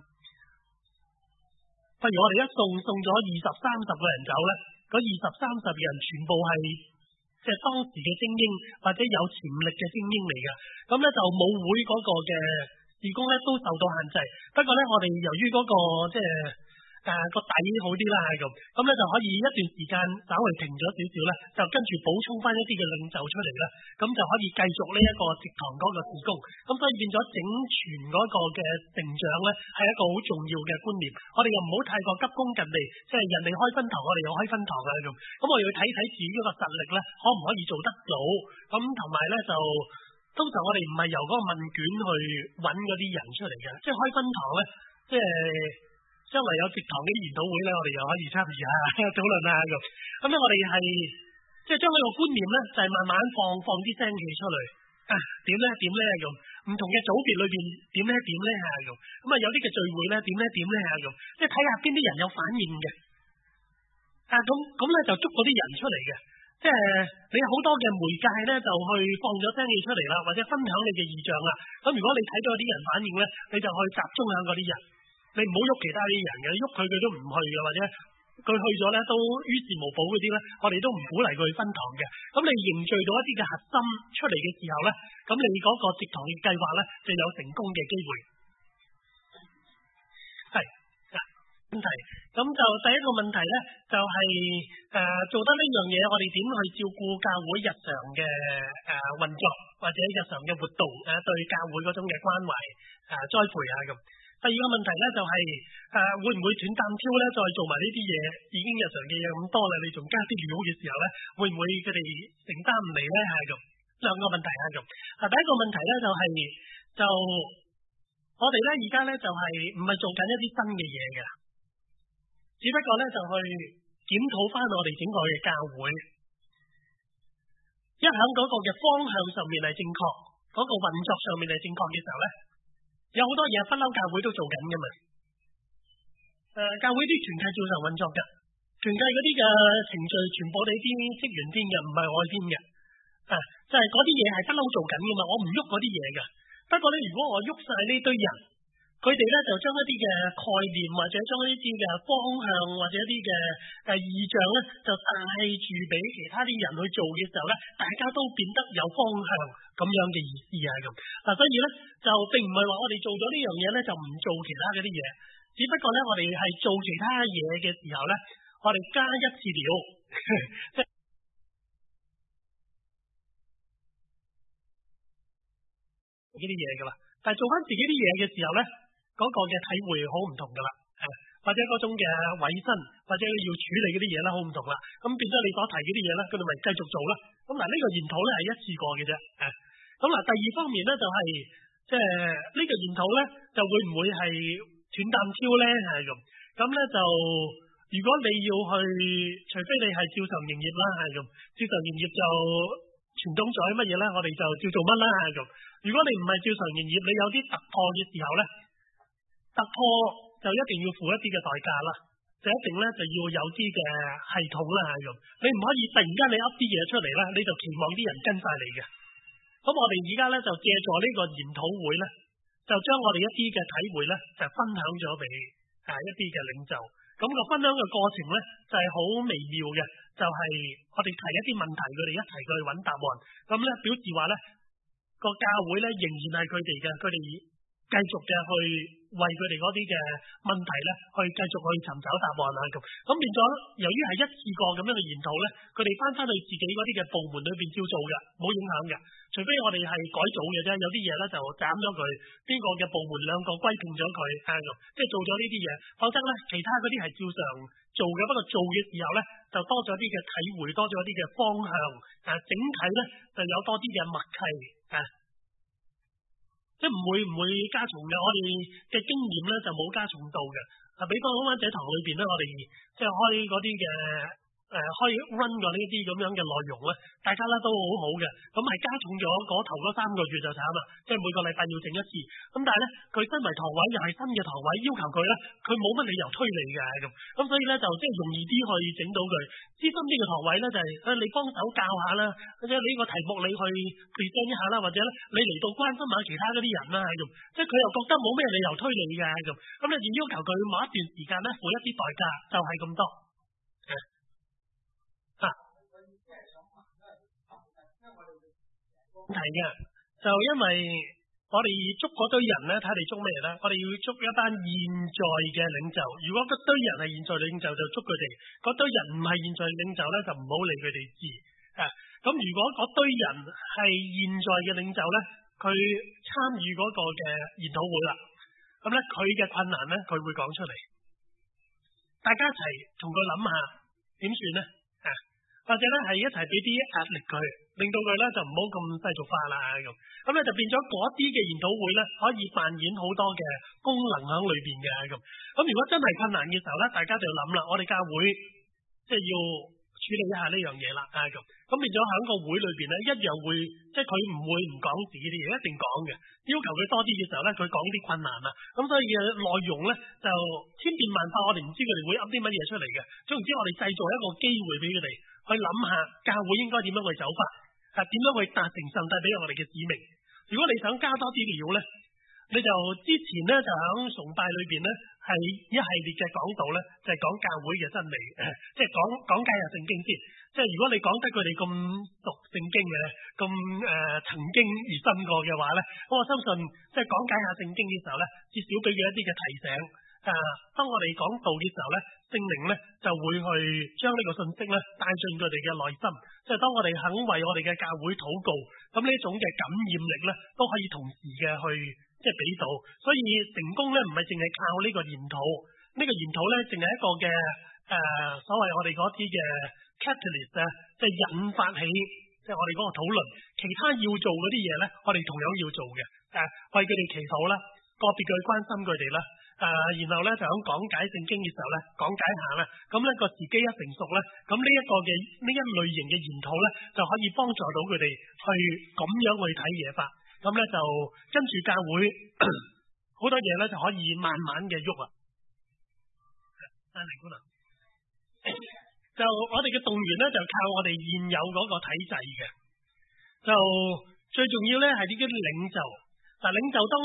譬如我哋一送送咗二十三十個人走咧，嗰二十三十人全部係即係當時嘅精英或者有潛力嘅精英嚟嘅。咁咧就舞會嗰個嘅事工咧都受到限制。不過咧，我哋由於嗰個即係誒、啊、個底好啲啦，咁咁咧就可以一段時間稍微停咗少少咧，就跟住補充翻一啲嘅領袖出嚟啦，咁就可以繼續呢一個植堂嗰個事工。咁所以變咗整全嗰個嘅成長咧，係一個好重要嘅觀念。我哋又唔好太過急功近利，即係人哋開分堂，我哋又開分堂啦咁。咁我哋要睇睇自己嗰個實力咧，可唔可以做得到？咁同埋咧就通常我哋唔係由嗰個問卷去揾嗰啲人出嚟嘅，即係開分堂咧，即係。將來有植堂啲研討會咧，我哋又可以參與下討論下咁。咁咧，我哋係即係將呢個觀念咧，就係、是、慢慢放放啲聲氣出嚟啊。點咧？點咧？咁唔同嘅組別裏邊點咧？點咧？嚇咁。咁啊，有啲嘅聚會咧，點咧？點咧？嚇咁。即係睇下邊啲人有反應嘅啊。咁咁咧就捉嗰啲人出嚟嘅。即係你好多嘅媒介咧，就去放咗聲氣出嚟啦，或者分享你嘅異象啦。咁如果你睇到有啲人反應咧，你就去集中向嗰啲人。你唔好喐其他啲人嘅，喐佢佢都唔去嘅，或者佢去咗咧都於事無補嗰啲咧，我哋都唔鼓勵佢去分堂嘅。咁你凝聚到一啲嘅核心出嚟嘅時候咧，咁你嗰個植堂嘅計劃咧就有成功嘅機會。係嗱問題，咁就第一個問題咧就係、是、誒、呃、做得呢樣嘢，我哋點去照顧教會日常嘅誒運作或者日常嘅活動誒、呃、對教會嗰種嘅關懷誒栽培啊咁。第二個問題咧就係、是、誒、呃、會唔會斷擔挑咧？再做埋呢啲嘢，已經日常嘅嘢咁多啦，你仲加啲料嘅時候咧，會唔會佢哋承擔唔嚟咧？係咁兩個問題係咁。啊，第一個問題咧就係、是、就我哋咧而家咧就係唔係做緊一啲新嘅嘢嘅，只不過咧就去檢討翻我哋整個嘅教會，一響嗰個嘅方向上面係正確，嗰、那個運作上面係正確嘅時候咧。有好多嘢不嬲教會都做緊嘅嘛，誒、呃、教會啲團契照常運作嘅，團契嗰啲嘅程序全部你啲職員編嘅，唔係我編嘅，啊就係嗰啲嘢係不嬲做緊嘅嘛，我唔喐嗰啲嘢嘅。不過咧，如果我喐晒呢堆人去佢哋咧就將一啲嘅概念或者將一啲嘅方向或者一啲嘅誒意象咧，就帶住俾其他啲人去做嘅時候咧，大家都變得有方向咁樣嘅意思啊咁。嗱，所以咧就並唔係話我哋做咗呢樣嘢咧就唔做其他嗰啲嘢，只不過咧我哋係做其他嘢嘅時候咧，我哋加一次料，即係呢啲嘢噶啦。但係做翻自己啲嘢嘅時候咧，嗰個嘅體會好唔同噶啦，或者嗰種嘅委身，或者要處理嗰啲嘢咧，好唔同啦。咁變咗你所提嗰啲嘢咧，佢哋咪繼續做啦。咁嗱，呢個研討咧係一次過嘅啫。咁嗱，第二方面咧就係即係呢個研討咧，就會唔會係斷擔挑咧？係咁。咁咧就如果你要去，除非你係照常營業啦，係咁。照常營業就傳統咗乜嘢咧？我哋就照做乜啦，係咁。如果你唔係照常營業，你有啲突破嘅時候咧，突破就一定要付一啲嘅代價啦，就一定咧就要有啲嘅系統啦，係咁。你唔可以突然間你噏啲嘢出嚟咧，你就期望啲人跟晒你嘅。咁我哋而家咧就借助呢個研討會咧，就將我哋一啲嘅體會咧，就分享咗俾誒一啲嘅領袖。咁個分享嘅過程咧就係好微妙嘅，就係我哋提一啲問題，佢哋一齊去揾答案。咁咧表示話咧個教會咧仍然係佢哋嘅，佢哋繼續嘅去為佢哋嗰啲嘅問題咧，去繼續去尋找答案啊咁。咁變咗，由於係一次過咁樣嘅研討咧，佢哋翻翻去自己嗰啲嘅部門裏邊照做嘅，冇影響嘅。除非我哋係改組嘅啫，有啲嘢咧就斬咗佢，邊個嘅部門兩個歸併咗佢啊咁，即係做咗呢啲嘢。否則咧，其他嗰啲係照常做嘅，不過做嘅時候咧就多咗啲嘅體會，多咗啲嘅方向啊，整體咧就有多啲嘅默契啊。即係唔會唔會加重嘅，我哋嘅經驗咧就冇加重到嘅。啊，比方講灣仔堂裏邊咧，我哋即係開嗰啲嘅誒開 run 過呢啲咁樣嘅內容咧，大家咧都好好嘅。咁係加重咗嗰頭嗰三個月就慘啦，即係每個禮拜要整一次。咁但係咧，佢身為堂委又係新嘅堂委，要求佢咧，佢冇乜理由推你嘅咁。咁所以咧就即係容易啲去整到佢。資深啲嘅堂委咧就係、是、誒你幫手教下啦，或者呢個題目你去 present 一下啦，或者咧你嚟到關心下其他嗰啲人啦咁。即係佢又覺得冇咩理由推你嘅咁。咁你就要求佢某一段時間咧付一啲代價，就係、是、咁多。係嘅，就因為我哋捉嗰堆人咧，睇你捉咩咧？我哋要捉一班現在嘅領袖。如果嗰堆人係現在領袖，就捉佢哋；嗰堆人唔係現在領袖咧，就唔好理佢哋知。啊，咁如果嗰堆人係現在嘅領袖咧，佢參與嗰個嘅研討會啦，咁咧佢嘅困難咧，佢會講出嚟，大家一齊同佢諗下點算咧？啊，或者咧係一齊俾啲壓力佢。令到佢咧就唔好咁世俗化啦咁，咁咧就變咗嗰啲嘅研討會咧可以扮演好多嘅功能喺裏邊嘅咁。咁如果真係困難嘅時候咧，大家就要諗啦，我哋教會即係要處理一下呢樣嘢啦啊咁。咁變咗喺個會裏邊咧一樣會，即係佢唔會唔講自己啲嘢，一定講嘅。要求佢多啲嘅時候咧，佢講啲困難啦。咁所以嘅內容咧就千變萬化，我哋唔知佢哋會噏啲乜嘢出嚟嘅。總言之，我哋製造一個機會俾佢哋去諗下教會應該點樣去走法。係點樣去達成上帝俾我哋嘅使命？如果你想加多啲料咧，你就之前咧就喺崇拜裏邊咧係一系列嘅講道咧，就係、是、講教會嘅真理，即係講講解下聖經先。即係如果你講得佢哋咁讀聖經嘅，咁誒、呃、曾經而深過嘅話咧，咁我相信即係講解下聖經嘅時候咧，至少俾佢一啲嘅提醒。誒、啊，當我哋講道嘅時候咧，聖靈咧就會去將呢個信息咧帶進佢哋嘅內心。即係當我哋肯為我哋嘅教會禱告，咁呢種嘅感染力咧都可以同時嘅去即係俾到。所以成功咧唔係淨係靠呢個研討，呢、這個研討咧淨係一個嘅誒、呃、所謂我哋嗰啲嘅 catalyst 啊，即係引發起即係我哋嗰個討論。其他要做嗰啲嘢咧，我哋同樣要做嘅。誒、呃，為佢哋祈禱啦，個別嘅關心佢哋啦。誒、呃，然後咧就喺講解聖經嘅時候咧，講解下啦，咁、那、呢個時機一成熟咧，咁呢一個嘅呢一類型嘅研討咧，就可以幫助到佢哋去咁樣去睇嘢法，咁咧就跟住教會好多嘢咧就可以慢慢嘅喐啊。阿黎姑娘，就我哋嘅動員咧就靠我哋現有嗰個體制嘅，就最重要咧係呢啲領袖，嗱領袖當。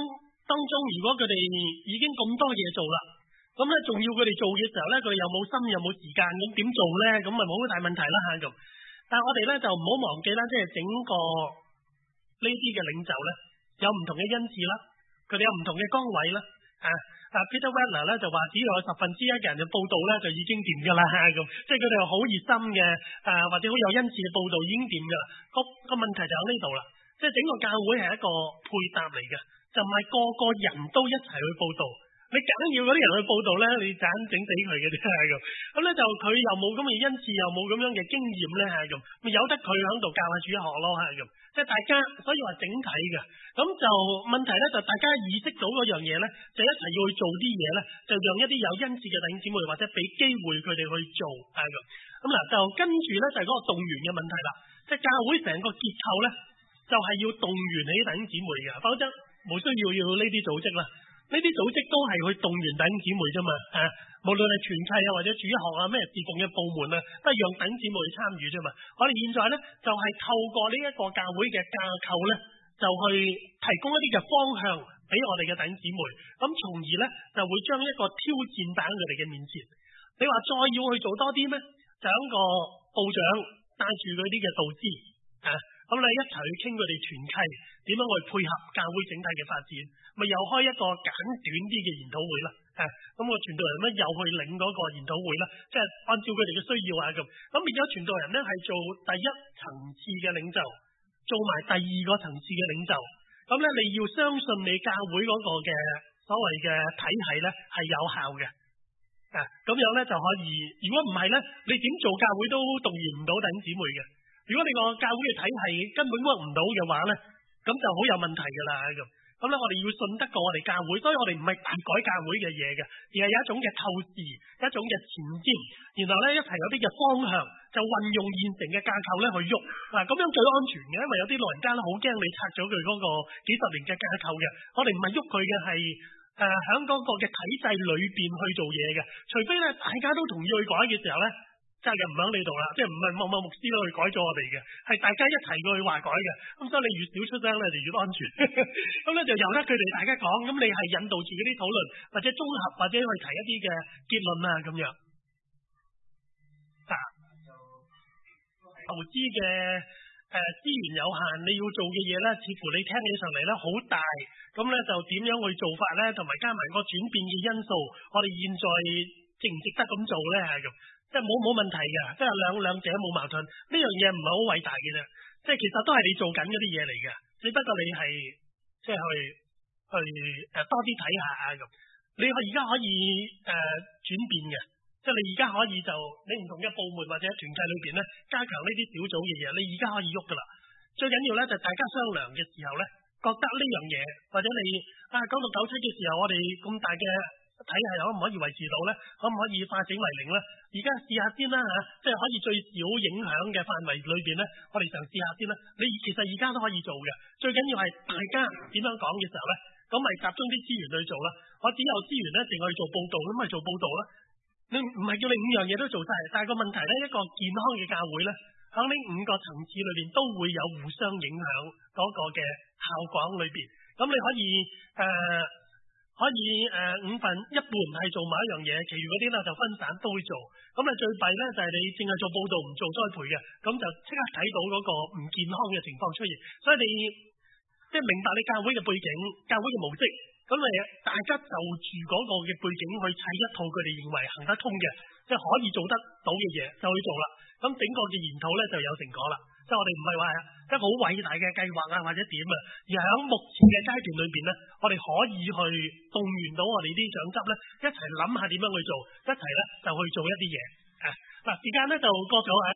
當中如果佢哋已經咁多嘢做啦，咁咧仲要佢哋做嘅時候咧，佢哋又冇心又冇時間，咁點做咧？咁咪冇好大問題啦嚇咁。但係我哋咧就唔好忘記啦，即係整個呢啲嘅領袖咧，有唔同嘅恩賜啦，佢哋有唔同嘅崗位啦。啊啊 Peter Wagner 咧就話，只要有十分之一嘅人嘅報道咧，就已經掂㗎啦咁。即係佢哋好熱心嘅，啊或者好有恩賜嘅報道已經掂㗎啦。個個問題就喺呢度啦，即係整個教會係一個配搭嚟嘅，就唔係個個人都一齊去報道。你梗要嗰啲人去報道咧，你盞整死佢嘅啫咁。咁咧就佢又冇咁嘅恩賜，又冇咁樣嘅經驗咧係咁，咪由得佢喺度教下主學咯係咁。即係大家，所以話整體嘅。咁就問題咧，就大家意識到嗰樣嘢咧，就一齊要去做啲嘢咧，就讓一啲有恩賜嘅弟兄姊妹或者俾機會佢哋去做係咁。咁嗱就跟住咧就係嗰個動員嘅問題啦。即係教會成個結構咧，就係要動員起弟兄姊妹嘅，否則冇需要要呢啲組織啦。呢啲組織都係去動員弟兄姊妹啫嘛，啊，無論係團契啊或者主學啊咩侍奉嘅部門啊，都係讓弟兄姊妹去參與啫嘛。我哋現在咧就係、是、透過呢一個教會嘅架構咧，就去提供一啲嘅方向俾我哋嘅弟兄姊妹，咁從而咧就會將一個挑戰擺喺佢哋嘅面前。你話再要去做多啲咩？就喺個部長帶住嗰啲嘅導師啊。咁你一齊去傾佢哋團契點樣去配合教會整體嘅發展，咪又開一個簡短啲嘅研討會啦。誒、啊，咁個傳道人咧又去領嗰個研討會啦，即係按照佢哋嘅需要啊咁。咁變咗傳道人咧係做第一層次嘅領袖，做埋第二個層次嘅領袖。咁咧你要相信你教會嗰個嘅所謂嘅體系咧係有效嘅。啊，咁樣咧就可以。如果唔係咧，你點做教會都動員唔到弟兄姊妹嘅。如果你個教會嘅體系根本 work 唔到嘅話咧，咁就好有問題㗎啦咁。咁咧我哋要信得過我哋教會，所以我哋唔係大改教會嘅嘢嘅，而係有一種嘅透視，一種嘅前瞻，然後咧一齊有啲嘅方向，就運用現成嘅架構咧去喐。嗱、啊，咁樣最安全嘅，因為有啲老人家咧好驚你拆咗佢嗰個幾十年嘅架構嘅。我哋唔係喐佢嘅，係誒喺嗰個嘅體制裏邊去做嘢嘅。除非咧大家都同意去改嘅時候咧。責任唔喺呢度啦，即係唔係某某牧師都去改咗我哋嘅，係大家一齊過去話改嘅。咁所以你越少出聲咧，就越安全。咁咧就由得佢哋大家講，咁你係引導住嗰啲討論，或者綜合，或者去提一啲嘅結論啊咁樣。啊，投資嘅誒資源有限，你要做嘅嘢咧，似乎你聽起上嚟咧好大，咁咧就點樣去做法咧，同埋加埋個轉變嘅因素，我哋現在值唔值得咁做咧係咁。即係冇冇問題嘅，即係兩兩者冇矛盾，呢樣嘢唔係好偉大嘅啫。即係其實都係你做緊嗰啲嘢嚟嘅，只不過你係即係去去誒、呃、多啲睇下啊咁。你而家可以誒轉、呃、變嘅，即係你而家可以就你唔同嘅部門或者團契裏邊咧，加強呢啲小組嘅嘢，你而家可以喐噶啦。最緊要咧就大家商量嘅時候咧，覺得呢樣嘢或者你啊九六九七嘅時候，我哋咁大嘅體系可唔可以維持到咧？可唔可以化整為零咧？而家試下先啦嚇，即係可以最少影響嘅範圍裏邊咧，我哋嘗試下先啦。你其實而家都可以做嘅，最緊要係大家點樣講嘅時候咧，咁咪集中啲資源去做啦。我只有資源咧，淨係去做報導，咁咪做報導啦。你唔係叫你五樣嘢都做晒，但係個問題咧，一個健康嘅教會咧，喺呢五個層次裏邊都會有互相影響嗰個嘅效果裏邊。咁你可以誒。呃可以誒、呃、五分一半係做某一樣嘢，其餘嗰啲咧就分散都會做。咁啊最弊咧就係、是、你淨係做報導唔做栽培嘅，咁就即刻睇到嗰個唔健康嘅情況出現。所以你即係明白你教會嘅背景、教會嘅模式，咁你大家就住嗰個嘅背景去砌一套佢哋認為行得通嘅，即係可以做得到嘅嘢就去做啦。咁整個嘅研討咧就有成果啦。即係我哋唔係話一個好偉大嘅計劃啊，或者點啊，而係喺目前嘅階段裏邊咧，我哋可以去動員到我哋啲長執咧，一齊諗下點樣去做，一齊咧就去做一啲嘢。啊，嗱，時間咧就過咗啊。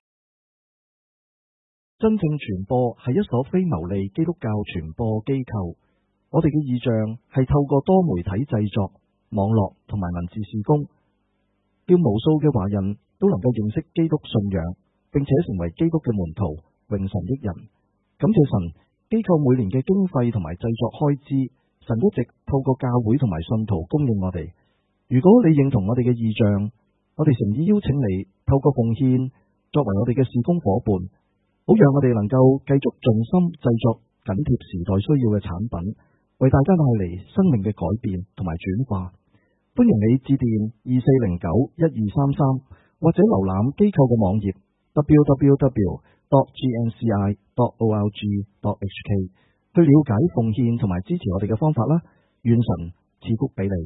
真正傳播係一所非牟利基督教傳播機構，我哋嘅意象係透過多媒體製作、網絡同埋文字事工，叫無數嘅華人都能夠認識基督信仰，並且成為基督嘅門徒。榮神益人，感謝神，機構每年嘅經費同埋製作開支，神一直透過教會同埋信徒供應我哋。如果你認同我哋嘅意象，我哋誠意邀請你透過奉獻作為我哋嘅事工伙伴，好讓我哋能夠繼續盡心製作緊貼時代需要嘅產品， 為大家帶嚟生命嘅改變同埋轉化。歡迎你致電二四零九一二三三，或者瀏覽機構嘅網頁 double u double u double u dot g n c i dot org dot h k 去了解奉獻同埋支持我哋嘅方法啦。願神賜福俾你。